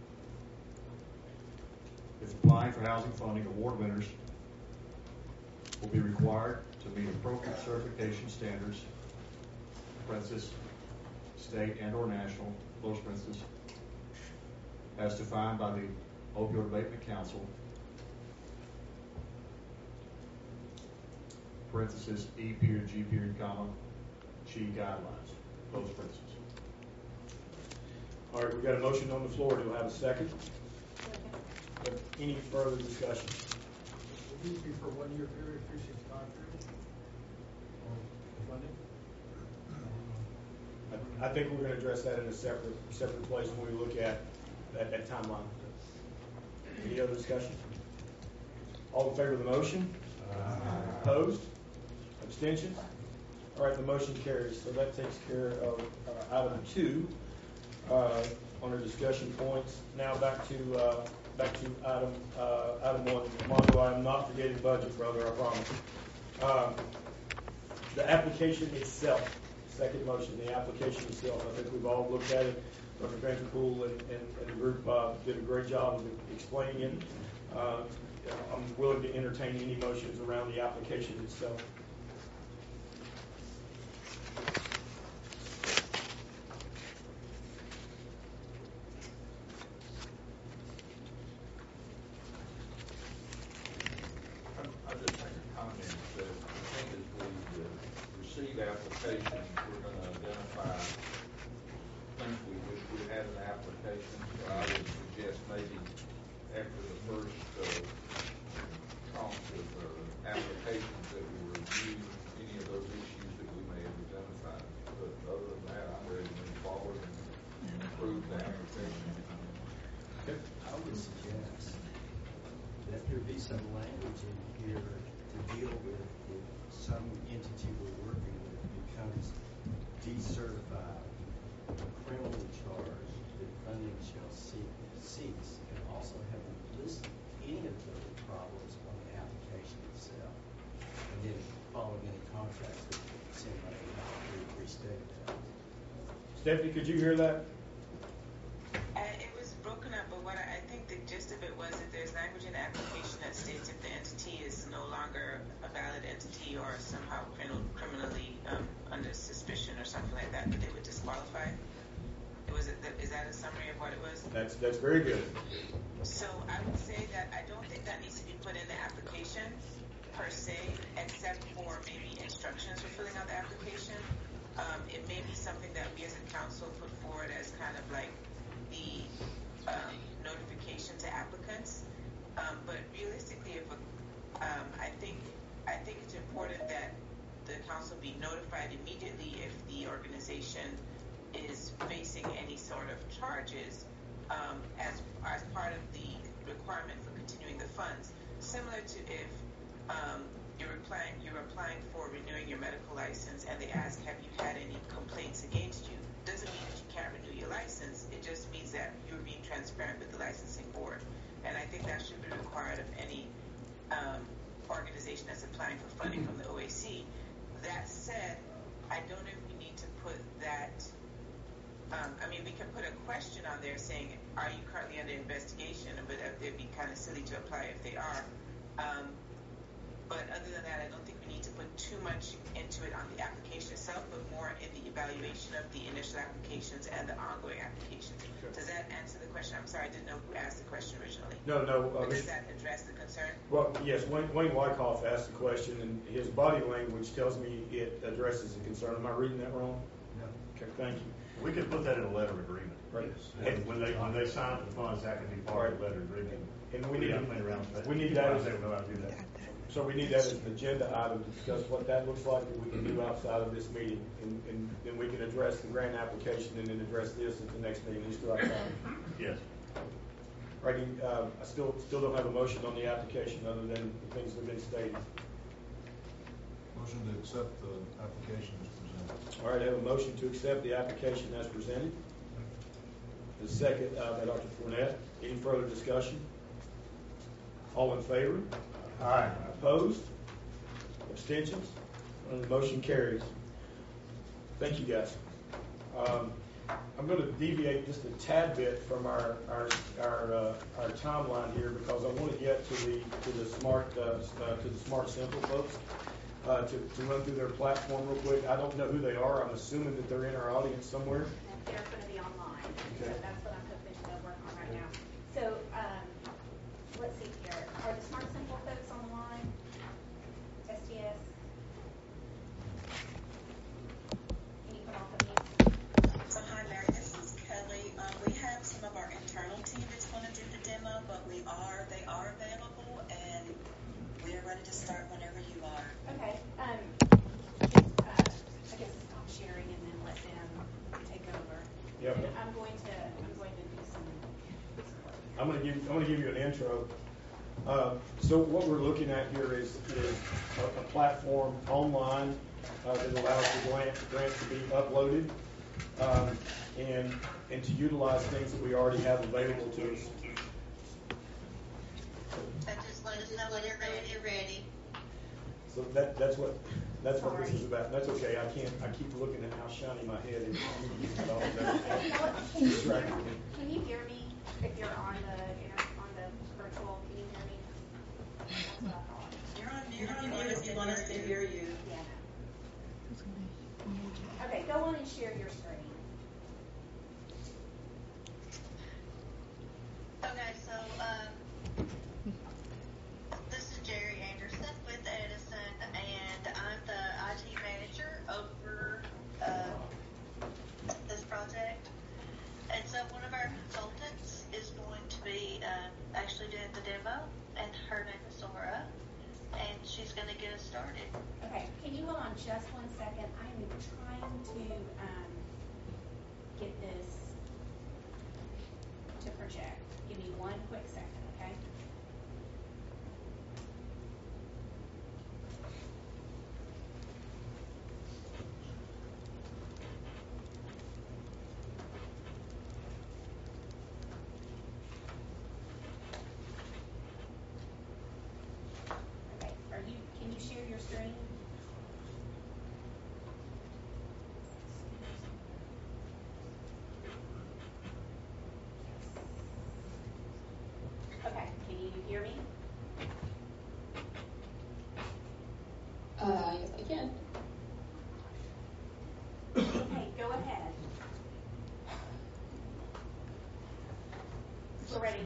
If applying for housing funding, award winners will be required to meet appropriate certification standards, parenthesis, state and or national, close parenthesis, as defined by the Opioid Abatement Council, parenthesis, E period, G period, comma, G guidelines, close parenthesis. All right, we've got a motion on the floor. Do I have a second? Any further discussion? Will these be for 1 year period, 365 period? Or funding? I think we're going to address that in a separate place when we look at that timeline. Any other discussion? All in favor of the motion? Opposed? Abstentions? All right, the motion carries. So that takes care of item 2 on our discussion points. Now back to item 1. Mondo, I am not forgetting budget, brother, I promise. The application itself, second motion, the application itself. I think we've all looked at it. Dr. Vanderpool and the group did a great job of explaining it. I'm willing to entertain any motions around the application itself. I'll just make a comment that I think as we receive applications, we're going to identify things we wish we had in the application. So I would suggest maybe after the first tranche of applications that we review any of those issues that we may have identified. But other than that, I'm ready to move forward and approve the application. Okay. I would suggest that there be some language in here to deal with if some entity we're working with becomes decertified, criminally charged, that funding shall cease, and also have them list any of those problems on the application itself, and then following any contracts that send money out to restate that. Stephanie, could you hear that? It was broken up, but what I think the gist of it was that there's language in the application that states if the entity is no longer a valid entity or somehow criminally under suspicion or something like that, that they would disqualify. Is that a summary of what it was? That's very good. So I would say that I don't think that needs to be put in the application per se, except for maybe instructions for filling out the application. It may be something that we as a council put forward as kind of like the notification to applicants. But realistically, I think it's important that the council be notified immediately if the organization is facing any sort of charges as part of the requirement for continuing the funds. Similar to if you're applying for renewing your medical license and they ask, have you had any complaints against you? Doesn't mean that you can't renew your license. It just means that you're being transparent with the licensing board. And I think that should be required of any organization that's applying for funding from the OAC. That said, I don't know if we need to put that. We can put a question on there saying, are you currently under investigation? But it'd be kind of silly to apply if they are. But other than that, I don't think we need to put too much into it on the application itself, but more in the evaluation of the initial applications and the ongoing applications. Sure. Does that answer the question? I'm sorry, I didn't know who asked the question originally. No. Does that address the concern? Well, yes, Wayne Wyckoff asked the question, and his body language tells me it addresses the concern. Am I reading that wrong? No. Okay, thank you. We could put that in a letter of agreement. Right. When they sign up the funds, that can be part of the letter of agreement. And we need that. They would know how to do that. So we need that as an agenda item to discuss what that looks like that we can do outside of this meeting, and then we can address the grant application and then address this at the next meeting. We still have time. Yes. Right. I still don't have a motion on the application other than the things that have been stated. Motion to accept the application as presented. All right, I have a motion to accept the application as presented. The second by Dr. Fournette. Any further discussion? All in favor? Aye. Opposed? Abstentions? The motion carries. Thank you, guys. I'm going to deviate just a tad bit from our timeline here because I want to get to the Smart Simple folks to run through their platform real quick. I don't know who they are. I'm assuming that they're in our audience somewhere. They're going to be online. Okay. So that's what I'm hoping to work on right now. So, let's see here. Are the Smart Simple folks on the line? STS? Can you come off of mute? So hi Mary, this is Kelly. We have some of our internal team that's going to do the demo, but they are available and we are ready to start whenever you are. Okay. I guess stop sharing and then let them take over. Yep. And I'm going to do some work. I'm going to give you an intro. So what we're looking at here is a platform online that allows the grants to be uploaded and to utilize things that we already have available to us. Just let us know when you're ready. So that's what this is about. That's okay. I keep looking at how shiny my head is. Can you hear me if you're on the virtual? Can you hear me? That's what I thought. You're on mute if you want us to hear you. Yeah. Okay, go on and share your screen. Okay, so this is Jerry Anderson with Edison, and I'm the IT manager over this project. And so one of our consultants is going to be actually doing the demo, and her name is Zora, and she's going to get us started. Okay, can you hold on just 1 second? I am trying to get this to project. Give me 1 quick second, okay? Okay, can you share your screen? Okay, can you hear me? Yes, I can. Okay, go ahead. We're ready.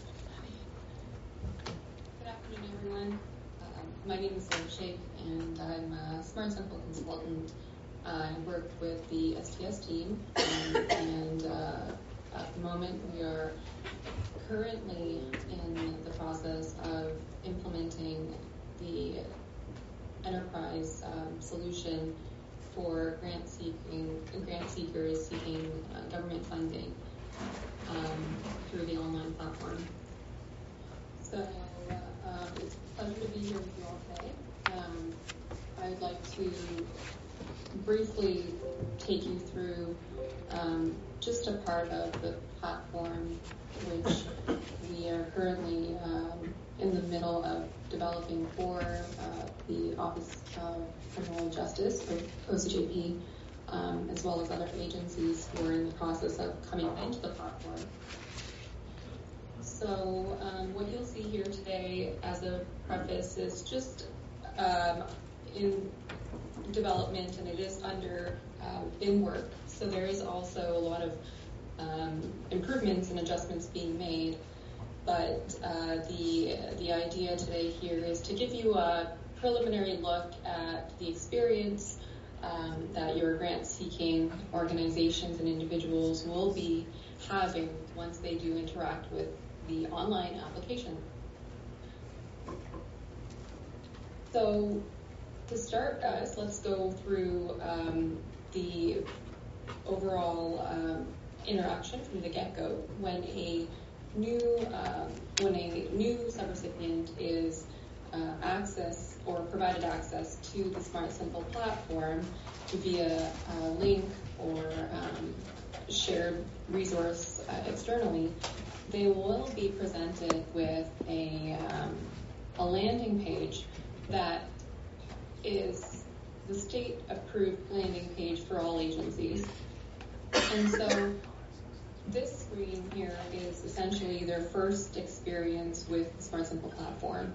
Good afternoon, everyone. My name is Sarah Shake, and I'm a Smart Simple consultant. I work with the STS team, and at the moment we are currently in the process of implementing the enterprise solution for grant seekers seeking government funding through the online platform. So it's a pleasure to be here with you all today. I'd like to briefly take you through just a part of the platform which we are currently in the middle of developing for the Office of Criminal Justice, or OCJP, as well as other agencies who are in the process of coming into the platform. So what you'll see here today as a preface is just in development, and it is under in work. So there is also a lot of improvements and adjustments being made. But the idea today here is to give you a preliminary look at the experience that your grant-seeking organizations and individuals will be having once they do interact with the online application. So to start, guys, let's go through the overall interaction from the get-go when a new subrecipient is provided access to the Smart Simple platform via a link or shared resource externally. They will be presented with a landing page that is the state-approved landing page for all agencies. And so this screen here is essentially their first experience with the Smart Simple platform.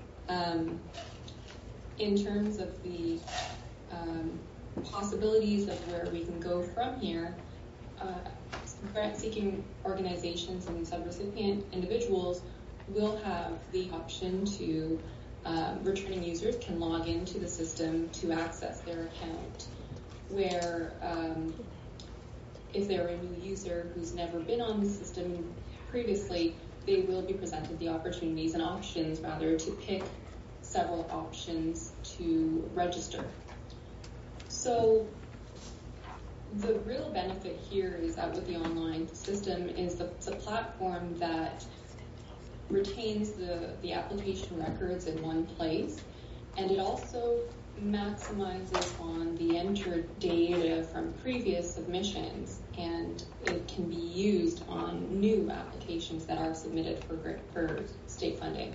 In terms of the possibilities of where we can go from here, grant-seeking organizations and subrecipient individuals will have the option to, returning users can log into the system to access their account, where if they're a new user who's never been on the system previously, they will be presented the opportunities and options, rather, to pick several options to register. So the real benefit here is that with the online system is it's a platform that retains the application records in one place, and it also maximizes on the entered data from previous submissions, and it can be used on new applications that are submitted for state funding.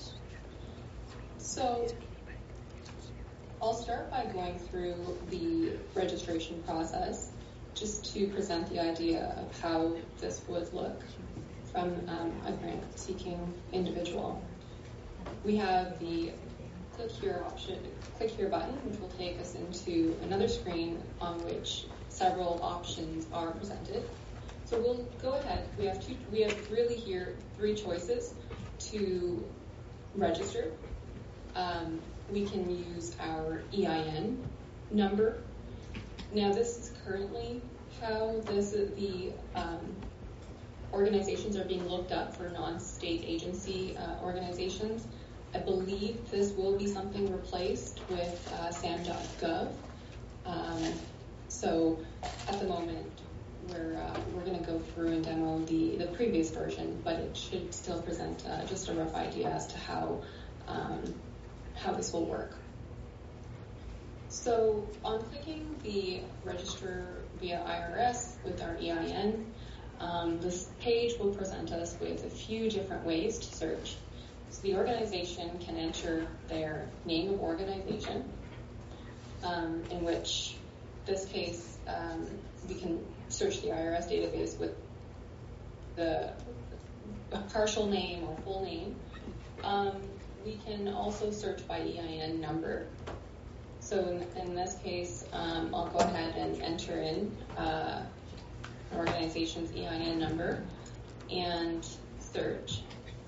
So I'll start by going through the registration process just to present the idea of how this would look from a grant-seeking individual. We have the click here button, which will take us into another screen on which several options are presented. So we'll go ahead. We have really here 3 choices to register. We can use our EIN number. Now, this is currently how the organizations are being looked up for non-state agency organizations. I believe this will be something replaced with SAM.gov. So at the moment, we're going to go through and demo the previous version, but it should still present just a rough idea as to how this will work. So on clicking the register via IRS with our EIN, this page will present us with a few different ways to search. So the organization can enter their name of organization, in which this case we can search the IRS database with the partial name or full name. We can also search by EIN number. So in this case, I'll go ahead and enter in an organization's EIN number and search.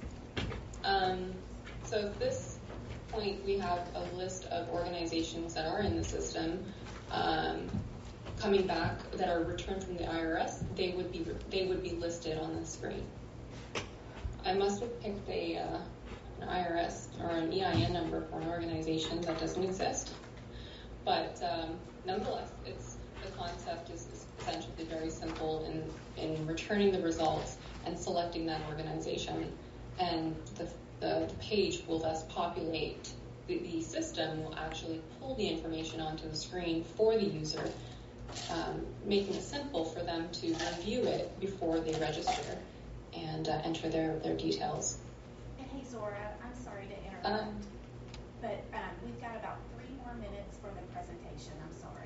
So at this point, we have a list of organizations that are in the system coming back that are returned from the IRS. They would be listed on the screen. I must have picked an IRS or an EIN number for an organization that doesn't exist, but nonetheless, the concept is essentially very simple in returning the results and selecting that organization, and the page will thus populate. The system will actually pull the information onto the screen for the user, making it simple for them to review it before they register and enter their details. And hey, Zora, I'm sorry to interrupt, but we've got about 3 more minutes for the presentation. I'm sorry.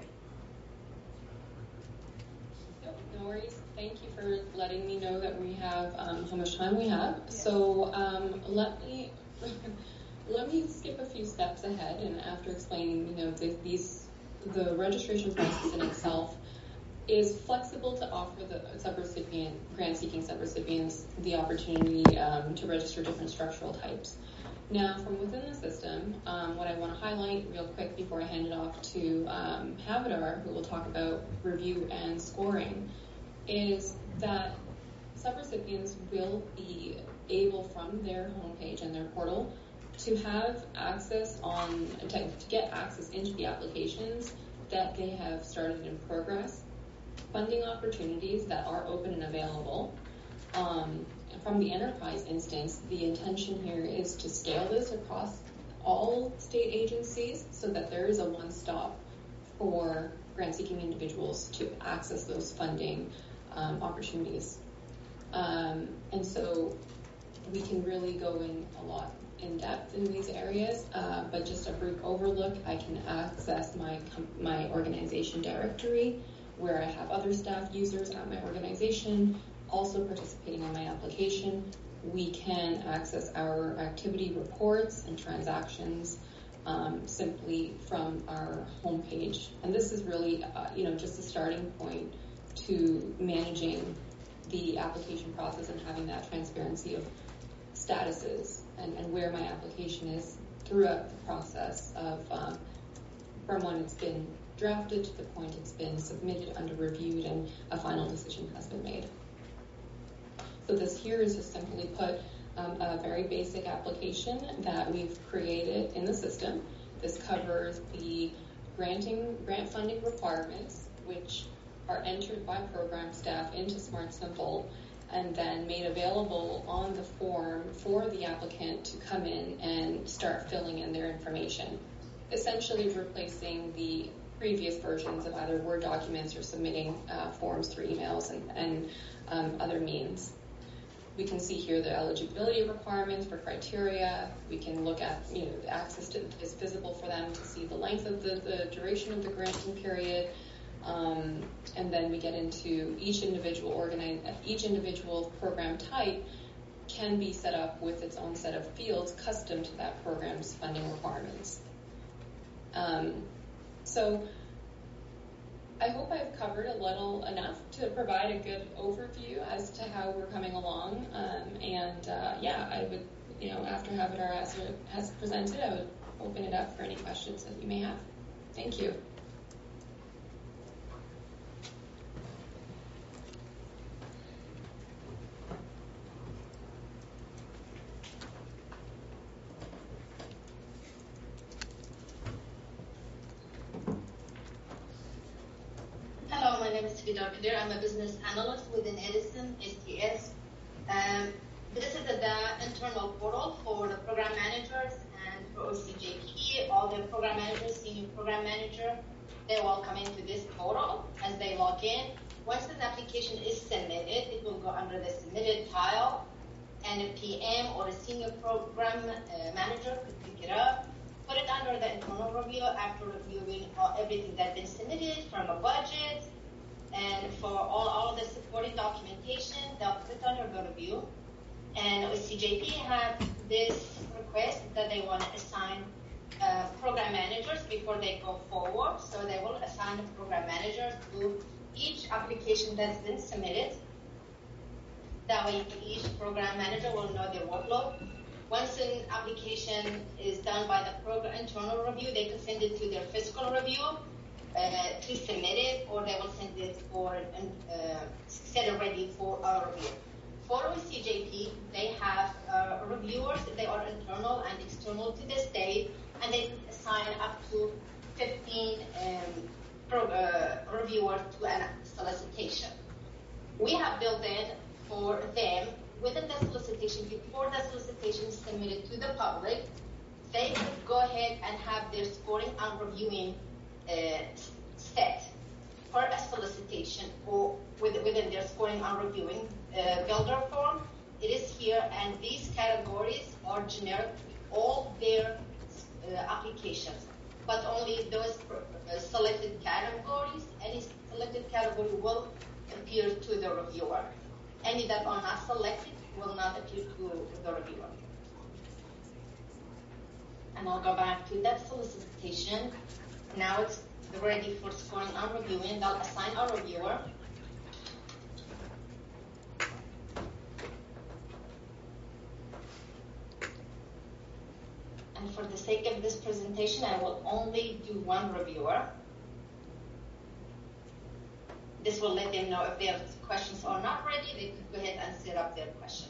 No worries. Thank you for letting me know that we have how much time we have. Yes. So let me skip a few steps ahead, and after explaining, the registration process in itself is flexible to offer the grant-seeking subrecipients the opportunity to register different structural types. Now, from within the system, what I want to highlight real quick before I hand it off to Havadar, who will talk about review and scoring, is that subrecipients will be able, from their homepage and their portal, to have access to get access into the applications that they have started in progress, funding opportunities that are open and available. From the enterprise instance, the intention here is to scale this across all state agencies so that there is a one-stop for grant-seeking individuals to access those funding opportunities. And so we can really go in a lot in depth in these areas, but just a brief overlook, I can access my organization directory where I have other staff users at my organization also participating in my application. We can access our activity reports and transactions simply from our homepage. And this is really, just a starting point to managing the application process and having that transparency of statuses and where my application is throughout the process of from when it's been drafted to the point it's been submitted, under reviewed, and a final decision has been made. So this here is just simply put a very basic application that we've created in the system. This covers the grant funding requirements, which are entered by program staff into Smart Simple and then made available on the form for the applicant to come in and start filling in their information, essentially replacing the previous versions of either Word documents or submitting forms through emails and other means. We can see here the eligibility requirements for criteria. We can look at, the access to is visible for them to see the length of the duration of the granting period. And then we get into each individual program type can be set up with its own set of fields custom to that program's funding requirements. So I hope I've covered enough to provide a good overview as to how we're coming along. I would, after Havidar has presented, I would open it up for any questions that you may have. Thank you. Hello, my name is Vidar Kadir. I'm a business analyst within Edison STS. This is the internal portal for the program managers and for OCJP. All the program managers, senior program manager, they will come into this portal as they log in. Once this application is submitted, it will go under the submitted tile, and a PM or a senior program manager could pick it up, put it under the internal review after reviewing everything that's been submitted from a budget, and for all of the supporting documentation, they'll put it under go review. And OCJP have this request that they want to assign program managers before they go forward. So they will assign a program manager to each application that's been submitted. That way each program manager will know their workload. Once an application is done by the program internal review, they can send it to their fiscal review to submit it, or they will send it for set it ready for our review. For OCJP, they have reviewers. They are internal and external to the state, and they assign up to 15 reviewers to a solicitation. We have built in for them within the solicitation, before the solicitation is submitted to the public, they could go ahead and have their scoring and reviewing set for a solicitation or within their scoring and reviewing builder form. It is here, and these categories are generic to all their applications, but only those selected categories, any selected category will appear to the reviewer. Any that are not selected will not appear to the reviewer. And I'll go back to that solicitation. Now it's ready for scoring and reviewing. They'll assign a reviewer. And for the sake of this presentation, I will only do one reviewer. This will let them know if their questions are not ready, they could go ahead and set up their questions.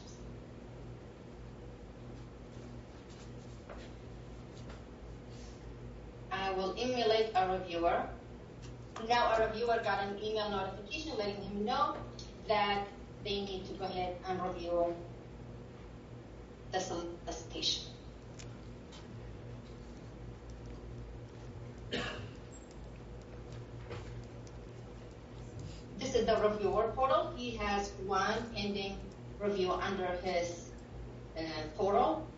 I will emulate a reviewer. Now a reviewer got an email notification letting him know that they need to go ahead and review the solicitation. This is the reviewer portal. He has one pending review under his portal.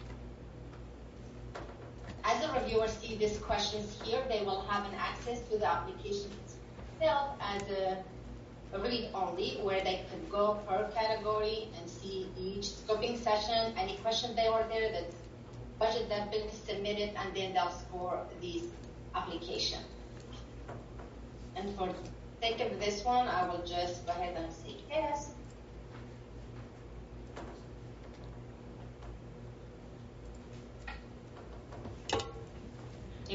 As the reviewer sees these questions here, they will have an access to the application itself as a read-only, where they could go per category and see each scoping session, any question they were there, the budget that's been submitted, and then they'll score these applications. And for the sake of this one, I will just go ahead and say yes.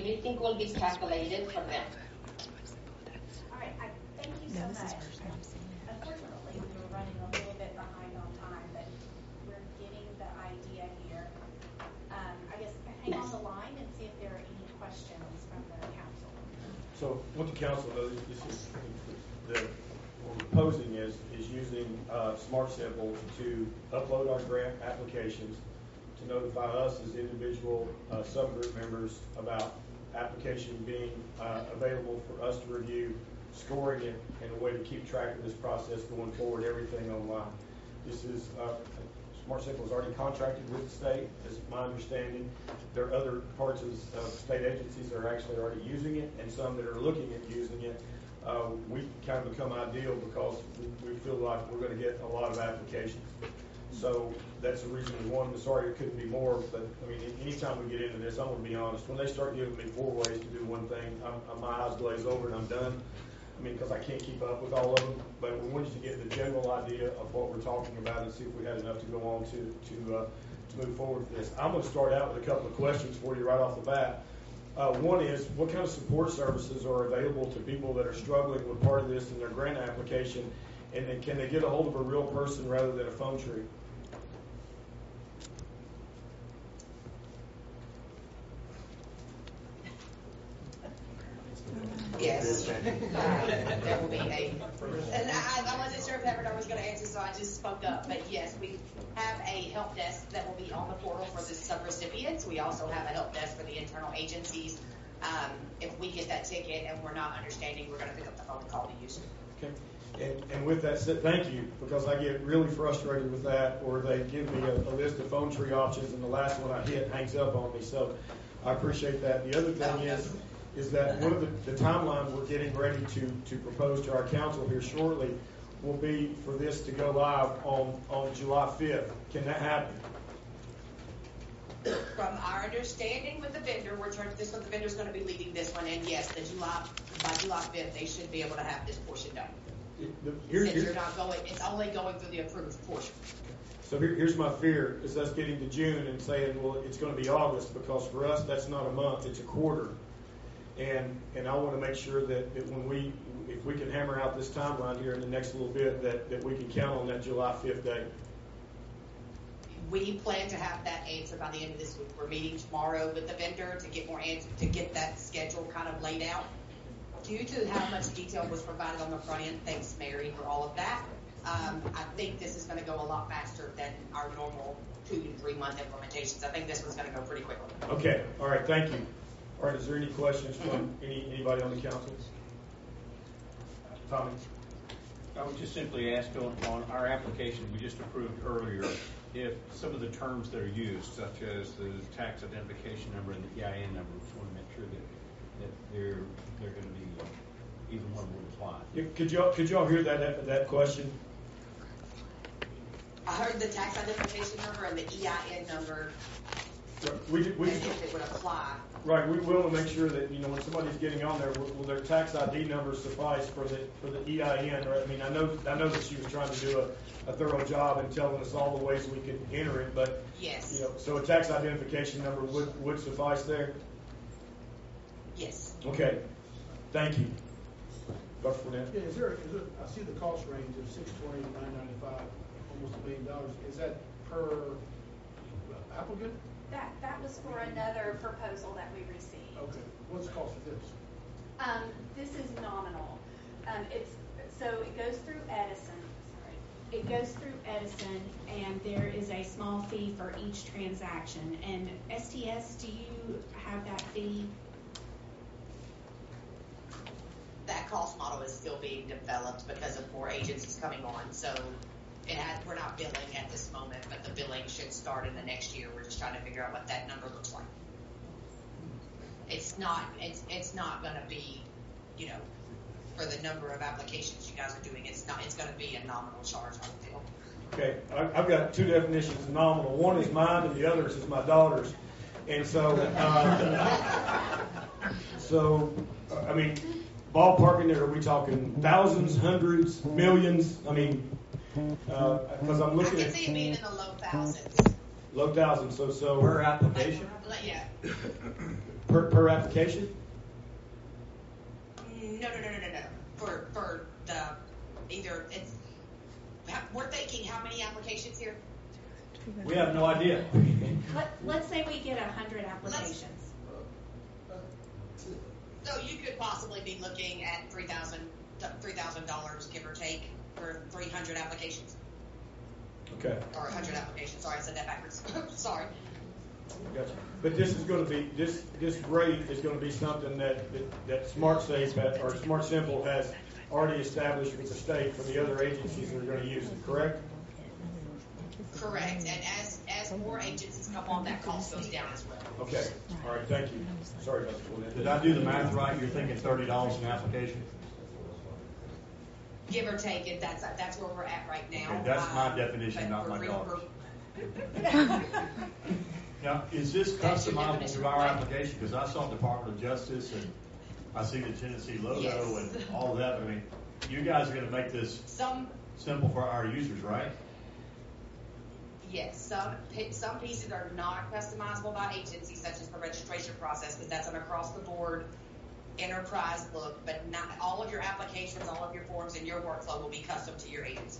everything will be calculated for them. All right, thank you so much. Unfortunately, we were running a little bit behind on time, but we're getting the idea here. I guess hang on the line and see if there are any questions from the council. So what the council knows, what we're proposing is using Smart Simple to upload our grant applications, to notify us as individual subgroup members about application being available for us to review, scoring it, and a way to keep track of this process going forward, everything online. This is, Smart Simple is already contracted with the state, is my understanding. There are other parts of state agencies that are actually already using it, and some that are looking at using it. We kind of become ideal because we feel like we're going to get a lot of applications. So that's the reason we wanted. Sorry it couldn't be more, but I mean, anytime we get into this, I'm going to be honest. When they start giving me 4 ways to do one thing, my eyes glaze over and I'm done. I mean, because I can't keep up with all of them. But we wanted to get the general idea of what we're talking about and see if we had enough to go on to move forward with this. I'm going to start out with a couple of questions for you right off the bat. One is, what kind of support services are available to people that are struggling with part of this in their grant application, and then can they get a hold of a real person rather than a phone tree? Yes. There will be and I wasn't sure if Everett was going to answer, so I just spoke up. But yes, we have a help desk that will be on the portal for the subrecipients. We also have a help desk for the internal agencies. If we get that ticket and we're not understanding, we're going to pick up the phone and call the user. Okay. And with that said, thank you, because I get really frustrated with that, or they give me a list of phone tree options, and the last one I hit hangs up on me. So I appreciate that. The other thing is that one of the timeline we're getting ready to propose to our council here shortly will be for this to go live on July 5th. Can that happen? From our understanding with the vendor, the vendor's going to be leading this one, and yes, by July 5th, they should be able to have this portion done. Since you're not going, it's only going through the approved portion. So here's my fear, is us getting to June and saying, well, it's going to be August, because for us, that's not a month, it's a quarter. And I want to make sure that if we can hammer out this timeline here in the next little bit, that we can count on that July 5th date. We plan to have that answer by the end of this week. We're meeting tomorrow with the vendor to get more answers, to get that schedule kind of laid out. Due to how much detail was provided on the front end, thanks Mary for all of that. I think this is going to go a lot faster than our normal 2 to 3 month implementations. I think this one's going to go pretty quickly. Okay. All right. Thank you. All right. Is there any questions from anybody on the council? Tommy? I would just simply ask on our application we just approved earlier, if some of the terms that are used, such as the tax identification number and the EIN number, we just want to make sure that they're going to be either one would apply. Could y'all hear that question? I heard the tax identification number and the EIN number. We if it would apply. Right, we will make sure that when somebody's getting on there, will their tax ID number suffice for the EIN? Right? I mean, I know that she was trying to do a thorough job in telling us all the ways we could enter it, but yes, so a tax identification number would suffice there. Yes. Okay, thank you, Dr. Fournette. Yeah, is there? I see the cost range of $620 to $995, almost $1 million. Is that per applicant? That was for another proposal that we received. Okay. What's the cost of this? This is nominal. It goes through Edison. It goes through Edison, and there is a small fee for each transaction. And STS, do you have that fee? That cost model is still being developed because of more agencies coming on. So we're not billing at this moment, but the billing should start in the next year. We're just trying to figure out what that number looks like. It's not going to be, for the number of applications you guys are doing. It's going to be a nominal charge, I feel. Okay, I've got 2 definitions of nominal. One is mine, and the other is my daughter's. And so, I mean, ballparking there, are we talking thousands, hundreds, millions? I mean, because I'm looking at. I can see it being in the low thousands. Low thousands, so. Per application? Yeah. Per application? No. For the, either, we're thinking how many applications here? We have no idea. Let's say we get 100 applications. So you could possibly be looking at $3,000, give or take, for 300 applications. Okay. Or 100 applications. Sorry, I said that backwards. Sorry. Gotcha. But this is going to be, this rate is going to be something that SmartSafe or Smart Simple has already established with the state for the other agencies that are going to use it, correct? Correct. And as more agencies come on, that cost goes down as well. Okay. All right. Thank you. Sorry, Dr. Willett. Did I do the math right? You're thinking $30 an application? Give or take it, that's where we're at right now. Okay, that's my definition, not my dollars. Now, is this customizable to our application? Because I saw Department of Justice and I see the Tennessee logo and all of that. I mean, you guys are going to make this simple for our users, right? Yes, some pieces are not customizable by agencies, such as the registration process, because that's an across-the-board enterprise look. But not all of your applications, all of your forms, and your workflow will be custom to your agency.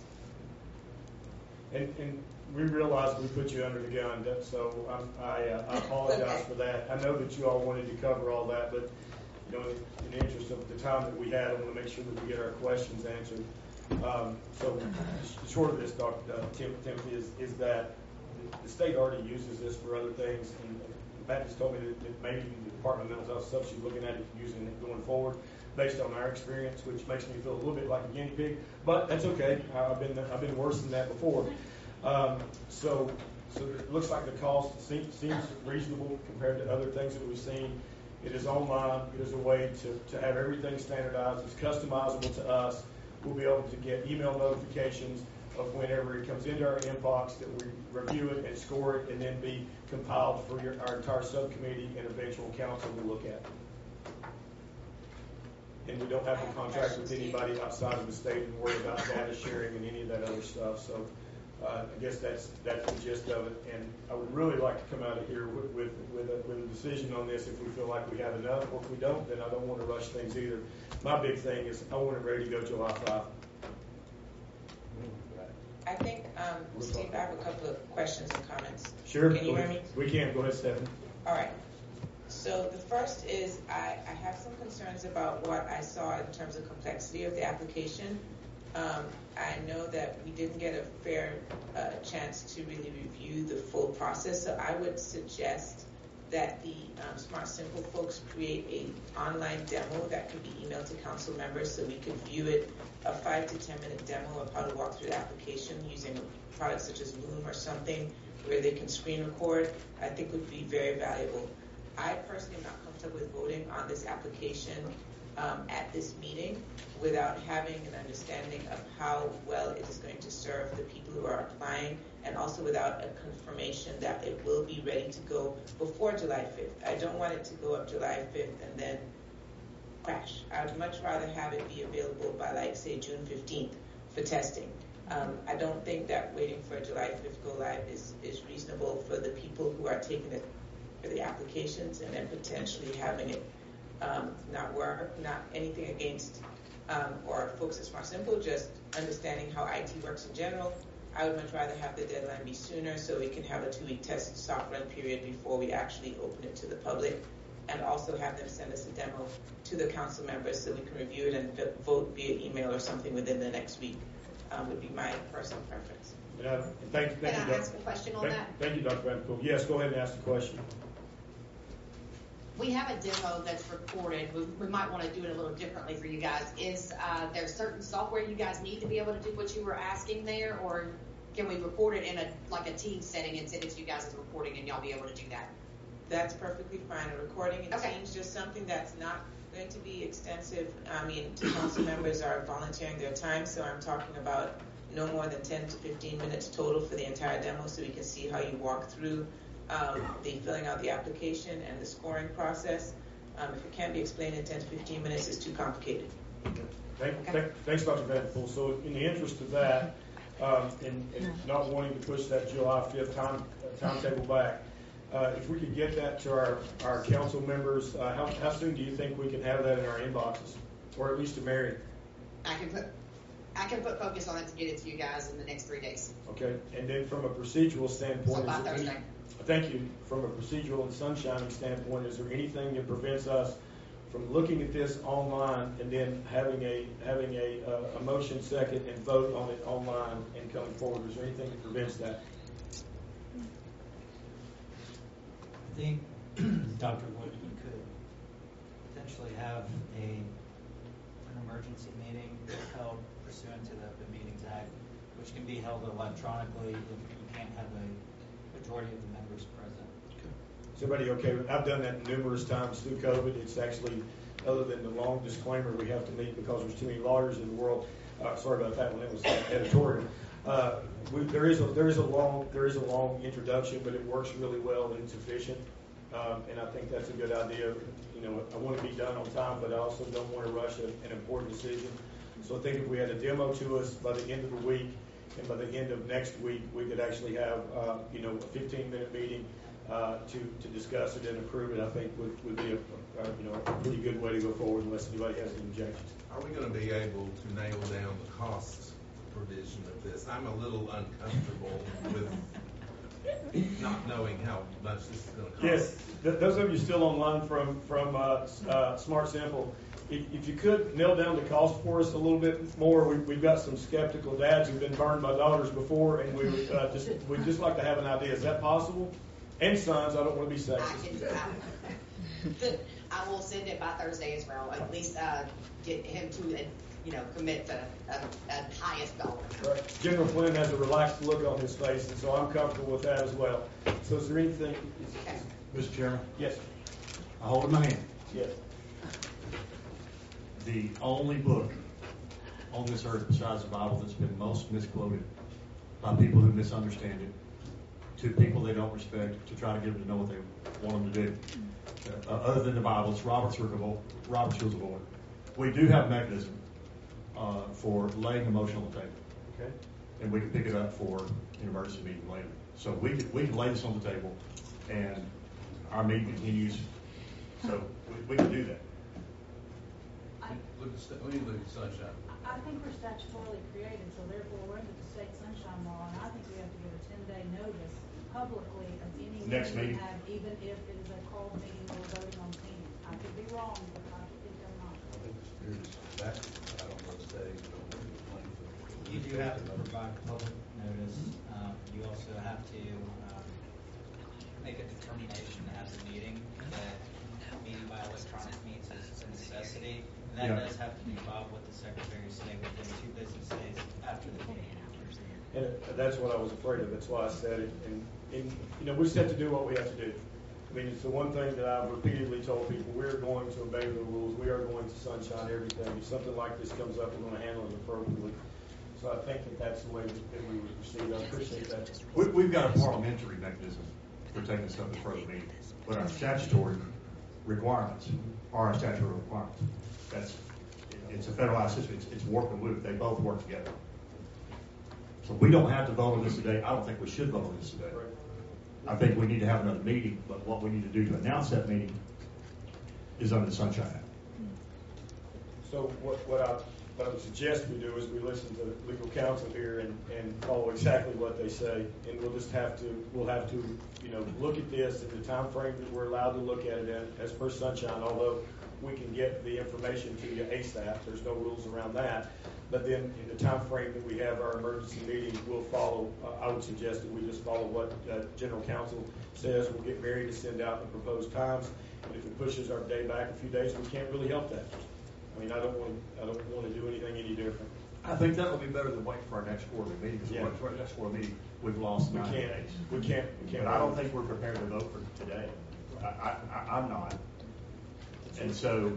And we realize we put you under the gun, so I apologize for that. I know that you all wanted to cover all that, but in the interest of the time that we had, I want to make sure that we get our questions answered. So the short of this, Dr. Timothy, is that the state already uses this for other things, and Matt just told me that maybe the Department of Mental Health stuff she's looking at it, using it going forward, based on our experience, which makes me feel a little bit like a guinea pig, but that's okay. I've been worse than that before. So it looks like the cost seems reasonable compared to other things that we've seen. It is online. It is a way to have everything standardized. It's customizable to us. We'll be able to get email notifications of whenever it comes into our inbox, that we review it and score it, and then be compiled for our entire subcommittee and eventual council to look at. And we don't have to contract with anybody outside of the state and worry about data sharing and any of that other stuff. So I guess that's the gist of it. And I would really like to come out of here with a decision on this if we feel like we have enough, or if we don't, then I don't want to rush things either. My big thing is I want it ready to go July 5. I think, Steve, I have a couple of questions and comments. Sure. Can you hear me? We can. Go ahead, Stephanie. All right. So the first is I have some concerns about what I saw in terms of complexity of the application. I know that we didn't get a fair chance to really review the full process, so I would suggest that the Smart Simple folks create an online demo that could be emailed to council members so we could view it, a 5 to 10 minute demo of how to walk through the application using products such as Loom or something where they can screen record, I think would be very valuable. I personally am not comfortable with voting on this application at this meeting without having an understanding of how well it is going to serve the people who are applying, and also without a confirmation that it will be ready to go before July 5th. I don't want it to go up July 5th and then crash. I would much rather have it be available by, like, say, June 15th for testing. I don't think that waiting for a July 5th go live is reasonable for the people who are taking it for the applications, and then potentially having it not work, not anything against or folks at Smart Simple, just understanding how IT works in general. I would much rather have the deadline be sooner so we can have a 2-week test soft run period before we actually open it to the public, and also have them send us a demo to the council members so we can review it and vote via email or something within the next week. Would be my personal preference. Thank you, Can I ask a question on that? Thank you, Dr. Van Poel. Yes, go ahead and ask the question. We have a demo that's recorded. We might want to do it a little differently for you guys. Is there certain software you guys need to be able to do what you were asking there, or can we record it in a team setting and send it to you guys as a recording and y'all be able to do that? That's perfectly fine. A recording in Teams, just something that's not going to be extensive. I mean, council members are volunteering their time, so I'm talking about no more than 10 to 15 minutes total for the entire demo, so we can see how you walk through the filling out the application and the scoring process. If it can't be explained in 10 to 15 minutes, it's too complicated. Thanks, Dr. Van Poel. So in the interest of that, and not wanting to push that July 5th timetable back. If we could get that to our council members, how soon do you think we can have that in our inboxes, or at least to Mary? I can put focus on it to get it to you guys in the next 3 days. Okay, and then from a procedural standpoint, So by is there any- Thursday. Thank you. From a procedural and sunshining standpoint, is there anything that prevents us from looking at this online and then having a motion second and vote on it online and coming forward? Is there anything that prevents that? I think, Dr. Wood, you could potentially have an emergency meeting held pursuant to the Open Meetings Act, which can be held electronically if you can't have a majority of the members present. Is everybody okay with? I've done that numerous times through COVID. It's actually, other than the long disclaimer we have to meet because there's too many lawyers in the world. Sorry about that when it was editorial. There is a long introduction, but it works really well and it's efficient. And I think that's a good idea. You know, I want to be done on time, but I also don't want to rush an important decision. So I think if we had a demo to us by the end of the week, and by the end of next week, we could actually have a 15-minute meeting to discuss it and approve it. I think would be a pretty good way to go forward, unless anybody has any objections. Are we going to be able to nail down the cost provision of this? I'm a little uncomfortable with not knowing how much this is going to cost. Yes, those of you still online from Smart Simple, if you could nail down the cost for us a little bit more. We've got some skeptical dads who've been burned by daughters before, and we'd just like to have an idea. Is that possible? And sons, I don't want to be sexist. I will send it by Thursday as well. At least get him to commit to a highest dollar. Right. General Flynn has a relaxed look on his face, and so I'm comfortable with that as well. So is there anything? Mr. Chairman? Yes. I hold in my hand Yes. the only book on this earth besides the Bible that's been most misquoted by people who misunderstand it, to people they don't respect, to try to get them to know what they want them to do. Other than the Bible, it's Robert's Rules of Order. We do have a mechanism for laying a motion on the table. Okay. And we can pick it up for an emergency meeting later. So we can lay this on the table, and our meeting continues. So we can do that. Let me look at sunshine. I think we're statutorily created, so therefore we're under the state sunshine law, and I think we have to give a 10-day notice publicly of any Next meeting we meeting. have, even if it is a called meeting or voting on things. I could be wrong, but I think I'm not. I think the spirit is back. I don't know the days, but I'm going to plan for. You do have to provide public notice. You also have to make a determination at the meeting that meeting by electronic means is a necessity. And that does have to be filed with the Secretary of State within 2 business days after the meeting. And that's what I was afraid of. That's why I said it. And we just have to do what we have to do. I mean, it's the one thing that I've repeatedly told people: we're going to obey the rules. We are going to sunshine everything. If something like this comes up, we're going to handle it appropriately. So I think that's the way that we would proceed. I appreciate that. We've got a parliamentary mechanism for taking this up in front of the meeting, but our statutory requirements are our statutory requirements. It's a federalized system. It's work and loop. They both work together. So we don't have to vote on this today. I don't think we should vote on this today. I think we need to have another meeting, but what we need to do to announce that meeting is under the Sunshine Act. So what I would suggest we do is we listen to legal counsel here and follow exactly what they say, and we'll have to look at this in the time frame that we're allowed to look at it in as per Sunshine. Although we can get the information to you ASAP, there's no rules around that. But then in the time frame that we have our emergency meeting, we'll follow. I would suggest that we just follow what General Counsel says. We'll get Mary to send out the proposed times, and if it pushes our day back a few days, we can't really help that. I mean, I don't want to do anything any different. I think that would be better than waiting for our next quarterly meeting. Because for our next quarterly meeting, we've lost 9 days. We can't. But I don't think we're prepared to vote for today. I'm not. And so,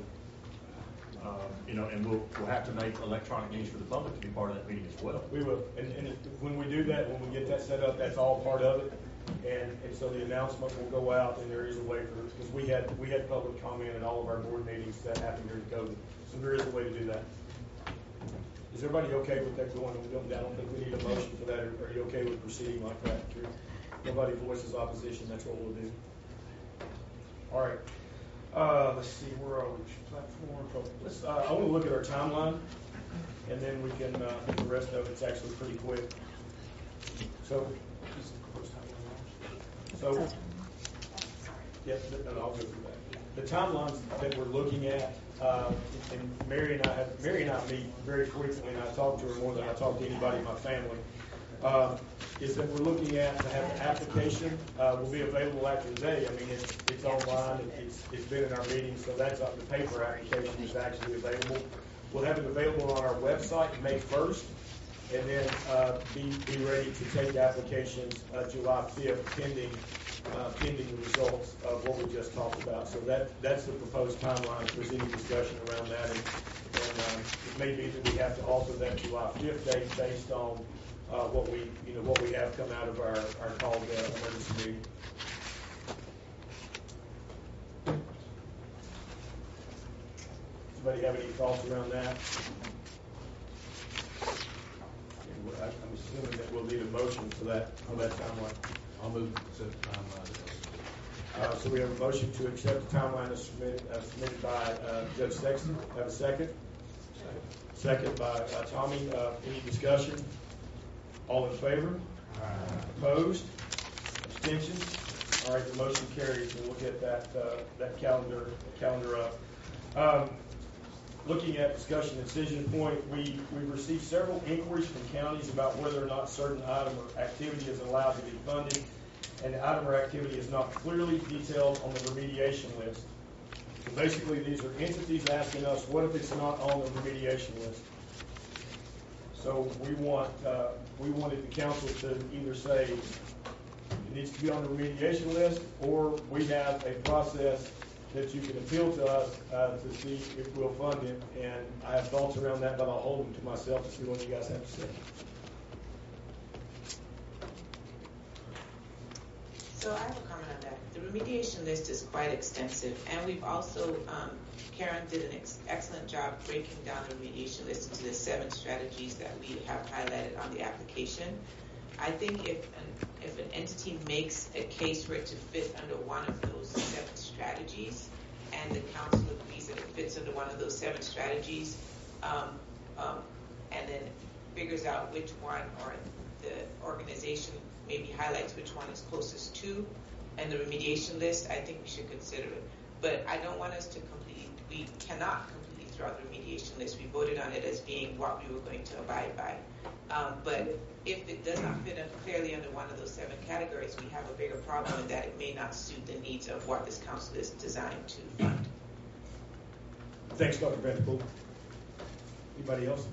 and we'll have to make electronic means for the public to be part of that meeting as well. We will. And when we do that, when we get that set up, that's all part of it. And so the announcement will go out, and there is a way for it, because we had public comment at all of our board meetings that happened during COVID. So there is a way to do that. Is everybody okay with that going? I don't think we need a motion for that. Are you okay with proceeding like that? If nobody voices opposition, that's what we'll do. All right. Let's see, where are we? Platform. Let's. I want to look at our timeline, and then we can. The rest of it's actually pretty quick. So, yeah, no, I'll go through that. The timelines that we're looking at, and Mary and I meet very frequently, and I talk to her more than I talk to anybody in my family. Is that we're looking at to have the application will be available after today. I mean, it's online. It's been in our meetings, so that's the paper application is actually available. We'll have it available on our website May 1st, and then be ready to take applications July 5th, pending the results of what we just talked about. So that's the proposed timeline. If there's any discussion around that, and it may be that we have to alter that July 5th date based on what we have come out of our called emergency meeting. Anybody have any thoughts around that? I'm assuming that we'll need a motion for that timeline. I'll move to accept the timeline. So we have a motion to accept the timeline as submitted by Judge Sexton. Have a second? Second by Tommy. Any discussion? All in favor? Opposed? Abstentions? All right, the motion carries. We'll get that calendar up. Looking at discussion decision point, we've received several inquiries from counties about whether or not certain item or activity is allowed to be funded, and the item or activity is not clearly detailed on the remediation list. So basically, these are entities asking us, what if it's not on the remediation list? So we wanted the council to either say it needs to be on the remediation list, or we have a process that you can appeal to us to see if we'll fund it. And I have thoughts around that, but I'll hold them to myself to see what you guys have to say. So I have a comment on that. The remediation list is quite extensive, and we've also, Karen did an excellent job breaking down the remediation list into the 7 strategies that we have highlighted on the application. I think if an entity makes a case for it to fit under one of those 7 strategies, and the council agrees that it fits under one of those 7 strategies, and then figures out which one, or the organization maybe highlights which one is closest to, and the remediation list, I think we should consider it. But I don't want us to we cannot completely throw out the remediation list. We voted on it as being what we were going to abide by. But if it does not fit clearly under one of those 7 categories, we have a bigger problem in that it may not suit the needs of what this council is designed to fund. Thanks, Dr. Vanderpool. Anybody else?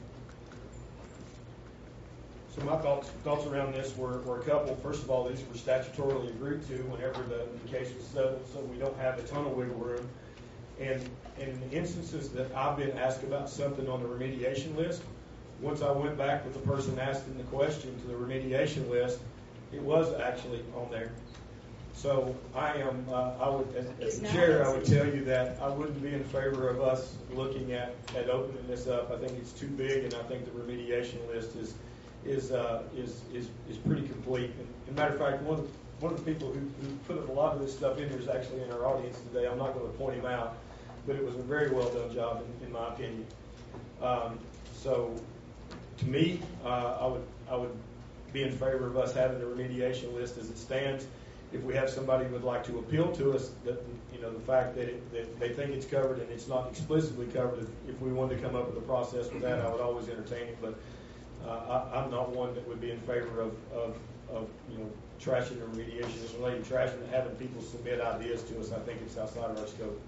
So my thoughts around this were a couple. First of all, these were statutorily agreed to whenever the case was settled, so we don't have a ton of wiggle room. And in the instances that I've been asked about something on the remediation list, once I went back with the person asking the question to the remediation list, it was actually on there. So I would, as the chair, I would tell you that I wouldn't be in favor of us looking at opening this up. I think it's too big, and I think the remediation list is pretty complete. And as a matter of fact, one of the people who put a lot of this stuff in there is actually in our audience today. I'm not going to point him out, but it was a very well done job in my opinion. So to me, I would be in favor of us having the remediation list as it stands. If we have somebody who would like to appeal to us, that the fact that they think it's covered and it's not explicitly covered, if we wanted to come up with a process with that, I would always entertain it. But I'm not one that would be in favor of trashing the remediation list, relating trashing and having people submit ideas to us. I think it's outside of our scope.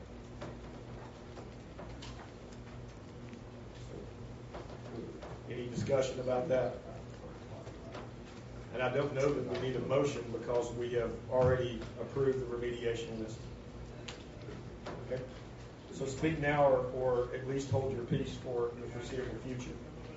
Any discussion about that? And I don't know that we need a motion because we have already approved the remediation list. Okay? So speak now or at least hold your peace for the foreseeable future.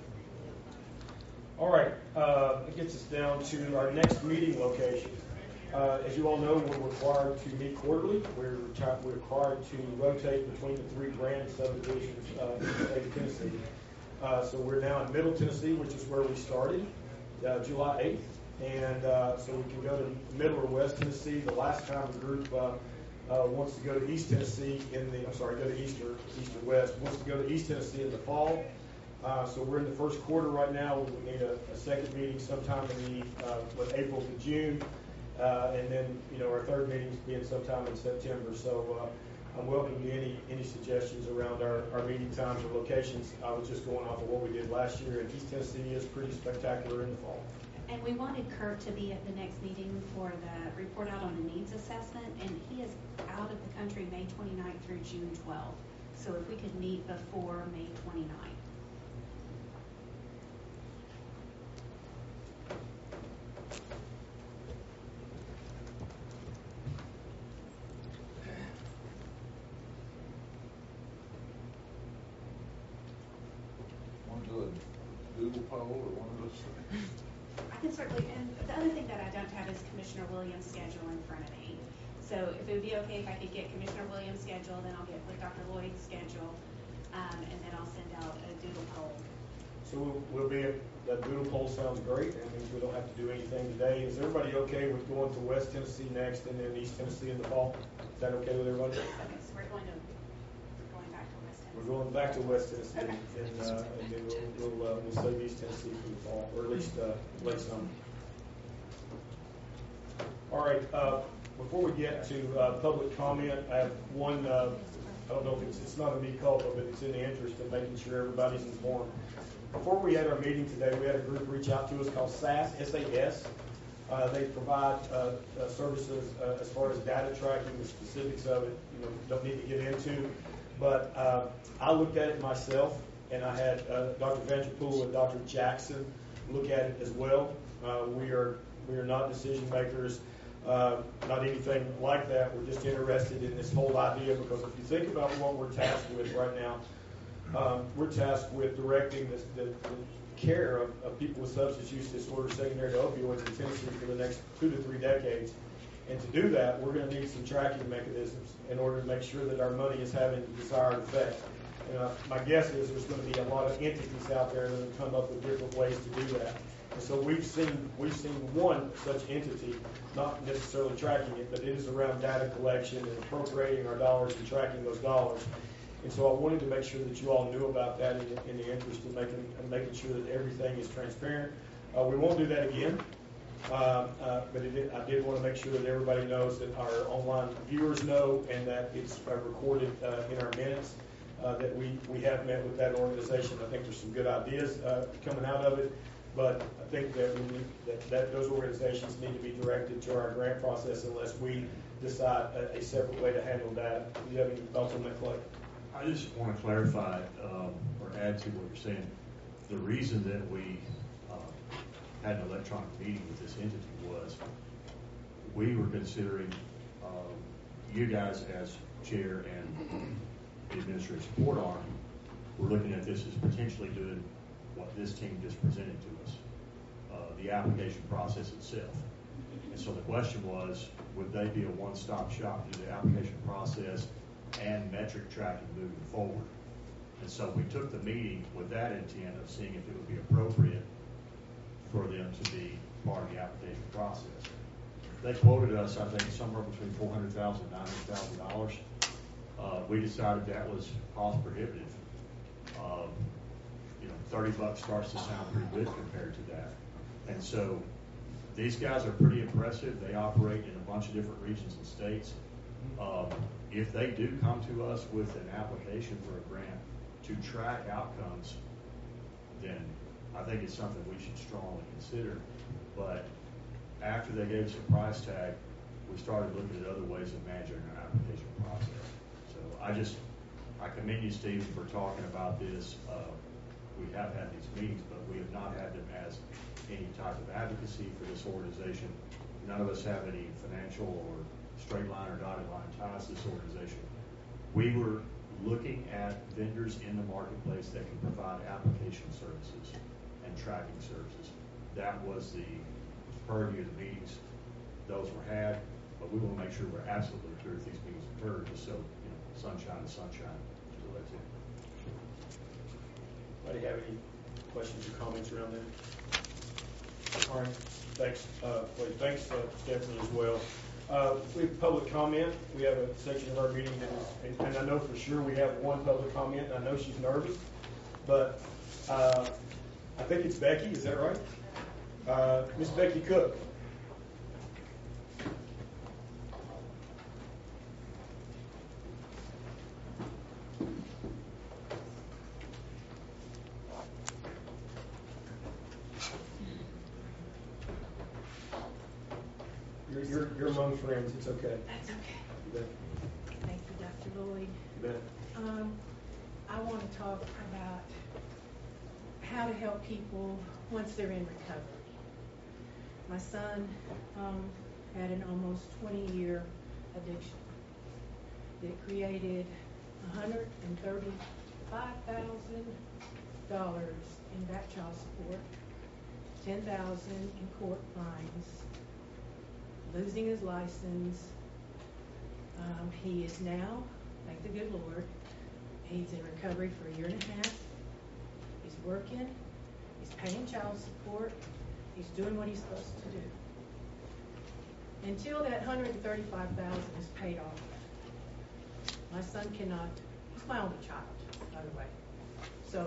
All right. It gets us down to our next meeting location. As you all know, we're required to meet quarterly. We're required to rotate between the 3 grand subdivisions in the state of Tennessee. So we're now in Middle Tennessee, which is where we started, July 8th. And so we can go to Middle or West Tennessee. The last time the group wants to go to East Tennessee go to East or West, wants to go to East Tennessee in the fall. So we're in the first quarter right now. We need a second meeting sometime in the April to June. And then, our third meeting being sometime in September. So I'm welcome to any suggestions around our meeting times or locations. I was just going off of what we did last year, and East Tennessee is pretty spectacular in the fall. And we wanted Kurt to be at the next meeting for the report out on the needs assessment, and he is out of the country May 29th through June 12th. So if we could meet before May 29th. Want to do a Google poll or one of those things? I can certainly, and the other thing that I don't have is Commissioner Williams' schedule in front of me. So if it would be okay if I could get Commissioner Williams' schedule, then I'll get with Dr. Lloyd's schedule, and then I'll send out a doodle poll. So we'll be that doodle poll sounds great. That means we don't have to do anything today. Is everybody okay with going to West Tennessee next and then East Tennessee in the fall? Is that okay with everybody? Okay, so we're going back to West Tennessee. We're going back to West Tennessee, and then we'll save East Tennessee for the fall, or at least late summer. All right. Before we get to public comment, I have one. I don't know if it's not a mea culpa, but it's in the interest of making sure everybody's informed. Before we had our meeting today, we had a group reach out to us called SAS, S-A-S. They provide services as far as data tracking. The specifics of it, don't need to get into. But I looked at it myself, and I had Dr. Vanderpool and Dr. Jackson look at it as well. We are not decision makers, not anything like that. We're just interested in this whole idea because if you think about what we're tasked with right now, we're tasked with directing the care of people with substance use disorder secondary to opioids in Tennessee for the next 2 to 3 decades. And to do that, we're going to need some tracking mechanisms in order to make sure that our money is having the desired effect. My guess is there's going to be a lot of entities out there that have come up with different ways to do that. And so we've seen one such entity, not necessarily tracking it, but it is around data collection and appropriating our dollars and tracking those dollars. And so I wanted to make sure that you all knew about that in the interest of making sure that everything is transparent. We won't do that again. But I did want to make sure that everybody knows, that our online viewers know, and that it's recorded in our minutes, that we have met with that organization. I think there's some good ideas coming out of it, but I think that those organizations need to be directed to our grant process unless we decide a separate way to handle that. Do you have any thoughts on that, Clay? I just want to clarify or add to what you're saying. The reason that we had an electronic meeting with this entity was we were considering you guys as chair and the administrative support arm were looking at this as potentially doing what this team just presented to us, the application process itself. And so the question was, would they be a one-stop shop to the application process and metric tracking moving forward? And so we took the meeting with that intent of seeing if it would be appropriate for them to be part of the application process. They quoted us, I think, somewhere between $400,000 and $900,000. We decided that was cost prohibitive. $30 starts to sound pretty good compared to that. And so these guys are pretty impressive. They operate in a bunch of different regions and states. If they do come to us with an application for a grant to track outcomes, then I think it's something we should strongly consider. But after they gave us a price tag, we started looking at other ways of managing our application process. So I commend you, Stephen, for talking about this. We have had these meetings, but we have not had them as any type of advocacy for this organization. None of us have any financial or straight line or dotted line ties to this organization. We were looking at vendors in the marketplace that can provide application services and tracking services. That was the purview of the meetings. Those were had, but we want to make sure we're absolutely clear if these meetings occur, just so sunshine is sunshine. Anybody have any questions or comments around that? All right, thanks. Wait, thanks, Stephanie, as well. We have public comment. We have a section of our meeting that is, and I know for sure we have one public comment. I know she's nervous, but I think it's Becky. Is that right? Miss Becky Cook. You're among friends. It's okay. That's okay. You bet. Thank you, Dr. Lloyd. You bet. I want to talk about how to help people once they're in recovery. My son had an almost 20-year addiction that created $135,000 in back child support, $10,000 in court fines, losing his license. He is now, thank the good Lord, he's in recovery for 1.5 years. He's working, he's paying child support, he's doing what he's supposed to do. Until that $135,000 is paid off, my son cannot, he's my only child, by the way. So,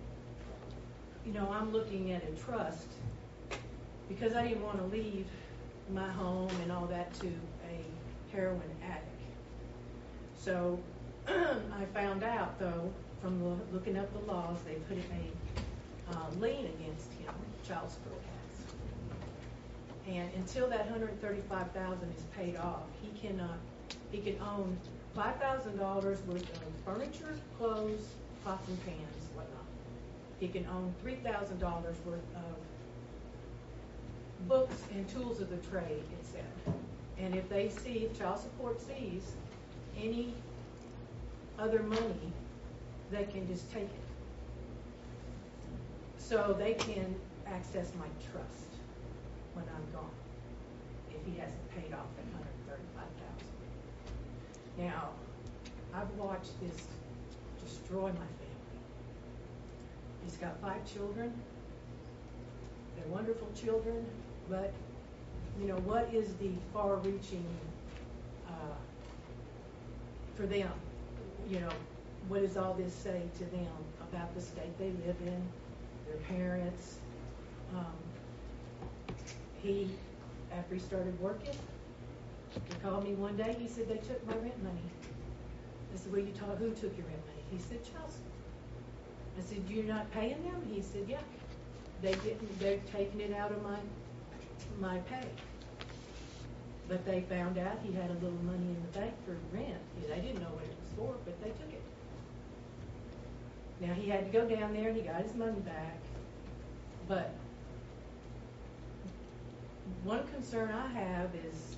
I'm looking at a trust because I didn't want to leave my home and all that to a heroin addict. So I found out, though, from looking up the laws, they put a lien against him, child support tax. And until that $135,000 is paid off, he can own $5,000 worth of furniture, clothes, pots and pans, whatnot. He can own $3,000 worth of books and tools of the trade, it said. And if child support sees any other money, they can just take it. So they can access my trust when I'm gone, if he hasn't paid off that $135,000. Now, I've watched this destroy my family. He's got 5 children. They're wonderful children. But, what is the far-reaching for them? What does all this say to them about the state they live in, their parents? After he started working, he called me one day. He said, they took my rent money. I said, well, who took your rent money? He said, child support. I said, you're not paying them? He said, yeah. They're taking it out of my pay. But they found out he had a little money in the bank for rent. They didn't know what it was for, but they took it. Now, he had to go down there and he got his money back. But one concern I have is,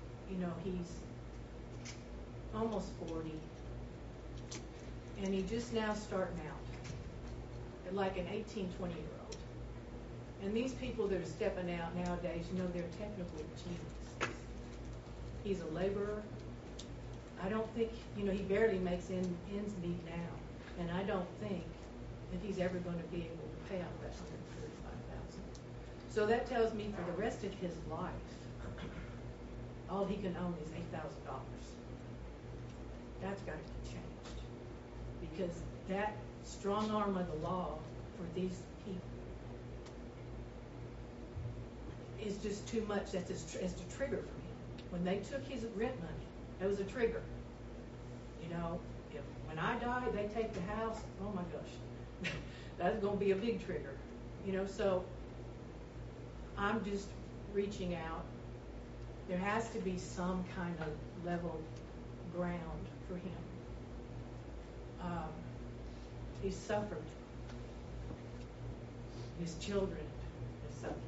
he's almost 40. And he's just now starting out, like an 18, 20-year-old. And these people that are stepping out nowadays, they're technical geniuses. He's a laborer. I don't think, he barely makes ends meet now. And I don't think that he's ever going to be able to pay out that $135,000. So that tells me for the rest of his life, all he can own is $8,000. That's got to be changed. Because that strong arm of the law for these people is just too much. That's a trigger for him. When they took his rent money, that was a trigger. When I die, they take the house. Oh my gosh, that's going to be a big trigger. So I'm just reaching out. There has to be some kind of level ground for him. He's suffered. His children have suffered.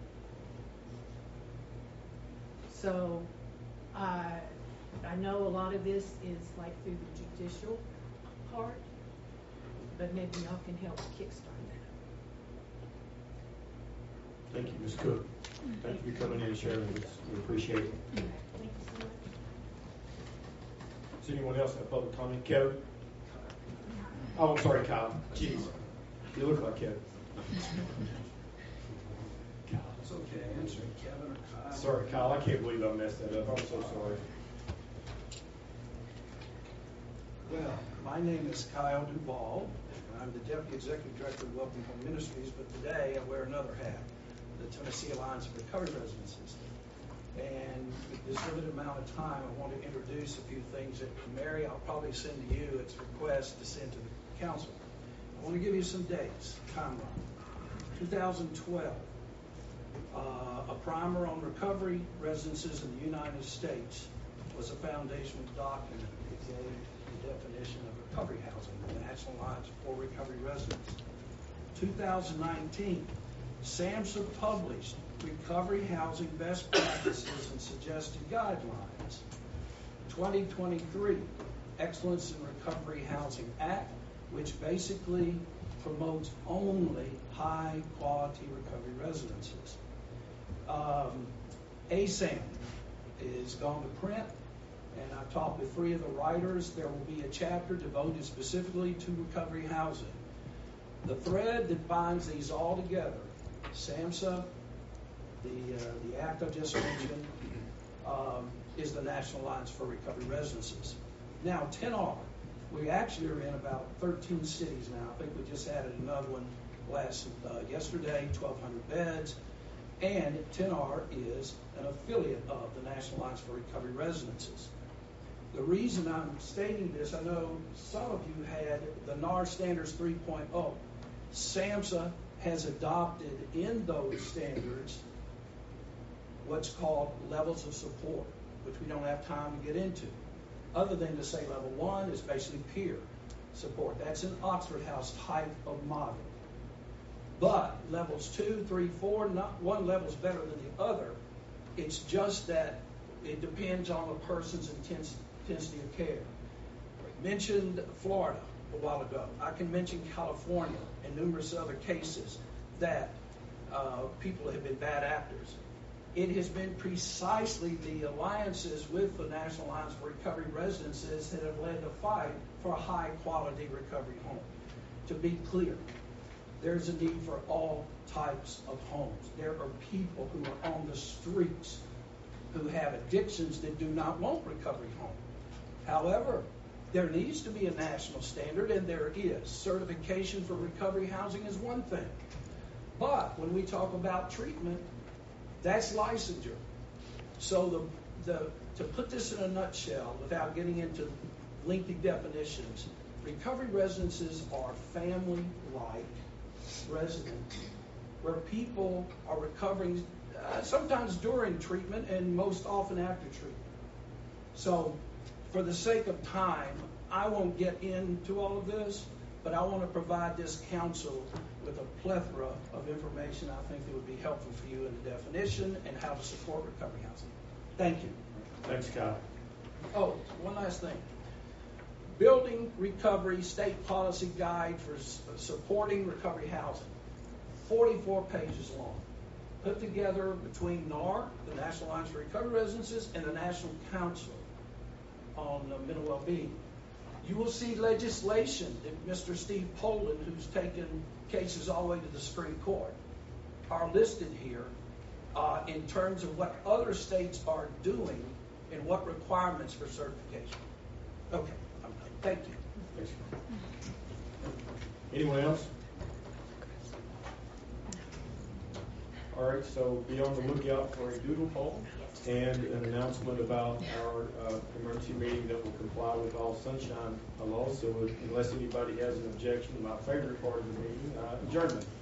So I know a lot of this is like through the judicial part, but maybe y'all can help kickstart that. Thank you, Ms. Cook. Thank you for coming in and sharing with us. We appreciate it. Thank you so much. Does anyone else have public comment? Kevin? Oh, I'm sorry, Kyle. Jeez. You look like Kevin. It's okay, answer it, Kevin or Kyle. Sorry, Kyle, I can't believe I messed that up. I'm so sorry. Well, my name is Kyle Duvall, and I'm the Deputy Executive Director of Welcome Home Ministries, but today I wear another hat, the Tennessee Alliance of Recovery Residences. And with this limited amount of time, I want to introduce a few things that Mary, I'll probably send to you. It's a request to send to the council. I want to give you some dates, timeline. 2012, a primer on recovery residences in the United States was a foundational document that gave the definition of recovery housing, the National Alliance for Recovery Residents. 2019, SAMHSA published Recovery Housing Best Practices and Suggested Guidelines. 2023, Excellence in Recovery Housing Act, which basically promotes only high-quality recovery residences. ASAM is gone to print, and I've talked with 3 of the writers. There will be a chapter devoted specifically to recovery housing. The thread that binds these all together, SAMHSA, the act I just mentioned, is the National Alliance for Recovery Residences. Now, 10R, we actually are in about 13 cities now. I think we just added another one yesterday, 1,200 beds. And 10R is an affiliate of the National Alliance for Recovery Residences. The reason I'm stating this, I know some of you had the NAR Standards 3.0. SAMHSA has adopted in those standards what's called levels of support, which we don't have time to get into. Other than to say level 1 is basically peer support. That's an Oxford House type of model. But levels 2, 3, 4, not one level is better than the other. It's just that it depends on the person's intensity of care. I mentioned Florida a while ago. I can mention California and numerous other cases that people have been bad actors. It has been precisely the alliances with the National Alliance for Recovery Residences that have led the fight for a high-quality recovery home. To be clear, there's a need for all types of homes. There are people who are on the streets who have addictions that do not want recovery home. However, there needs to be a national standard, and there is. Certification for recovery housing is one thing. But when we talk about treatment, that's licensure. So to put this in a nutshell, without getting into lengthy definitions, recovery residences are family-like residents where people are recovering sometimes during treatment and most often after treatment. So for the sake of time, I won't get into all of this, but I want to provide this council with a plethora of information I think that would be helpful for you in the definition and how to support recovery housing. Thank you. Thanks, Kyle. Oh, one last thing. Building Recovery State Policy Guide for Supporting Recovery Housing. 44 pages long. Put together between NAR, the National Alliance for Recovery Residences, and the National Council on Mental Well-Being. You will see legislation that Mr. Steve Poland, who's taken cases all the way to the Supreme Court, are listed here in terms of what other states are doing and what requirements for certification. Okay, I'm done. Thank you. Thanks. Anyone else? All right, so be on the lookout for a doodle poll and an announcement about our emergency meeting that will comply with all sunshine laws. So unless anybody has an objection to my favorite part of the meeting, adjournment.